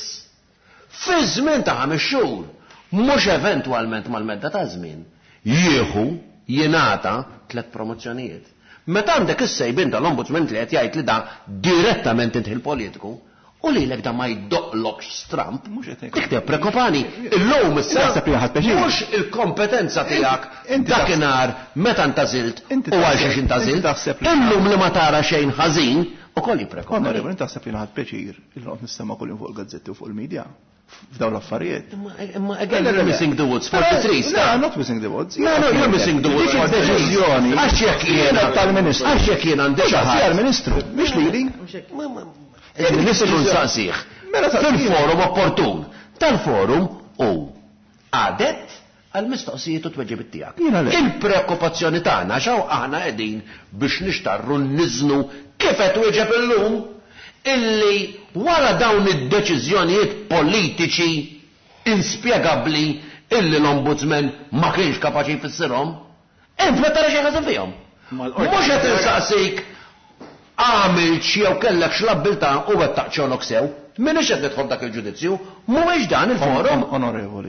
fi żmien ta' ħames xhur, mhux eventwalment mal-medda ta' żmien, jieħu jingħata tliet promozzjonijiet. Meta għandek is-sejbin tal-Ombudsman li qed jgħid li da direttament inti il-politiku, u lilek da ma jdoqlokx stramp, dik prekopani, il-lum mhux il-kompetenza tiegħek dakinhar meta intażilt u għal xiex intażilt, illum li ma tara xejn ħażin ukoll jiprekopani. Onorevoli, inti taħseb li ħadd peċir il-qod nistema' kull fuq il-gazzetti u fuq il-medja f'dawn l-affarijiet. Imma again you're missing the woods for the trees. No, I'm not missing the woods. No, no, you're missing the woods for the deċiżjoni. Għax jekk jiena tal-Ministru. Għax jekk jiena għandi xi ħadd. Ministru, mhix lili. Il-Ministru nsaqsih fil-forum opportun tal-forum u għadet għal-mistoqsijiet u tweġibit tiegħek. Il-preokkupazzjoni tagħna xaw aħna qegħdin biex nixtarru nniżnu kif qed weġeb illum illi wara dawn id-deċiżjonijiet politiċi inspjegabbli illi l-Ombudsman ma kienx kapaċi jfissirhom, int ma tara xi ħaġa fihom. Mhux qed insaqsik għamil jew kellek x'labbilta u wettaq xogħolok sew, m'iniex qed nidħol dak il-ġudizzju, mhuwiex dan il-forum. Onorevoli,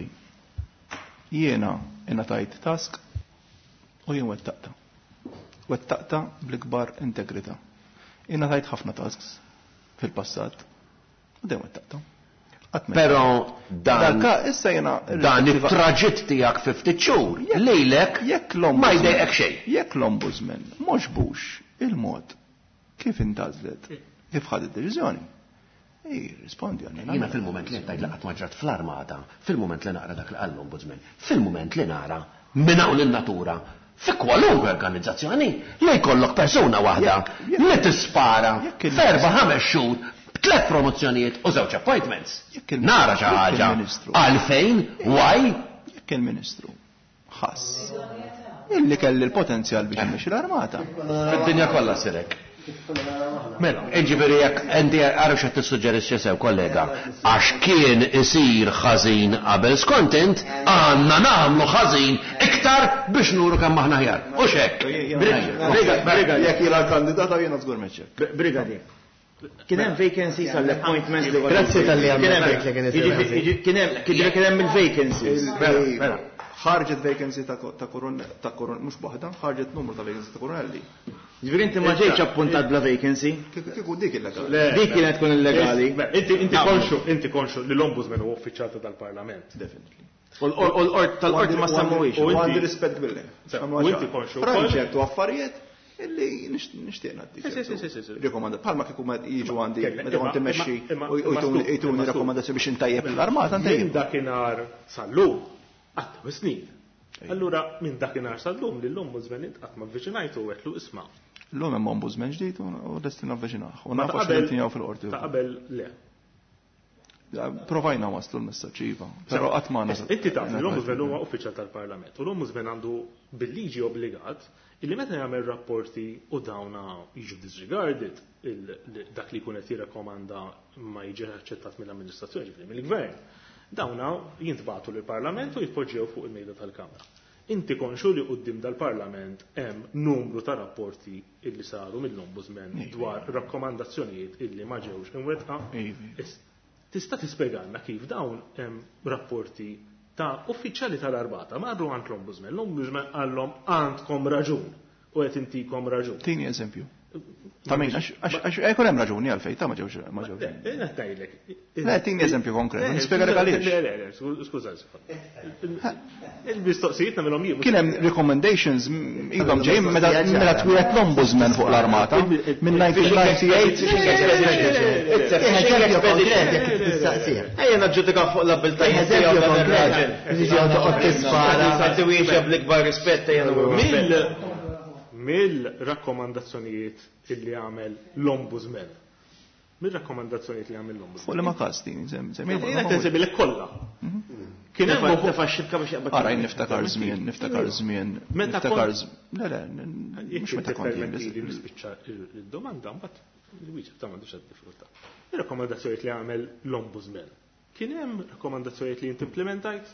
jiena ingħatajt task u jien wettaqta. Wettaqta bl-ikbar integrità. Ingħatajt ħafna tasks fil-passat u dejjem wettaqta. Però dan issa jiena dan it-traġitt tiegħek fi ftit xhur lejlek ma jdejqek xejn. Jekk l-Ombudsman mhux bux il-mod kif intażlet, kif ħad id-deċiżjoni. Ej, rispondi għalmena. Jiena fil-moment li qed laqgħat maġrat fl-armata, fil-moment li naqra dak li qal l-Ombudsman, fil-moment li nara minn hawn in-natura fi kwalunkwe organizzazzjoni li jkollok persuna waħda li tispara f'erba' ħames xhur b'tliet promozzjonijiet u żewġ appointments. Nara xi ħaġa għalfejn why jekk il-Ministru ħass illi kelli l-potenzjal biex imexxi l-armata. Fid-dinja kollha sirek. Mela, ġifieri jekk inti għarfu x'qed tissuġġerixxi sew kollega, għax kien isir ħażin qabel skontent, għandna nagħmlu ħażin iktar biex nuru kemm aħna ħjar. U x'hekk. Brigadier, jekk jiena l-kandidata jiena żgur meċċek. Brigadier. Kien hemm vacancies għall-appointments li Grazzi tal-li għamilek kien hemm kien hemm il-vacancies. Mela, ħarġet vacancy ta' koron ta' koron mhux waħda, ħarġet numru ta' vacancy ta' koronelli. Ġifieri inti ma ġejtx appuntat bla vacancy. Kieku dik illegali. Dik kienet tkun illegali. Inti inti konxu, inti konxu li l-Ombudsman huwa uffiċjata tal-Parlament. Definitely. U l-qort tal-qorti ma semmuwix. U għandi rispett billi. U inti konxu. Ċertu affarijiet illi nixtieq ngħaddik. Rekomanda bħalma kieku ma jiġu għandi meta kont immexxi u jtuni rakkomandazzjoni biex intajjeb l-armata ntejjeb. Dakinhar sallum għatta snin. Allura minn dakinhar sal-lum li l-Ombudsman intqatt ma' viċinajtu u għetlu isma'. L-lum hemm Ombudsman ġdid u destin avviċinaħ. U nafu x'intinjaw fil-qorti. Ta' qabel le. Provajna waslu l-messaġġ iva. Però qatt ma inti taf l-Ombudsman huwa uffiċjal tal-Parlament u l-Ombudsman għandu bil-liġi obbligat illi meta jagħmel rapporti u dawna jiġu disregarded dak li jkun qed jirrakkomanda ma jiġi aċċettat mill-amministrazzjoni ġifieri mill-gvern. Dawna jintbagħtu lill-Parlament u jitpoġġew fuq il-mejda tal-Kamra. Inti konxu li quddiem dal-Parlament hemm numru ta' rapporti illi saru mill-Ombudsman dwar rakkomandazzjonijiet illi ma ġewx imwettqa. Tista' tispjegana kif dawn hemm rapporti ta' uffiċjali tal-Arbata marru għand l-Ombudsman. L-Ombudsman għallhom għandkom raġun u qed intikom raġun. Tieni eżempju. Ta' min, għax ekon hemm raġuni għalfej, ta' ma ġewx ma ġewx. Nettajlek. Le, tini eżempju konkret, nispjegħalek għaliex. Le, le, le, skuża, il-mistoqsijiet nagħmilhom jien. Kien hemm recommendations ilhom ġejjin meta twiet l-ombudsman fuq l-armata minn nineteen ninety-eight. Ejja naġġudika fuq l-abiltajiet tiegħu dan ir-raġel. Jiġi toqgħod tispara, tewwieġeb bl-ikbar rispett ejja mill-rakkomandazzjonijiet illi għamel l-ombudsman. Mill-rakkomandazzjonijiet li għamel l-ombudsman. Fuq li ma kastin, semmi. Jena tensibilek kollha. Kien hemm tefaxxilka biex jaqbad. Ara niftakar żmien, niftakar żmien. Niftakar Le le, mhux meta kont jien nispiċċa il-domanda mbagħad il-wieġeb ta' m'għandux diffikultà. Ir-rakkomandazzjonijiet li għamel l-ombudsman. Kien hemm rakkomandazzjonijiet li int implementajt?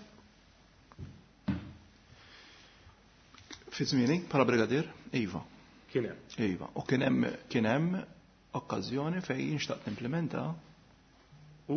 Fi żmieni bħala brigadier, iva. Kien hemm. Iva. U kien hemm kien hemm okkażjoni fejn xtaqt implementa u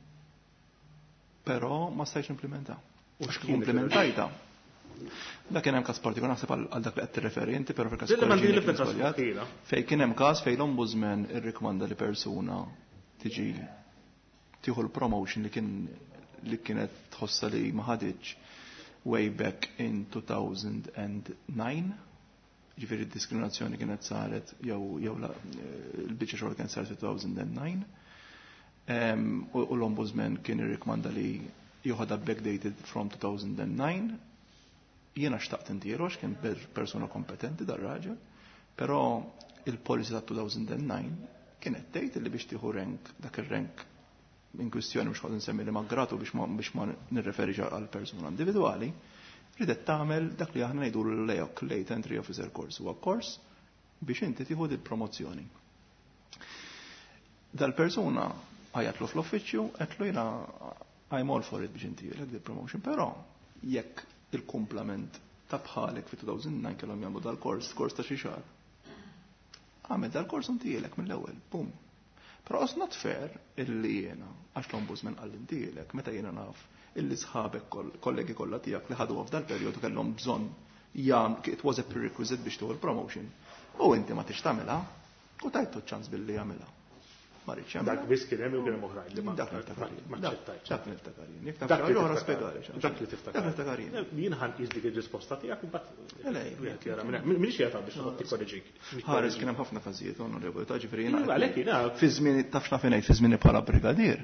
però ma stajtx implementa. U implementajta. Da kien hemm każ partikolari naħseb għal dak li qed tirreferi inti, però fil-każ fejn kien hemm każ fejn l-ombudsman irrikmanda li persuna tiġi tieħu l-promotion li kien li kienet tħossa li ma ħadiġ way back in two thousand nine, ġifiri diskriminazzjoni kienet saret, jew jew l-biċċa xogħol kienet saret two thousand nine, u l-ombudsman kien irrikmanda li joħodha backdated from two thousand nine. Jiena xtaqt intierox kien persuna kompetenti dar-raġel, però il-policy ta' two thousand nine kienet tgħid li biex tieħu rank dak ir-rank in kwistjoni biex ħod nsemmi li ma gratu biex ma biex ma nirreferi għal persuna individwali, ridet tagħmel dak li aħna ngħidu l-L E O C, Late Entry Officer Course, huwa course biex inti tieħu il-promozzjoni. Dal-persuna ħajatlu fl-uffiċċju qedlu jiena I'm all for it biex inti jilek il-promotion, però jekk il-kumplament ta' bħalek fi two thousand nine kellhom jagħmlu dal-kors, kors ta' xi xahar. Għamel dal-kors intielek mill-ewwel, bum. Però it's not fair illi jiena għax l-ombudsman qal intielek meta jiena naf illi sħabek kollegi kollha tiegħek li ħadu f'dal perjodu kellhom bżonn jam it was a prerequisite biex tieħu l-promotion. U inti ma tix tagħmilha u tajtu ċans billi jagħmilha. Ma rridx jagħmilha. Dak biss kien hemm u kien hemm oħrajn li ma dak niftakar. Dak niftakar. Jekk tafx oħra spjegali. Dak li tiftakar. Dak niftakar. Jien ħan qis dik ir-risposta tiegħek imbagħad minix qiegħed biex noqgħod tikkorreġik. Ħares kien hemm ħafna każijiet onorevoli ta' ġifieri jiena. Fi żmien tafx naf ngħid fi żmien bħala brigadier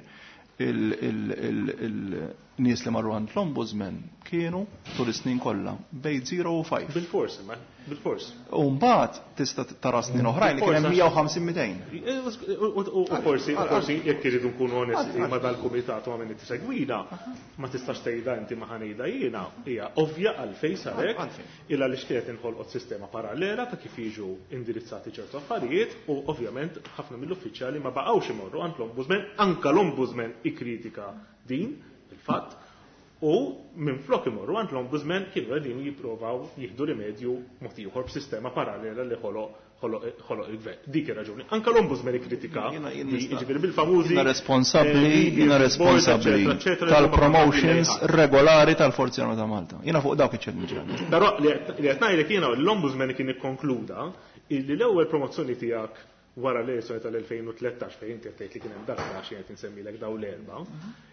il-nies li marru għand l-ombudsman kienu tul is-snin kollha bejn zero u five. Bil-fors, ma bil-fors. U mbagħad tista' tara snin oħrajn li kien hemm mija u ħamsin mitejn. U forsi forsi jekk iridu nkunu onesti ma dal-kumitat u għamilni tisegwina, ma tistax tgħidha inti ma ħanejda jiena hija ovvja għalfejn sarek illa li xkienet inħolqot sistema parallela ta' kif jiġu indirizzati ċertu affarijiet u ovvjament ħafna mill-uffiċjali ma baqgħux imorru għand l-ombudsman, anke l-ombudsman kritika din il-fatt u minn flok imorru għand l-ombudsman kienu għedin jipprovaw jihdu rimedju mod ieħor b'sistema parallela li ħoloq il-gvern. Dik ir-raġuni. Anke l-ombudsman ikkritika jiġifieri bil-famużi jiena responsabbli jiena responsabbli tal-promotions regolari tal-Forzi Armata ta' Malta. Jiena fuq dawk iċ-ċermiġan. Però li qed ngħidlek jiena l-ombudsman kien ikkonkluda illi l-ewwel promozzjoni tiegħek wara l-elezzjoni tal-elfejn u tletax fejn inti qed li kien hemm darba xi qed insemmilek daw l-erba'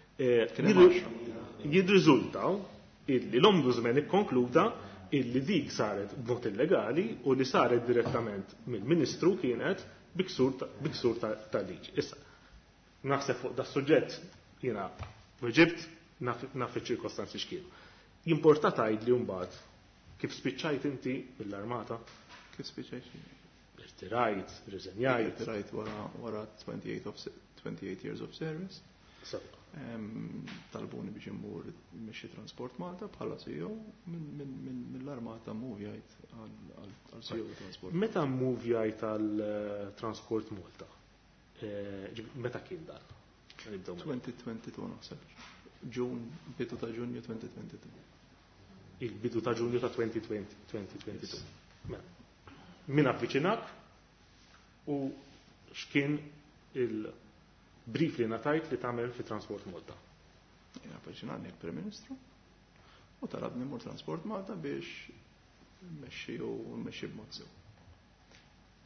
jirriżultaw illi l-ombudsman ikkonkluda illi dik saret b'mod illegali u li saret direttament mill-Ministru kienet biksur tal-liġi. Issa, naħseb fuq da suġġett jiena weġibt naf iċ-ċirkostanzi x'kienu. Jimporta tgħidli mbagħad kif spiċċajt inti mill-armata? Kif spiċċajt? Irtirajt, riżenjajt. Irtirajt wara twenty-eight years of service. Talbuni biex immur mexxi Transport Malta bħala C E O mill-armata movjajt għal C E O Transport. Meta movjajt għal Transport Malta? Meta kien dan? twenty twenty-two naħseb. Ġun, bidu ta' Ġunju twenty twenty-two. Il-bidu ta' Ġunju ta' twenty twenty-two. Min avviċinak u x'kien il-brief li natajt li tagħmel fi Transport Malta. Jien avviċinani l-Prim Ministru u talabni mmur Transport Malta biex mmexxi u mmexxi b'mod sew.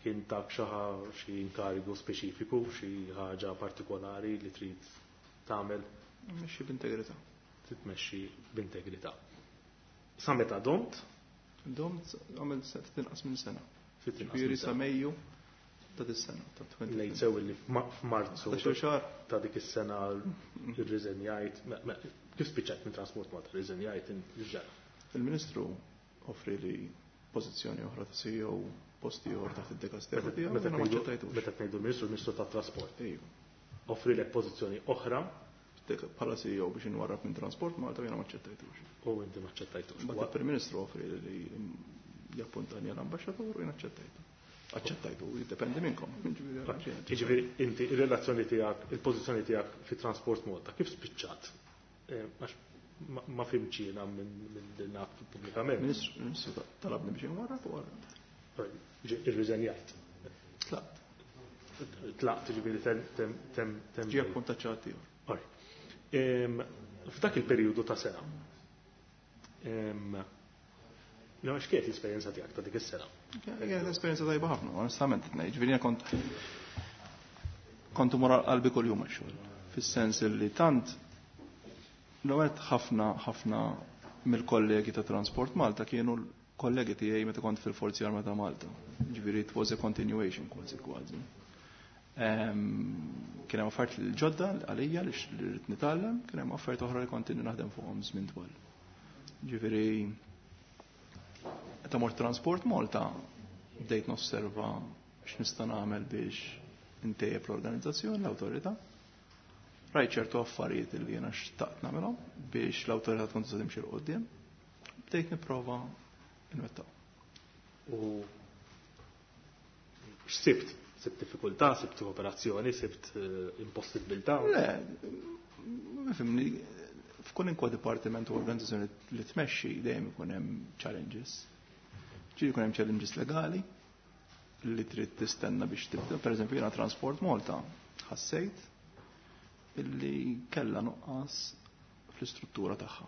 kien tak xi inkarigu speċifiku, xi ħaġa partikolari li trid tagħmel? Tmexxi b'integrità. Titmexxi b'integrità. Sa meta domt? Domt għamil se tinqas minn sena. Ġifieri sa Mejju ta' dis-sena ta' twenty. Ngħid sew li f'Marzu ta' dik is-sena irriżenjajt. Kif spiċċajt minn Transport Malta irriżenjajt inġara? Il-Ministru offri li pożizzjoni oħra ta' C E O posti oħra ta' fid-Dikasteru tiegħu meta maċċettajtux. Meta ngħidu l-Ministru l-Ministru tat-Trasport. Offri lek pożizzjoni oħra bħala C E O biex inwarrab minn Transport Malta jiena maċċettajtux. U inti maċċettajtux. Mbagħad il-Prim Ministru offri li jappuntani għall-ambaxxatur u jiena aċċettajtu. Aċċettajtu, jiddependi minnkom. Jiġifieri inti ir-relazzjoni tiegħek, il-pożizzjoni tiegħek fit-Transport Malta kif spiċċat? Għax ma fimx jiena minn din pubblikament. Ministru talabni biex inwarrab u għarra. Irriżenjajt. Tlaqt. Tlaqt, ġifieri tem. Ġie appuntat ċati ieħor. F'dak il-perjodu ta' sena. No, x'kienet l-esperjenza tiegħek ta' dik is-sena? Kienet esperjenza tajba ħafna, onestament ngħid. Ġifieri kont kont imur qalbi kuljum għax-xogħol. Fis-sens li tant l-għed ħafna ħafna mill-kollegi ta' Transport Malta kienu l-kollegi tiegħi meta kont fil-Forzi Armata ta' Malta. Ġifieri it was a continuation kważi kważi. Kien hemm affarijiet l-ġodda għalija li rrid nitgħallem, kien hemm affarijiet oħra li kontinju naħdem fuqhom żmien twal. Ġifieri ta' mort Transport Malta bdejt nosserva x'nista' nagħmel biex intejjeb l-organizzazzjoni, l-awtorità. Rajt ċertu affarijiet li jiena xtaqt nagħmelhom biex l-awtorità tkun tista' timxi l qudiem. Bdejt nipprova nwettaw. U x'sibt? Sibt diffikultà, sibt operazzjoni, sibt impossibilità? Le, fimni, f'kull inkwa dipartiment u organizzazzjoni li tmexxi dejjem ikun hemm challenges. Ġieli jkun hemm challenges legali li trid tistenna biex tibda. Pereżempju jiena Transport Malta ħassejt illi kellha nuqqas fl-istruttura tagħha.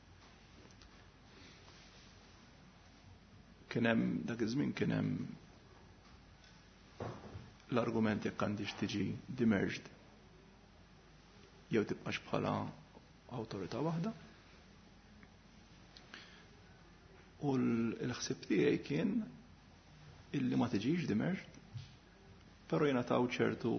Kien hemm dak iż-żmien kien hemm l-argument jekk għandix tiġi demerged jew tibqax bħala awtorità waħda. U l-ħsieb tiegħi kien illi ma tiġix demerged, però jiena taw ċertu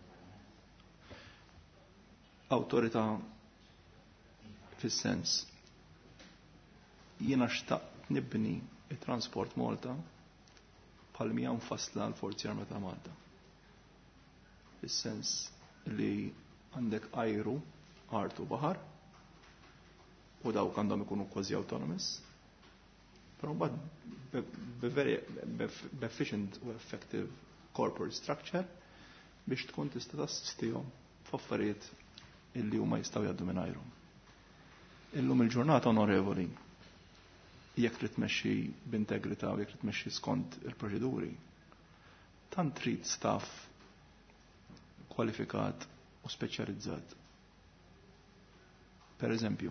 awtorità fis-sens. Jiena xtaqt nibni it-Transport Malta bħal mija nfassla l-Forzi Armata ta' Malta. Fis-sens li għandek ajru, art u baħar, u dawk għandhom ikunu kważi autonomous. Però mbagħad b'efficient u effective corporate structure biex tkun tista' tassistihom f'affarijiet illi huma jistgħu jgħaddu minn ajrhom. Illum il-ġurnata onorevoli, jekk trid tmexxi b'integrità u jekk trid tmexxi skont il-proċeduri, tant trid staff kwalifikat u speċjalizzat. Per eżempju,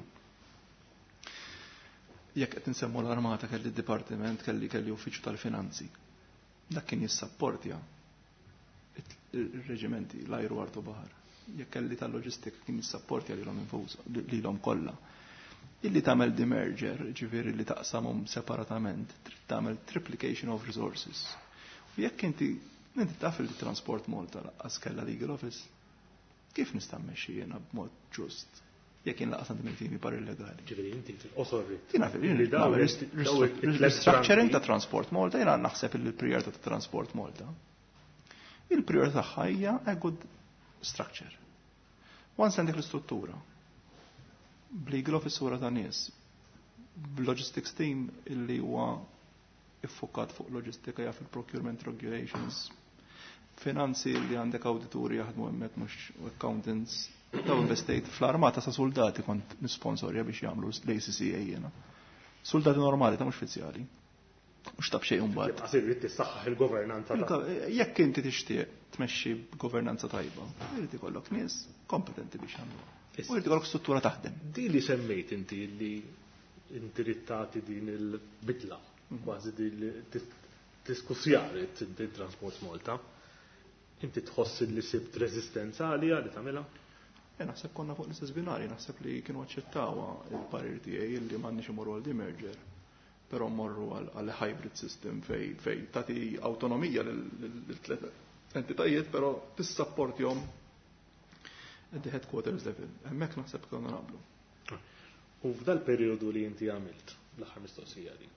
jekk qed insemmu l-armata kelli d-dipartiment kelli kelli uffiċċju tal-finanzi. Dak kien jissapportja ir-reġimenti l-ajru artu baħar. Jekk kelli tal-loġistika kien jissapportja lilhom infushom lilhom kollha. Illi tagħmel demerger, ġifieri li taqsamhom separatament, trid tagħmel triplication of resources. U jekk inti inti taf li Transport Malta laqqas kellha legal office, kif nista' mmexxi jiena b'mod ġust? Jekk jien laqas għandi mill-timi par illegali. Ġifieri inti fil-qosor jiena fil-restructuring ta' Transport Malta jiena naħseb il-prijorità ta' Transport Malta. Il-prijorità tagħha hija a good structure. Once għandek l-istruttura, b'legal office wara ta' nies, b'logistics team illi huwa iffokat fuq loġistika jaf il-procurement regulations, finanzi li għandek awdituri jaħdmu hemmhekk mhux accountants, daw investejt fl-armata sa' soldati kont nisponsorja biex jagħmlu l-A C C A jiena. Soldati normali ta' mhux speċjali. Mhux tab xejn imbagħad. Qasir rid tissaħħaħ il-governanza. Jekk inti tixtieq tmexxi b'governanza tajba, irid ikollok nies kompetenti biex jagħmlu. U irid ikollok struttura taħdem. Di li semmejt inti li inti rid tagħti din il-bidla, kważi diskussjari t-transport Malta. Inti tħossi li sibt rezistenza għalija li tagħmilha? E naħseb konna fuq l-istess binari, naħseb li kienu aċċettawa il-parir tiegħi li m'għandniex imorru għal demerger, però mmorru għal hybrid system fej fej tagħti awtonomija lil-tliet entitajiet, però tissapportjhom at the headquarters level. Hemmhekk naħseb konna naqblu. U f'dal perjodu li inti għamilt l-aħħar mistoqsija li.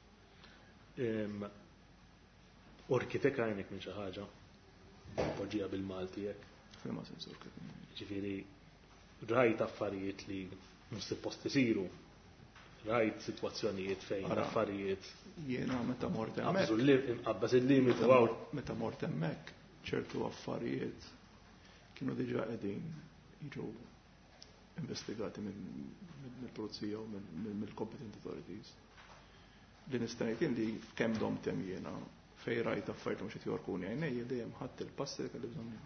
Orkitek għajnek minn xi ħaġa, poġġija bil-Malti hekk. F'ma sens orkitek. Ġifieri rajt affarijiet li mhux suppost isiru. Rajt sitwazzjonijiet fejn affarijiet. Jiena meta mort hemmhekk. Inqabbas il-limit u għaw. Meta mort hemmhekk ċertu affarijiet kienu diġà qegħdin jiġu investigati mill-Pulizija u mill-competent authorities. Li nistanajt li kemm domtem jiena fej rajt affarijiet mhux qed jorkuni għajnejja dejjem ħadd il-passi li kelli bżonn.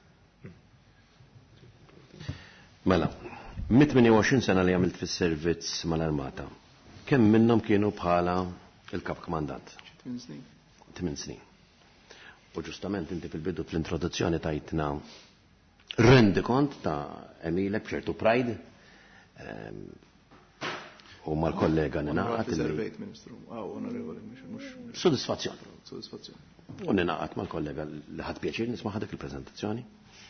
Mela, mit tmien u għoxrin sena li għamilt fis-servizz mal-Armata. Kemm minnhom kienu bħala il-kap kmandant? Tmien snin. Tmien snin. U ġustament inti fil-bidu fl-introduzzjoni tajtna rendi kont ta' emilek b'ċertu pride u mal-kollega ninaqat. Ministru, għaw, onorevoli, mux. Soddisfazzjon. Soddisfazzjon. U ninaqat mal-kollega li ħadd pjaċir nisma' ħadek il-preżentazzjoni.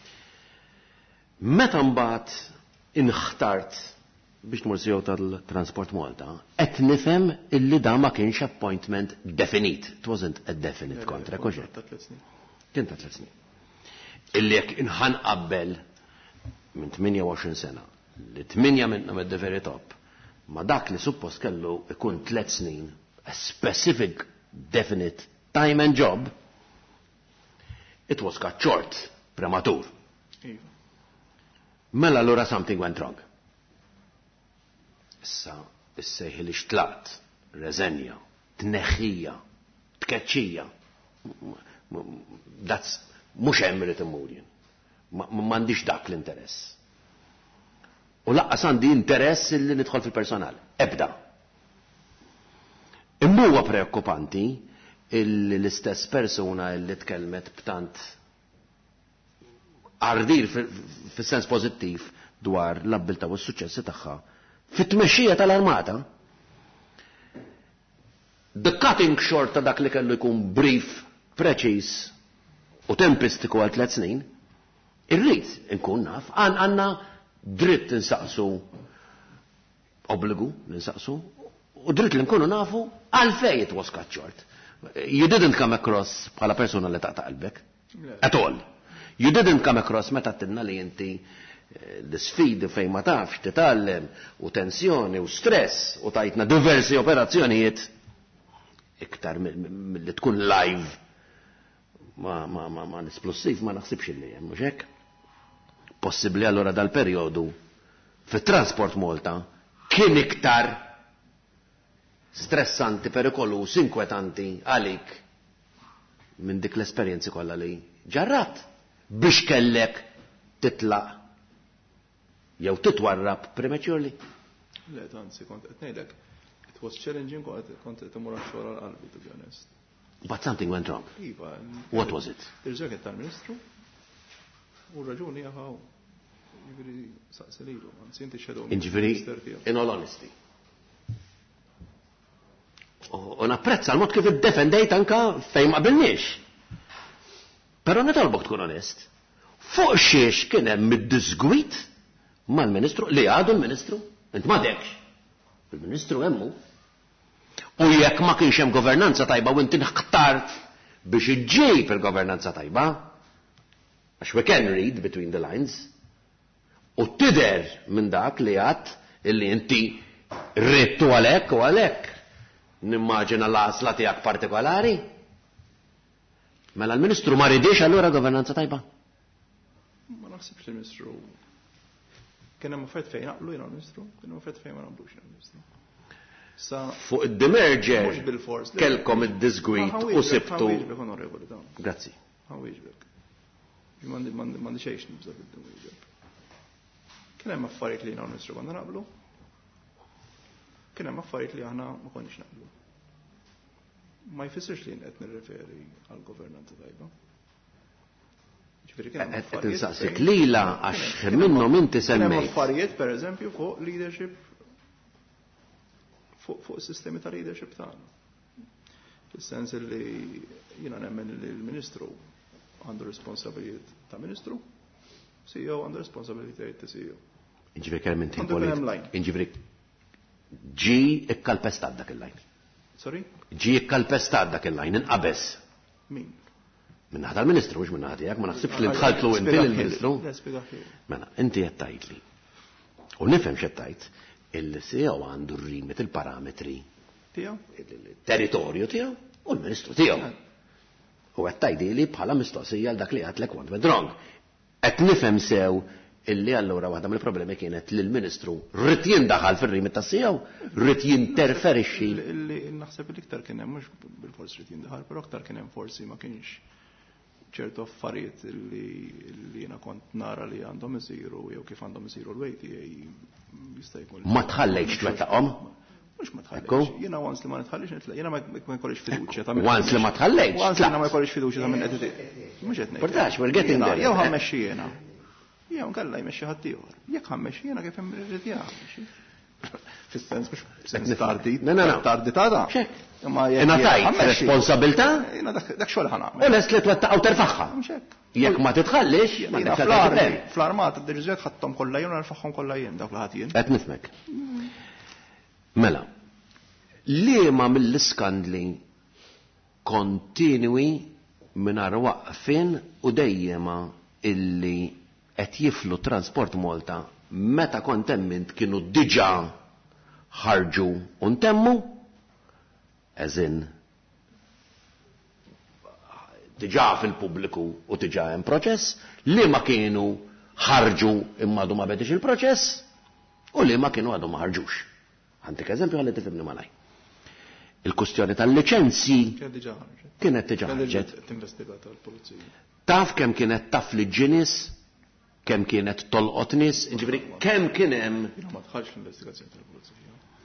Meta mbagħad inħtart biex tmur sew tal-Transport Malta, qed nifhem illi da ma kienx appointment definite. It wasn't a definite contract, koġet. Kien ta' tliet snin. Illi jekk inħan qabbel minn tmien u għoxrin sena li tminja minnhom at the very top ma dak li suppost kellu ikun tliet snin, a specific, definite time and job, it was cut short, prematur. Mela allura something went wrong. Issa, issejħi li xtlaqt, reżenja, tneħħija, tkeċċija. That's mhux hemm irid immur jien. M'għandix dak l-interess. U laqqas għandi interess li nidħol fil-personal. Ebda. Imma huwa preokkupanti l-istess persuna li tkellmet b'tant għardir fis-sens pożittiv dwar l-abbilta u s-suċċessi tagħha fit-tmexxija tal-Armata. The cutting short ta' dak li kellu jkun brief, preċiż u tempistiku għal tliet snin, irrid inkun naf, għandna dritt insaqsu obbligu insaqsu u dritt li nkunu nafu għalfejn it was cut short. You didn't come across bħala persuna li taqta' qalbek. At all. You didn't come across meta tinna li inti l-sfidi fejn ma tafx titgħallem u tensjoni u stress u tajtna diversi operazzjonijiet iktar li tkun live ma ma ma ma l-esplosiv ma naħsibx li hemm mhux hekk. Possibbli allura dal-perjodu fit-Transport Malta kien iktar stressanti, perikolus, inkwetanti għalik minn dik l-esperjenzi kollha li ġarrat biex kellek titlaq jew titwarrab prematurely. Le, anzi, kont qed ngħidlek, it was challenging kont qed imur għax-xogħol għall-qalbi, to be honest. But something went wrong. Iva. What was it? Il-ġaket tal-Ministru u raġuni jaħaw jiġifieri saqsililu, anzi inti xedew. Jiġifieri, in all honesty. U napprezza l-mod kif iddefendejt anka fejn ma qabilniex. Però nitolbok tkun onest. Fuq xiex kien hemm id-disgwit mal-Ministru li għadu l-Ministru, int ma dekx. Il-Ministru hemmu. U jekk ma kienx hemm governanza tajba u inti nħtart biex iġġib il-governanza tajba, għax we can read between the lines, u tider minn dak li għat illi inti rittu għalek u għalek. Nimmaġina l-għasla tiegħek partikolari? Mela l-Ministru ma ridix allura governanza tajba? Ma naħsibx il-Ministru. Kien hemm affarijiet fejn naqblu jiena l-Ministru, kien hemm affarijiet fejn ma naqblux jiena l-Ministru. Sa fuq id-demerger kelkom id-disgwit u sibtu. Grazzi. Ħawieġbek. M'għandi xejn nibża bil-demerger. Kien hemm affarijiet li jiena l-Ministru konna naqblu. Kien hemm affarijiet li aħna ma konniex naqblu. ma jfissirx li qed nirreferi għal governanza tajba. Qed insaqsik lila għax minnhom inti semmejt. Affarijiet pereżempju fuq leadership fuq fuq is-sistemi ta' leadership tagħna. Fis-sens li jiena nemmen li l-Ministru għandu responsabilijiet ta' Ministru, C E O għandu responsabilitajiet ta' C E O. Inġifri kemm inti politik. Inġifri ġi ikkalpestat dak il-lajn. Sorry? Ġi ikkalpestat dak il-lajn inqabes. Min? Minna ħata l-Ministru, mux minna ħatijak, ma naħsibx li tħaltlu inti l-Ministru. Mela, inti jettajt li. U nifhem xettajt, il-C E O għandu r-rimet il-parametri tiegħu, il-territorju tiegħu u l-Ministru tiegħu. U għettajdi li bħala mistoqsija l dak li għatlek want wrong. Qed nifhem sew illi allura waħda mill-problemi kienet li l-Ministru rrid jindaħal fir-rimet tas-C E O, rrid jinterferixxi. Naħseb li iktar kien hemm mhux bil-forsi rrid jindaħal, però aktar kien hemm forsi ma kienx ċertu affarijiet li jiena kont nara li għandhom isiru jew kif għandhom isiru l-wejti jista' jkun. Ma tħallejx twettaqhom? Mhux ma tħallejx. Jiena once li ma nitħallix, jiena ma jkollix fiduċja ta' min. Once li ma tħallejx? Once li ma jkollix fiduċja ta' min qed mhux qed ngħid. Portax, we're getting there. Jew ħammexxi jiena. Jew nkella jmexxi ħadd ieħor. Jekk ħammexxi jiena kif hemm irrid jagħmel. Fis-sens mhux sens tardi. No, no, no. Tardi tada. Ma jingħatajt responsabilità? Jiena dak xogħol ħanagħmel. U lest li twettaqgħu terfaħħa. Jekk ma titħallix, ma fl-armat id-deċiżjonijiet ħadthom kollha jien u nfaħħhom kollha jien dawk li ħadd jien. Qed nifhmek. Mela, liema mill-iskandli kontinwi mingħajr waqfien u dejjema illi qed jiflu transport Malta meta kont hemmint kienu diġà ħarġu u ntemmu eżin diġà fil-pubbliku u diġà hemm proċess li ma kienu ħarġu imma għadu ma bedix il-proċess u li ma kienu għadu ma ħarġux. Għandik eżempju għalli tifhimni malaj. Il-kustjoni tal-liċenzji kienet diġà ħarġet. Taf kemm kienet taf li ġinis, kemm kienet tolqot nies, ġifri kemm kien hemm. Ma tħallx l-investigazzjoni tal-pulizija.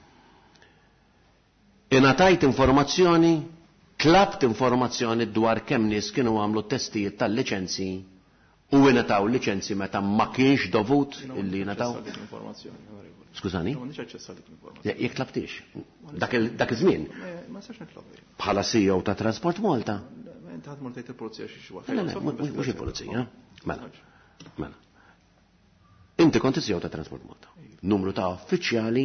Ingħatajt informazzjoni, tlabt informazzjoni dwar kemm nies kienu għamlu testijiet tal-liċenzji u ingħataw liċenzji meta ma kienx dovut illi ingħataw. Skużani? Jekk tlabtix. Dak iż-żmien. Ma sax nitlob. Bħala C E O ta' Transport Malta. Inti ħadd mort tgħid il-pulizija xi xi waħed. Mhux il-pulizija. Mela. Mela. Inti kont C E O ta' Transport Malta. Numru ta' uffiċjali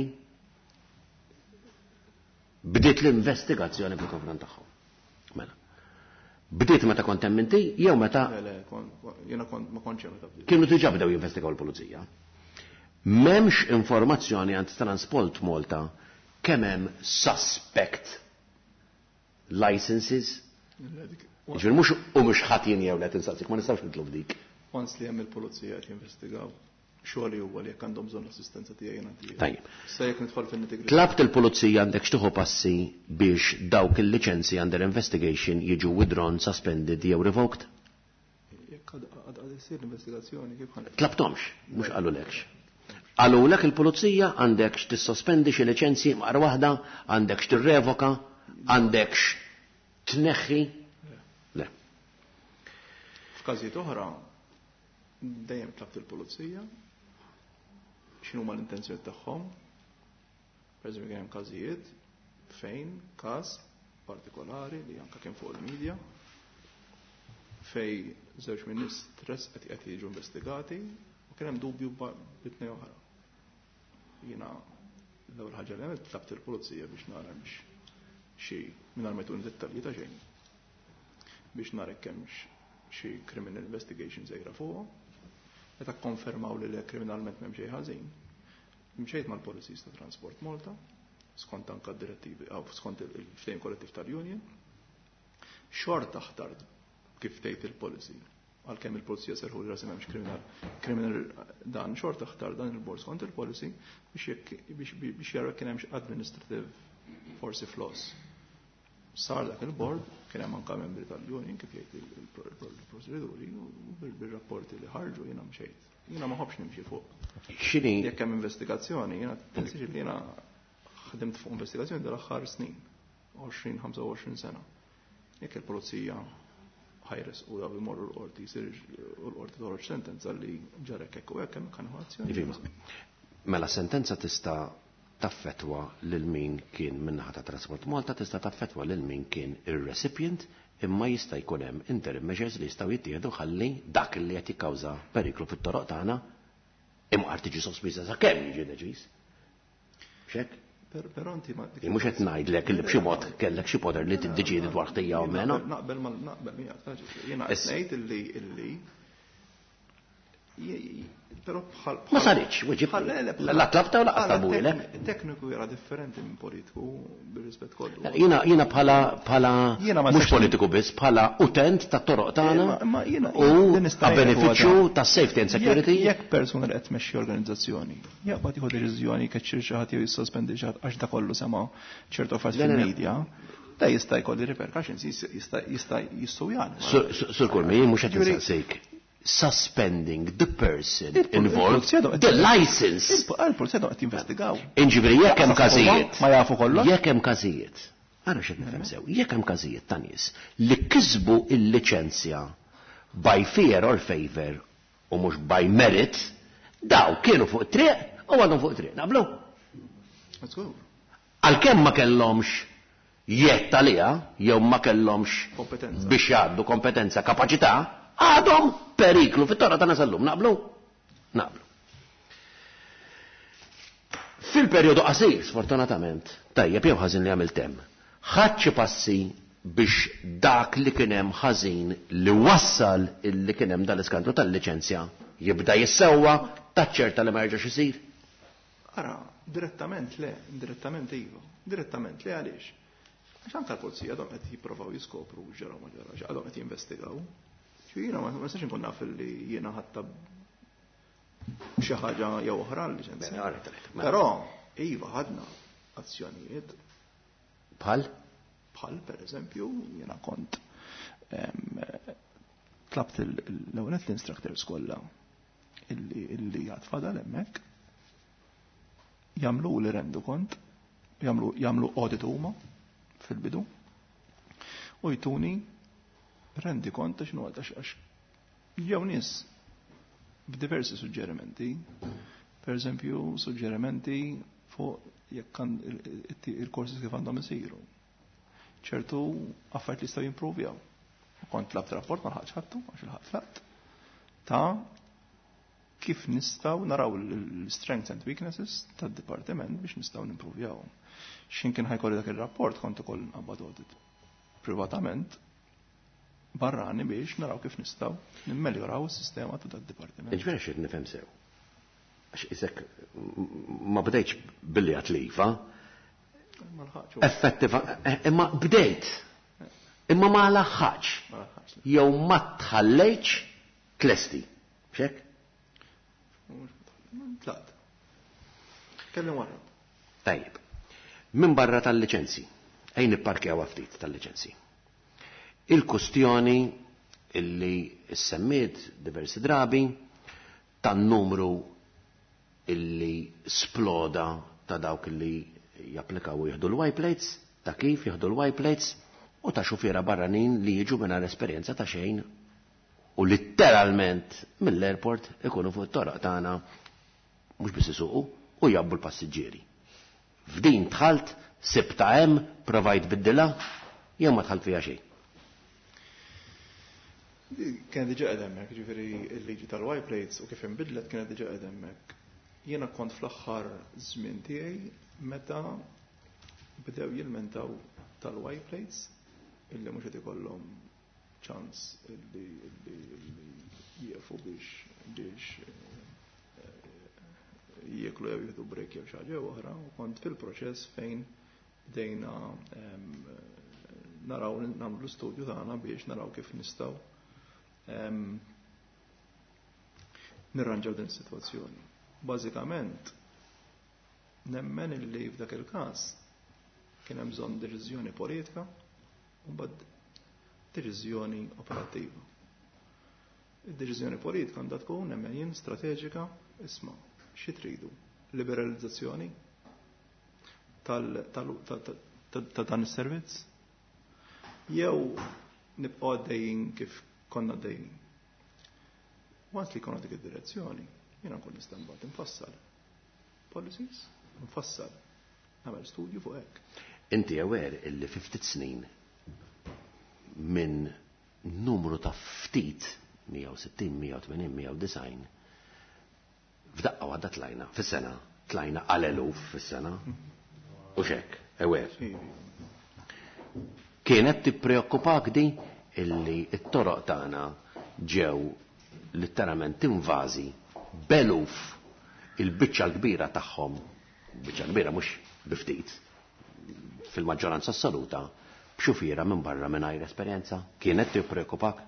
bdiet l-investigazzjoni bil-konfront tagħhom. Mela. Bdiet meta kont hemm inti jew meta jiena kont ma kontx meta bdiet. Kienu diġà bdew jinvestigaw il-pulizija. M'hemmx informazzjoni għand Transport Malta kemm hemm suspect licenses. Ġifier mhux u mhux ħadd jien jew qed insaqsik ma nistgħux nitlu dik. Once li hemm il-pulizija qed jinvestigaw xogħol huwa li jekk għandhom bżonn l-assistenza tiegħi jiena tiegħi. Tajjeb. Se jekk nidħol fin-nitty-gritty. Tlabt il-pulizija għandek xtieħu passi biex dawk il-liċenzji under investigation jiġu withdrawn, suspended jew revoked? Jekk għad isir l-investigazzjoni kif ħanet. Tlabtomx, mhux qalulekx. Qalulek il-pulizija għandek tissospendi xi liċenzji mar waħda, għandek tirrevoka, għandek tneħħi. Le. F'każijiet oħra dejjem tlabt il-pulizija x'inhu ma l-intenzjoni tagħhom. Pereżempju kien hemm każijiet fejn każ partikolari li anke kien fuq il-medja fej żewġ min-nies stress qed qed jiġu investigati u kien hemm dubju bitnej oħra. Jiena l-ewwel ħaġa li għamilt tlabt il-pulizija biex nara biex xi mingħajr ma jtuni dettalji ta' xejn biex nara kemm xi criminal investigation żejra fuqhom. Meta konfermaw li le kriminalment m'hemm xejn ħażin, mxejt mal-Policies ta' Transport Malta, skont anke d-direttivi aw skont il-ftehim kollettiv tal-Union, xorta ħtar kif tgħid il-policy għalkemm il-pulizija serħu li rasi m'hemmx kriminal kriminal dan xorta ħtar dan il-bord skont il-policy biex jara kien hemmx administrative forsi flaws. Sar dak il-bord kien hemm anke membri tal-Union kif jgħid il-proċeduri u bil-rapporti li ħarġu jiena mxejt. Jiena ma ħobbx nimxi fuq. X'inhi? Jekk hemm investigazzjoni, jiena tinsiex li jiena ħdimt fuq investigazzjoni dal-aħħar snin. għoxrin ħamsa u għoxrin sena. Jekk il-polizija ħajres u daw imorru l-qorti jsir u l-qorti toħroġ sentenza li ġarek hekk u hekk hemm kanħazzjoni. Mela sentenza tista' taffetwa lil min kien minnaħa ta' Trasport Malta, tista' taffetwa lil min kien ir-recipient, imma jista' jkun hemm interim measures li jistgħu jittieħdu ħalli dak li qed jikkawża periklu fit-toroq tagħna imma tiġi sospiża sakemm jiġi deċiż. X'hekk? Però inti ma mhux qed ngħidlek li b'xi mod kellek xi poter li tiddeċiedi dwar ħtejja u mena. Naqbel ma naqbel miegħek. Jiena qed ngħid illi illi però bħal ma saritx, weġib la tlabta u laqgħa tabulek. Tekniku jara differenti minn politiku bir-rispett kollu. Jiena jiena bħala bħala mhux politiku biss, bħala utent tat-toroq tagħna u ta' benefiċċju tas-safety and security. Jekk persuna li qed tmexxi organizzazzjoni, jaqbad jieħu deċiżjoni keċċir xi ħadd jew jissospendi xi ħadd għax ta' kollu sema ċertu affarijiet fil-medja, da jista' jkolli repercussions, jista' jista' jissujjan. Sur Kurmi mhux qed insaqsejk. Suspending the person involved, the license. Il-polizija qed jinvestigaw. Inġibri jekk hemm każijiet. Ma jafu kollox. Jekk hemm każijiet. Ara x'qed nifhem sew. Jekk hemm każijiet ta' nies li kisbu il-liċenzja by fear or favor u mhux by merit, daw kienu fuq triq u għadhom fuq triq. Naqblu? Għalkemm ma kellhomx jett għaliha jew ma kellhomx biex jgħaddu kompetenza, kapaċità, għadhom periklu fit-toroq tagħna sallum, naqblu? Naqblu. Fil-perjodu qasir, sfortunatament, tajjeb jew ħażin li għamilt hemm, ħadd xi passi biex dak li kien hemm ħażin li wassal li kien hemm dal-iskandlu tal-liċenzja jibda jissewwa taċċerta li ma jerġax isir. Ara, direttament le, direttament iva, direttament le għaliex. Għax anke l-pulizija għadhom qed jippruvaw jiskopru ġara ma ġarax, għadhom qed jinvestigaw. Jiena ma nistax inkun naf li jiena ħatta xi ħaġa jew oħra liċenzja. Però iva ħadna azzjonijiet bħal bħal pereżempju jiena kont tlabt l-ewwel l-instructors kollha illi illi għad fadal hemmhekk jagħmlu li rendu kont jagħmlu jagħmlu audit huma fil-bidu u jtuni rendi kont x'inhu għalta x'għax jew nies b'diversi suġġerimenti, per eżempju suġġerimenti fuq jekk il-korsi kif għandhom isiru. ċertu affarijiet li jistgħu jimprovjaw. Kont tlabt rapport ma ħadd ħadtu għax il-ħadd tlabt ta' kif nistgħu naraw l-strengths and weaknesses tad-dipartiment biex nistgħu nimprovjaw. X'imkien ħajkolli dak ir-rapport kont ukoll nqabbad audit privatament barrani biex naraw kif nistaw nimmeljoraw is-sistema ta' tad-dipartiment. Iġvera xejn nifhem sew. Għax isek ma bdejtx billi għatlifa. Effettiva, imma bdejt. Imma ma laħħaġ. Jew ma tħallejx tlesti. X'hekk? Tlat. Kellim wara. Tajjeb. Min barra tal-liċenzi. Ejn nipparkjaw ftit tal-liċenzi. Il-kustjoni illi semmiet diversi drabi tan-numru illi sploda ta' dawk illi japplikaw jieħdu l-white plates, ta' kif jieħdu l-white plates u ta' xufiera barranin li jiġu mingħajr esperjenza ta' xejn u letteralment mill-airport ikunu fuq it-toroq tagħna mhux biss isuqu u jabbu l-passiġġieri. F'din tħalt sibta hemm provajt biddilha jew ma tħalt fiha xejn. Kien diġa qedemmek, ġifieri l-liġi tal-white plates u kif inbidlet kienet diġa qedemmek. Jiena kont fl-aħħar żmien tiegħi meta bdew jilmentaw tal-white plates illi mhux qed ikollhom ċans illi jieqfu biex biex jieklu jew jieħdu break jew xi ħaġa oħra u kont fil-proċess fejn bdejna naraw nagħmlu studju tagħna biex naraw kif nistgħu nirranġaw din is-sitwazzjoni. Bażikament nemmen illi f'dak il-każ kien hemm bżonn deċiżjoni politika u mbagħad deċiżjoni operattiva. Id-deċiżjoni politika għandha tkun nemmen jien strateġika isma' xi tridu liberalizzazzjoni ta' dan is-servizz? Jew nibqgħu għaddejjin kif konna għaddejjin. Once li konna dik id-direzzjoni, jiena nkun nista' mbagħad infassal policies, nfassal nagħmel studju fuq hekk. Inti aware illi fi ftit snin minn numru ta' ftit mija u sittin, mija u tmenin, mija u design f'daqqa waħda tlajna fis-sena, tlajna għal eluf fis-sena u xek, aware. Kienet tippreokkupak di illi t-toroq tagħna ġew litteralment invażi beluf il-biċċa l-kbira tagħhom, biċċa kbira mhux biftit, fil-maġġoranza assoluta b'xufiera minn barra mingħajr esperjenza. Kienet tippreokkupak?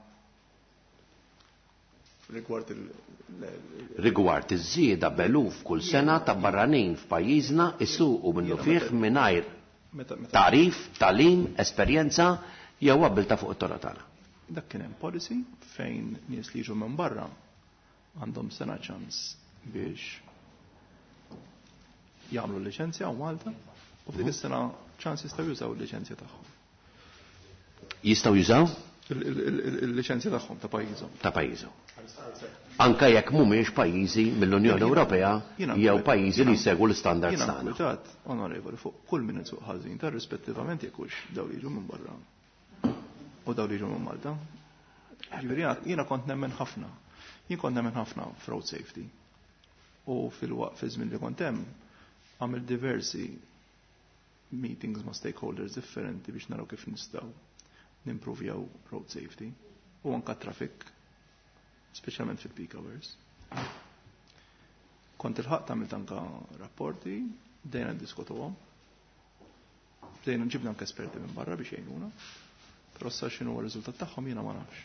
Rigward il Rigward iż-żieda beluf kull sena ta' barranin f'pajjiżna isuqu minnu fih mingħajr tarif, talim, esperjenza jew qabbilta fuq it-toroq tagħna. Dak kien hemm policy fejn nies li jiġu minn barra għandhom sena ċans biex jagħmlu liċenzja u Malta u f'dik is-sena ċans jistgħu jużaw il-liċenzja tagħhom. Jistgħu jużaw? Il-liċenzja tagħhom ta' pajjiżhom. Ta' pajjiżhom. Anke jekk mhumiex pajjiżi mill-Unjoni Ewropea jew pajjiżi li jsegwu l-istandards tagħna. Jiena onorevoli fuq kull min isuq ħażin tar rispettivament jekk hux dawn jiġu minn barra u dawn jiġu minn Malta. Ġifieri jiena kont nemmen ħafna. Jien kont nemmen ħafna f'road safety. U fil-waqt fi żmien li kont hemm għamil diversi meetings ma' stakeholders differenti biex naraw kif nistgħu nimprovjaw road safety u anka traffic, speċjalment fil-peak hours. Kont il-ħaqt għamilt anka rapporti, bdejna ndiskutuhom, bdejna nġibna anke esperti minn barra biex jgħinuna, però sa x'inhu huwa r-riżultat tagħhom jiena ma nafx.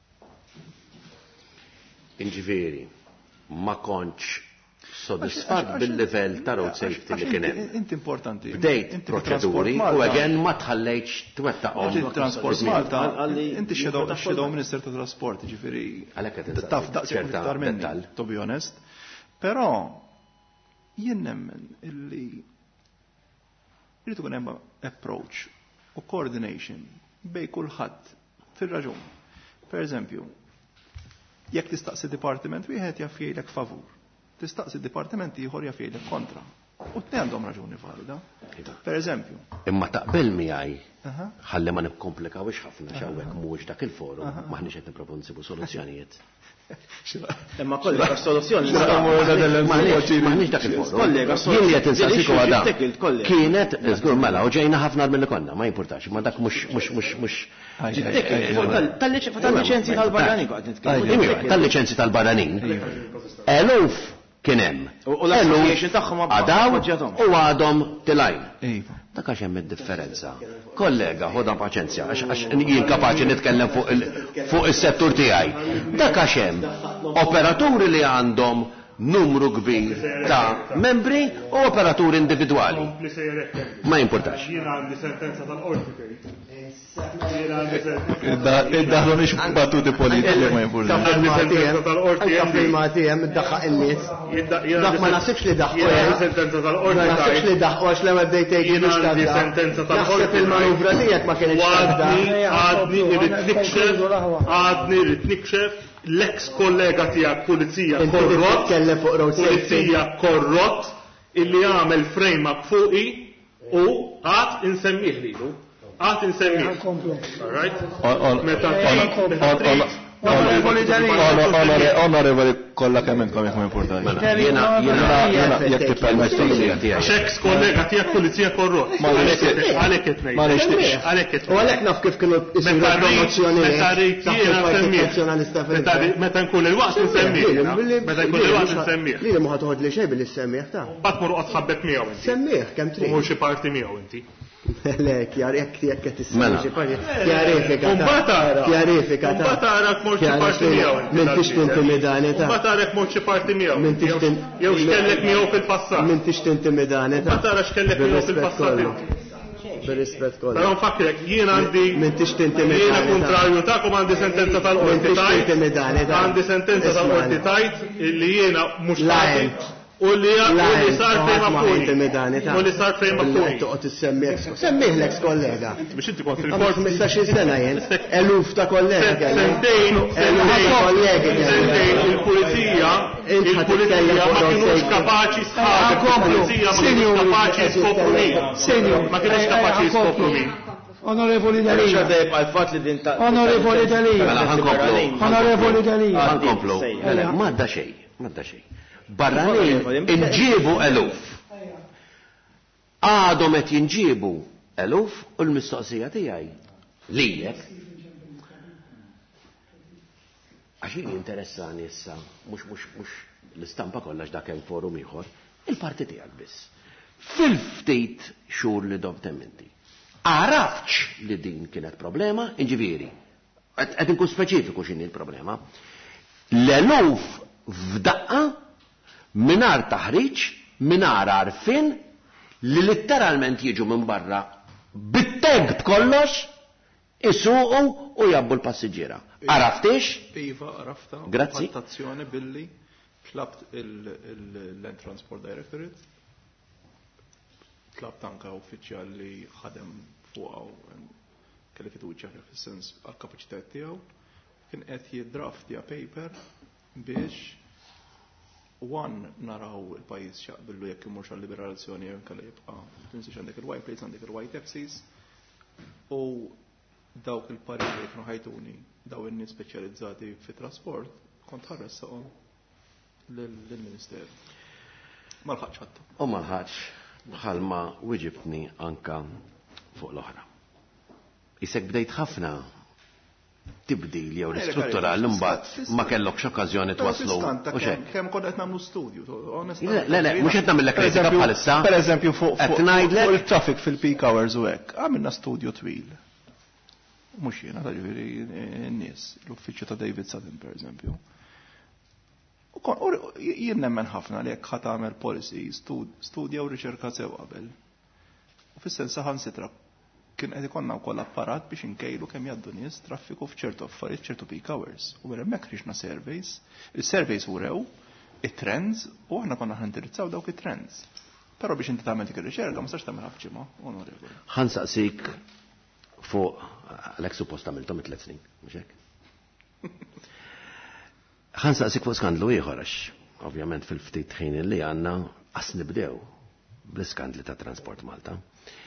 Inġifieri, ma kontx sodisfatt bil-livell ta' road safety li kien hemm. Inti importanti. Bdejt proċeduri u għen ma tħallejtx twettaqhom. Il-Transport Malta, inti xedaw Minister ta' Trasport, ġifieri taf daqshekk iktar minni, to be honest. Però jien nemmen illi jrid ikun hemm approach u coordination bejn kulħadd fir-raġun. Pereżempju, jekk tistaqsi dipartiment wieħed jaf jgħidlek favur. Tistaqsi d-dipartimenti ieħor jafjejlek kontra. U t-tnejn għandhom raġuni valida. Per eżempju. Imma taqbel miegħi ħalli ma nikkomplikawx ħafna x'hawnhekk mhuwiex dak il-forum m'aħniex qed nipproponu nsibu soluzzjonijiet. Imma kollega soluzzjoni m'aħniex dak il-forum. Jien li qed insaqsiku għadha. Kienet żgur mela u ġejna ħafna milli konna, ma jimpurtax, imma dak mhux mhux mhux mhux tal-liċenzji tal-barranin qed nitkellmu. Tal-liċenzji tal-barranin. Eluf kien hemm. U l-association tagħhom għadaw u għadhom tilajn. Dak għax hemm id-differenza. Kollega, ħodha paċenzja għax jien kapaċi nitkellem fuq is-settur tiegħi. Dak għax hemm operaturi li għandhom numru kbir ta' membri u operaturi individwali. Ma jimpurtax. Jien għandi sentenza tal-qorti. Id-daħlu nix battuti politiċi ma jimpurtax. Kaffilmati hemm id-daħħaq in-nies. Dak ma nasibx li daħħu. Sentenza tal-qorti. Ma nasibx li daħħu għax l-ewwel dejtejk jien għandi sentenza tal-qorti. Naħseb il-manuvra tiegħek ma kienx għadni irid nikxef, għadni irid nikxef l-ex kollega tiegħek pulizija korrott, pulizija korrott illi għamel frame up fuqi u għad insemmih lilu. Għad insemmih. All right? Onorevoli kollha kemm intkom jekk ma importanti. Jiena jiena jekk tippermetti li tiegħek. X'ex kollega tiegħek pulizija korrott. Għalhekk qed ngħid. Ma nixtiex. Għalhekk qed. U għalhekk naf kif kienu isiru promozzjoni meta nkun il-waqt insemmih. Meta nkun il-waqt insemmih. Li ma ħadd li xejn billi semmih ta'. Qatt mor qod tħabbek miegħu inti. Semmih kemm trid. Mhux xi parti miegħu inti. Le, kjar jekk jekk qed issemmi xi parti. Kjarifika. Kjarifika. Mbagħad tarak mhux xi parti miegħu. Min tix tintimidani ta'. Mbagħad tarak mhux xi parti miegħu. Jew x'kellek miegħu fil-passat. Min tix tintimidani ta'. Mbagħad tara x'kellek miegħu fil-passat inti. Bir-rispett kollu. Però nfakrek jien għandi min tix tintimidani. Jiena kontrarju tagħkom għandi sentenza tal-qorti tajt. Għandi sentenza tal-qorti tajt illi jiena mhux ħati U li sar fejn mafuni. U li sar fejn mafuni. Toqgħod issemmih. Semmih l-ex kollega. Biex inti kont fil-kors ħmistax-il sena jien. Eluf ta' kollega kelli. Sentejn, sentejn, sentejn il-pulizija, il-pulizija ma kienux kapaċi sħabi. Il-pulizija ma kienux kapaċi skopru min. Ma kienux kapaċi skopru min. Onorevoli Dalija. Onorevoli Dalija. Onorevoli Dalija. Għankomplu. Madda xej, madda xej. Barranin inġibu eluf. Għadhom qed jinġibu eluf u l-mistoqsija tiegħi lilek. Għax jinteressani issa, mhux mhux mhux l-istampa kollha x'dak hemm forum ieħor, il-parti tiegħek biss. Fil-ftit xhur li dobtem inti. Għarafx li din kienet problema, inġifieri. Qed inkun speċifiku x'inhi l-problema. L-eluf f'daqqa minar taħriġ, minar għarfin li letteralment jiġu minn barra bit-teg b'kollox isuqu u jabbu l-passiġġiera. Għaraftix? Iva, għarafta. Grazzi. Fattazzjoni billi tlabt il-Land Transport Directorate, tlabt anka uffiċjal li ħadem fuqaw kelli fiduċja fil-sens għal-kapacitet tiegħu, kien qed jiddraftja paper biex one naraw il-pajjiż xaqbillu jekk imurx għal-liberalizzazzjoni jew inkella jibqa' tinsiex għandek il-white plates, għandek il-white taxis u dawk il-pariri kienu ħajtuni daw in-nies speċjalizzati fit-trasport kont ħares saqhom lill-Ministeru. Ma l-ħaġ ħadd. U ma l-ħaġ bħalma wieġibtni anka fuq l-oħra. Isek bdejt ħafna tibdil jew ristruttura l-imbagħad ma kellokx okkażjoni twaslu. Kemm kont qed nagħmlu studju, Le, le, mhux qed nagħmel kritika bħalissa. Pereżempju fuq il-traffic fil-peak hours u hekk, għamilna studju twil. Mhux jiena ta' ġifieri n-nies, l-uffiċċju ta' David Sutton pereżempju. Jien nemmen ħafna li jekk ħadd tagħmel policy, studja u riċerka sew qabel. U fis-sens ħansitra kien qed ikollna wkoll apparat biex inkejlu kemm jgħaddu nies traffiku f'ċertu affarijiet f'ċertu peak hours. U hemmhekk rixna surveys, il-surveys urew it-trends u aħna konna ħindirizzaw dawk it-trends. Però biex inti tagħmel dik ir-riċerka ma sax tagħmel ħafġimha, onorevoli. Ħansaqsik fuq għalhekk suppost għamilthom it-tliet snin, mhux hekk? Ħansaqsik fuq skandlu ieħor għax ovvjament fil-ftit ħin li għandna qas nibdew bl-iskandli ta' Transport Malta.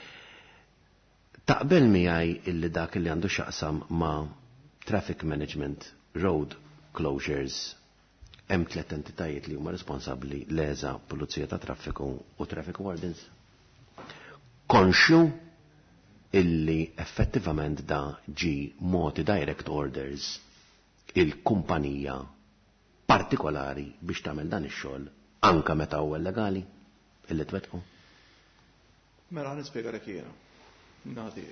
Taqbel miegħi illi dak li għandu x'aqsam ma' traffic management, road closures, hemm tliet entitajiet li huma responsabbli l-eża, pulizija ta' traffiku u traffic wardens. Konxju illi effettivament da ġi moti direct orders il-kumpanija partikolari biex tagħmel dan ix-xogħol anke meta huwa legali illi twettqu. Mela nispjega lek jiena. Nadi.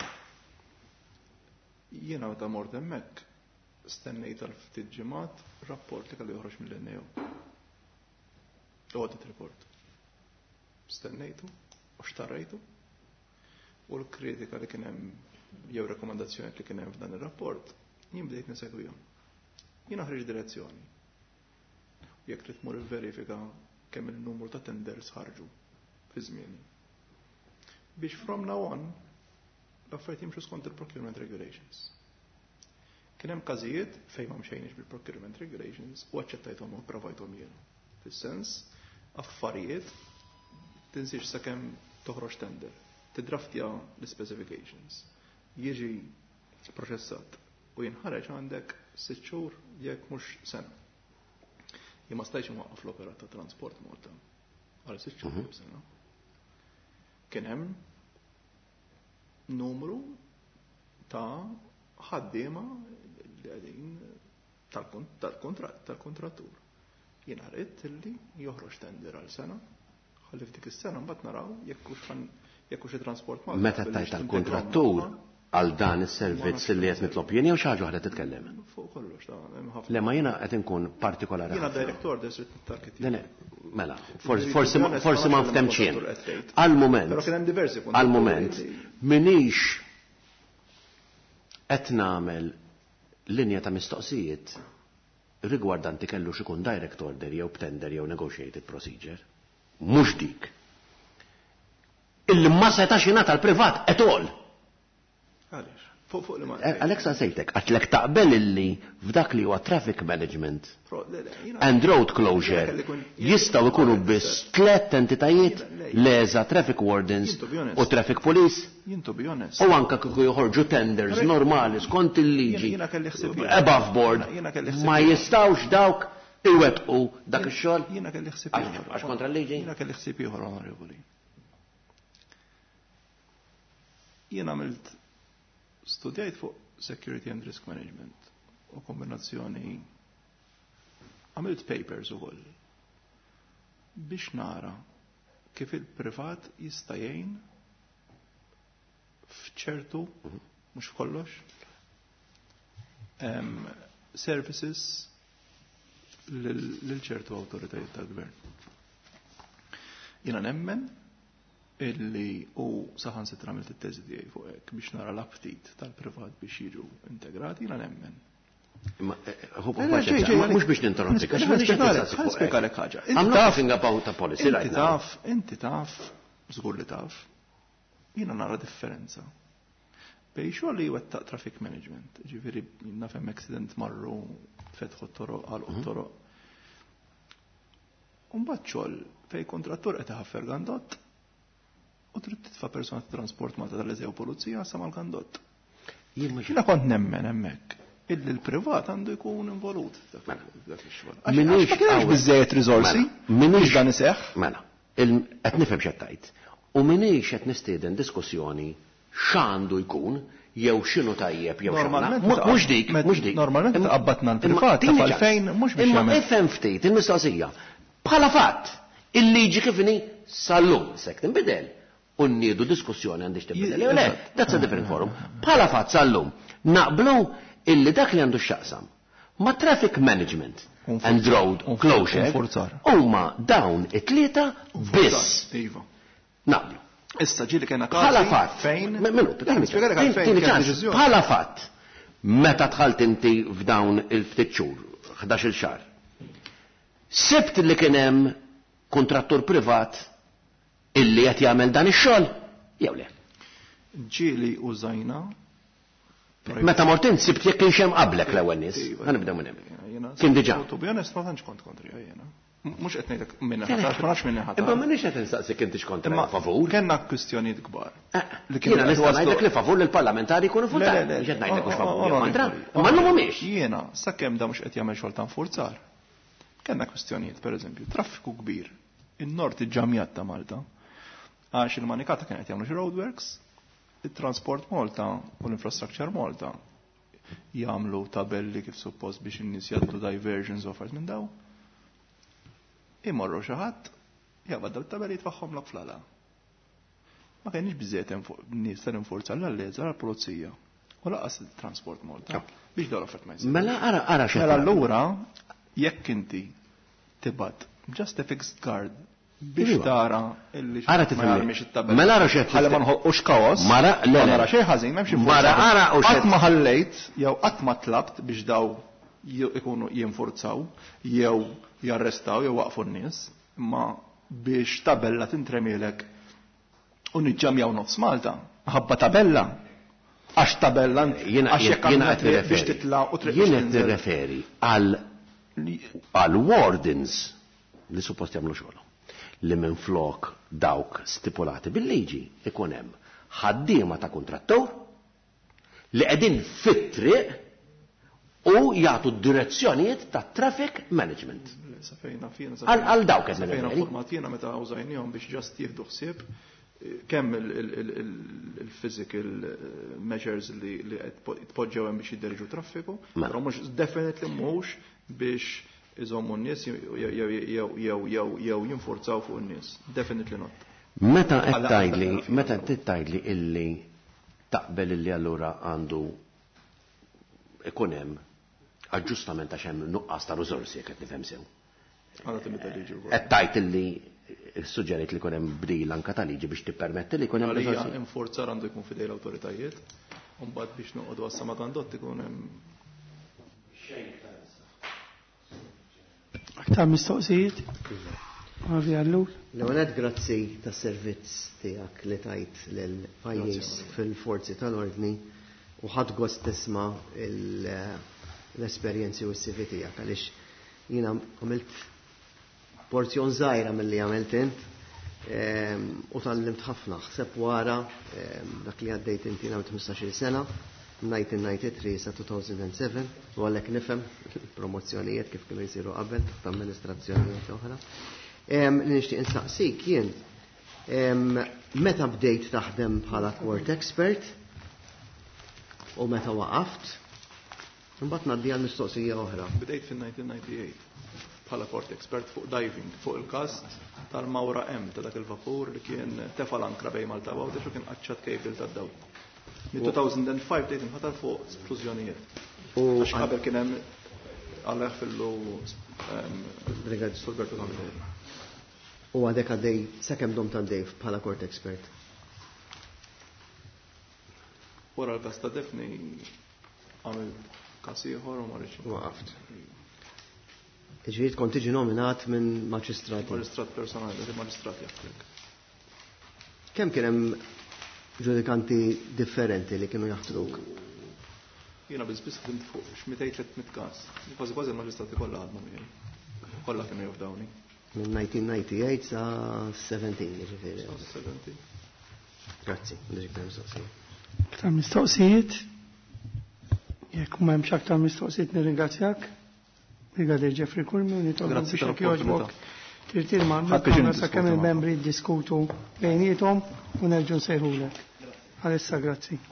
Jiena meta mort hemmhekk stennejt għal ftit ġimgħat rapport li kellu joħroġ mill-N A O. Audit report. Stennejtu u xtarrejtu u l-kritika li kien hemm jew rekomandazzjoni li kien hemm f'dan ir-rapport jien bdejt nisegwihom. Jien ħriġ direzzjoni. Jekk trid tmur il-verifika kemm il-numru ta' tenders ħarġu fi żmieni. Biex from now on l-affarijiet jimxu skont il-procurement regulations. Kien hemm każijiet fejn ma mxejniex bil-procurement regulations u aċċettajthom u provajthom jiena. Fis-sens affarijiet tinsiex sakemm toħroġ tender, tidraftja l-specifications, jiġi proċessat u jinħareġ għandek sitt xhur jekk mhux sena. Jien ma stajtx inwaqqaf l-opera ta' Transport Malta għal sitt xhur jew sena. Kien hemm numru ta' ħaddiema li għedin tal-kontratt, tal-kontrattur. Jien ħaret li joħroġ tender għal sena, ħalli f'dik is-sena mbagħad naraw jekk hux it-Transport Malta. Meta tajt tal-kontrattur għal dan is-servizz li qed nitlob jien jew xi ħaġa oħra titkellem. Fuq kollox hemm ħafna. Le ma jiena qed inkun partikolari. Jiena director district target. Mela, forsi forsi ma ftemx jien. Għal-mument. Però kien hemm diversi punti. Għal-mument minix qed nagħmel linja ta' mistoqsijiet rigwardanti kellu x'ikun direct order jew tender jew negotiated procedure. mhux dik. Illi ma setax jingħata l-privat at all. Alexa sejtek, għatlek taqbel illi f'dak li huwa traffic management and road closure jistaw ikunu biss tlet entitajiet leża traffic wardens u traffic police. U anka kieku joħorġu tenders normali skont il-liġi above board ma jistawx dawk iwettqu dak ix-xogħol. Jiena kelli ħsieb ieħor. Għax kontra l-liġi? Jiena kelli ħsieb ieħor onorevoli. Jiena għamilt studjajt fuq security and risk management u kombinazzjoni għamilt papers ukoll biex nara kif il-privat jista' jgħin f'ċertu mhux f'kollox services lil ċertu awtoritajiet tal-gvern. Jiena nemmen illi u saħan sitra għamilt it-teżi tiegħi fuq hekk biex nara l-aptit tal-privat biex jiġu integrati, jiena nemmen. Mhux biex ninterrompik, għax ma nixtieq spjegalek ħaġa. I'm not talking about the policy right now. Inti taf, żgur li taf, jiena nara differenza bej xogħol li jwettaq traffic management, ġifieri naf hemm accident marru fetħu t-toroq għalqu t-toroq. U mbagħad xogħol fejn kontrattur qed iħaffer gandott u trid titfa' persuna ta' transport Malta tal-eżew pulizija sa mal-gandott. Jiena kont nemmen hemmhekk illi l-privat għandu jkun involut f'dak ix-xogħol. Għax ma kienx biżejjed riżorsi minix dan iseħħ. Mela, qed nifhem x'qed tgħid. U minix qed nistieden diskussjoni x'għandu jkun jew x'inhu tajjeb jew mhux dik, mhux dik. Normalment taqabbatna l-privat ta' fejn mhux biex jagħmel. Imma ifhem ftit il-mistoqsija. Bħala fatt, il-liġi kif inhi sal-lum sek tinbidel u nniedu diskussjoni għandix tibdel. Le, that's a different forum. Bħala fatt sal-lum naqblu illi dak li għandu x'jaqsam ma' traffic management and road closure huma dawn it-tlieta biss. Naqblu. Issa ġieli kena bħala fatt fejn bħala fatt meta dħalt inti f'dawn il-ftit xhur ħdax-il xahar. Sibt li kien hemm kontrattur privat illi qed jagħmel dan ix-xogħol jew le. Ġieli użajna meta mort int sibt jekk kienx hemm qablek l-ewwel nies. Ħanibdew minn hemm. Kien diġà. To be honest ma tantx kont kontri jiena. Mux qed ngħidlek minna ħadd, ma nafx minna ħadd. Imma m'inhiex qed insaqsik intix kontra favur. Kenna kwistjonijiet kbar. Jiena nista' ngħidlek li favur lill parlamentari jkunu futar. Mhux qed ngħidlek mhux favur kontra. Ma mhumiex. Jiena sakemm da mhux qed jagħmel xogħol ta' nfurzar. Kenna kwistjonijiet, pereżempju, traffiku kbir in-nord iġġamjat ta' Malta għax il-Manikata kien qed jagħmlu xi roadworks, it-Transport Malta u l-Infrastructure Malta jagħmlu tabelli kif suppost biex in-nies jagħtu diversions offers minn daw. Imorru xi ħadd jaqbad dal-tabelli jitfaħħom lok flala. Ma kienx biżejjed nies tal-infurzar l-alleża għall-pulizija u laqas it-Transport Malta biex dawn affett ma jsir. Mela ara ara xi. Mela allura jekk inti tibad just a fixed guard biex tara illi ara tifhimx it-tabella. Mela ara xi ħalli ma nħolqux kaos. Mara le mara xejn ħażin m'hemmx infurzar. Mara ara u qatt ma ħallejt jew qatt ma tlabt biex daw ikunu jinfurzaw jew jarrestaw jew waqfu n-nies, imma biex tabella tintremilek u niġġamjaw nofs Malta. Ħabba tabella. Għax tabella għax jekk biex titla' u triq. Jien qed nirreferi għal wardens li suppost jagħmlu xogħol. Li minflok dawk stipulati bil-liġi ikun hemm ħaddiema ta' kontrattur li qegħdin fit-triq u jagħtu d-direzzjonijiet ta' traffic management. Għal dawk qed nirreferi. Jiena meta użajnihom biex ġast jieħdu ħsieb kemm il-physical measures li tpoġġew hemm biex jidderġu traffiku, però mhux definitely mhux biex iżommu n-nies jew jinfurzaw fuq in-nies. Definitely not. Meta qed tgħidli, meta qed tgħidli illi taqbel illi allura għandu ikun hemm aġġustament għax hemm nuqqas ta' riżorsi jekk qed nifhem sew. Qed tgħid illi suġġerit li jkun hemm bdil anke ta' liġi biex tippermetti li jkun hemm riżorsi. Infurzar għandu jkun fidej l-awtoritajiet, u mbagħad biex noqogħdu għassa ma' għandott ikun hemm aktar mistoqsijiet. L-għonet grazzi ta' servizz tijak li tajt l-pajis fil-forzi tal-ordni u ħad gost tisma l-esperienzi u s-sivi tijak għalix jina għamilt porzjon zaħira mill-li għamilt int u tal-limt ħafna xseb wara dak li għaddejt inti għamilt ħmistax-il sena nineteen ninety-three sa two thousand seven u għalek nifem promozzjonijiet kif kienu jisiru qabel ta' amministrazzjonijiet oħra. Nishtiq insaqsik jien meta bdejt taħdem bħala court expert u meta waqaft imbagħad ngħaddi għal mistoqsija oħra. Bdejt fin-nineteen ninety-eight bħala court expert fuq diving fuq il-każ tal-Mawra M ta' dak il-vapur li kien tefa l-ankra bejn Malta u Għawdex u kien qaċċat kejbil tad-dawl. two thousand five bdejt inħatar fuq splużjonijiet. Għax qabel kien hemm għalleħ fillu Brigad Sulbertu Għamil. U għadek għaddej, sakemm dom ta' Dave bħala court expert. Wara l-kas ta' Defni għamil kas ieħor u marriċ. Waqaft. Iġviet kont tiġi nominat minn maġistrati. Maġistrat personali, maġistrat jaffrek. Kemm kien hemm ġudikanti differenti li kienu jaħtruk? Jiena biss fimt fuq x'mitej tliet każ. Kważi kważi l-maġistrati kollha għadhom miegħi. Kollha kienu jafdawni. Minn nineteen ninety-eight sa seventeen, ġifieri. seventeen. Grazzi, dik mistoqsijiet. Aktar mistoqsijiet? Jekk ma hemmx aktar mistoqsijiet nirringrazzjak. Brigadier Jeffrey Kulmi, nitolbu biex jekk jogħġbok tirtir ma' sakemm il-membri jiddiskutu bejniethom u nerġgħu nsejħulek. Għalissa grazzi.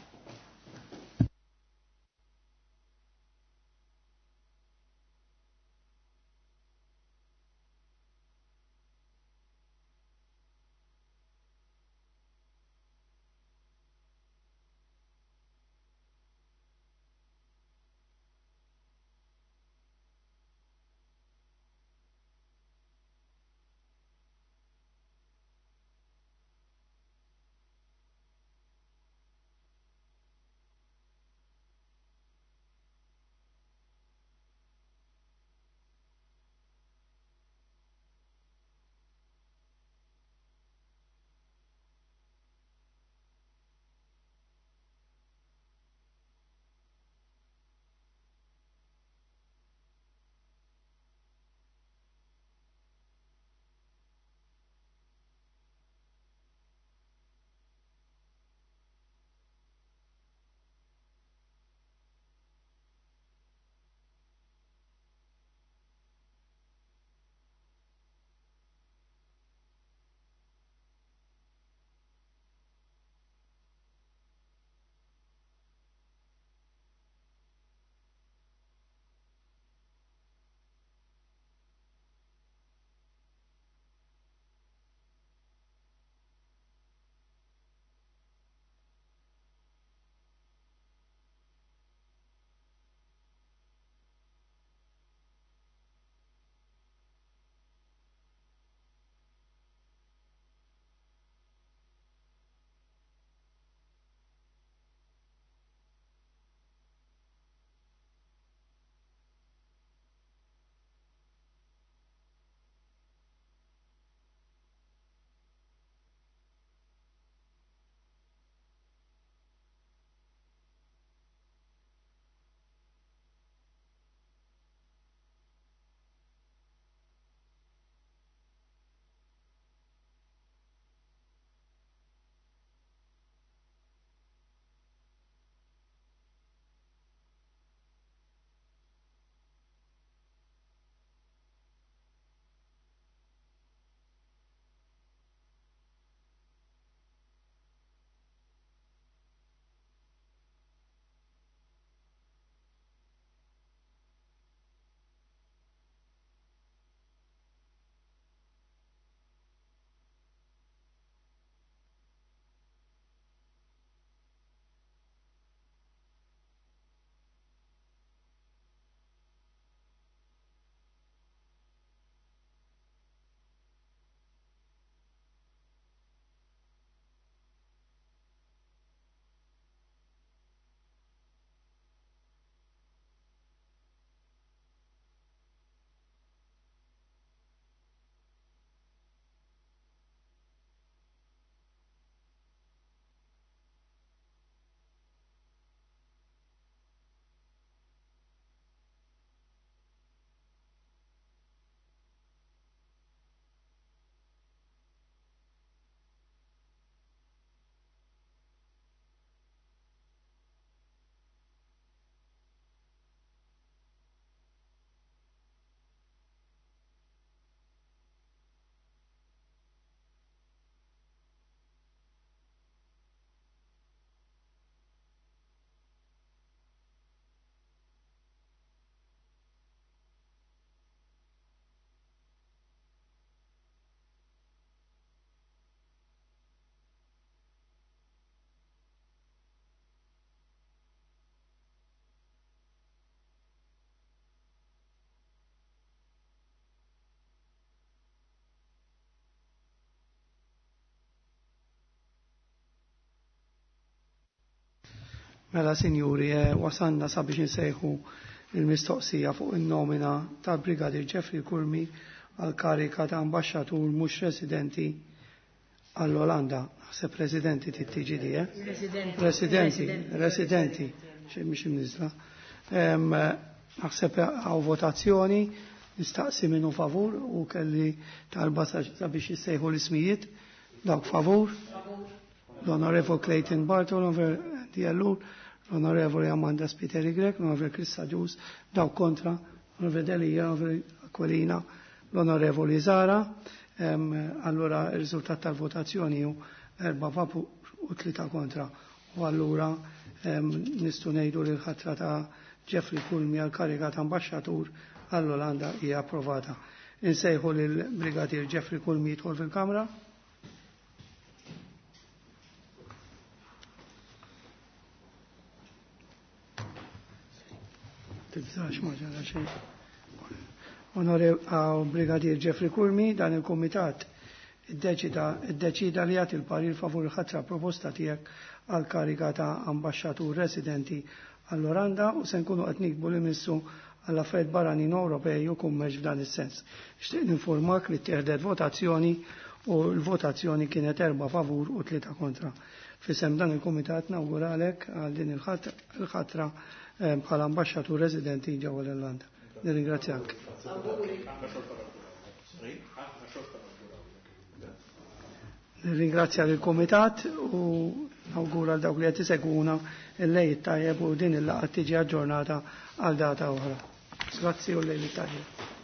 Mela sinjuri, wasanna sabiex insejħu il-mistoqsija fuq il-nomina tal-Brigadier Jeffrey Kurmi għal karika ta' ambasċatur mhux residenti għall-Olanda. Naħseb residenti tittiġi di, eh? Residenti. Residenti. Xejn mhix imniżla. Naħseb għaw votazzjoni nistaqsi minnu favur u kelli talba sabiex jissejħu l-ismijiet. Dawk favur. L-Onorevole Clayton Bartol, l-Onorevole Diallur, l-Onorevole Amanda Spiteri Grek, l-Onorevole Krista Ġus, daw kontra, l-Onorevole Delija, l-Onorevole Aquilina, l-Onorevole Zara. Allora il-riżultat tal-votazzjoni hu erba' favur u tlieta kontra. U allura nistgħu ngħidu li l-ħatra ta' Jeffrey Kurmi għal kariga ta' ambasċatur għall-Olanda hija approvata. Insejħu lil Brigadier Jeffrey Kurmi jidħol fil-Kamra. Tibżax ma ġara xejn. Onorevole Brigadier Jeffrey Kurmi, dan il-Komitat id-deċida li jagħti l-parir favur il-ħatra proposta tiegħek għal kariga ta' ambasċatur residenti għall-Olanda u se nkunu qed nikbu l-Ministru għall affarijiet barranin Ewropej u kummerċ f'dan is-sens. Nixtieq ninformak li ttieħdet votazzjoni u l-votazzjoni kienet erba' favur u tlieta kontra. Fisem dan il-Komitat nawguralek għal din il-ħatra bħala ambasċatur residenti ġewwa l-Olanda. Nirringrazzjak. Nirringrazzja l-Komitat u nawgura dawk li qed isegwuna il-lejl tajjeb u din il-laqgħa tiġi aġġornata għal data oħra. Grazzi u l-lejl tajjeb.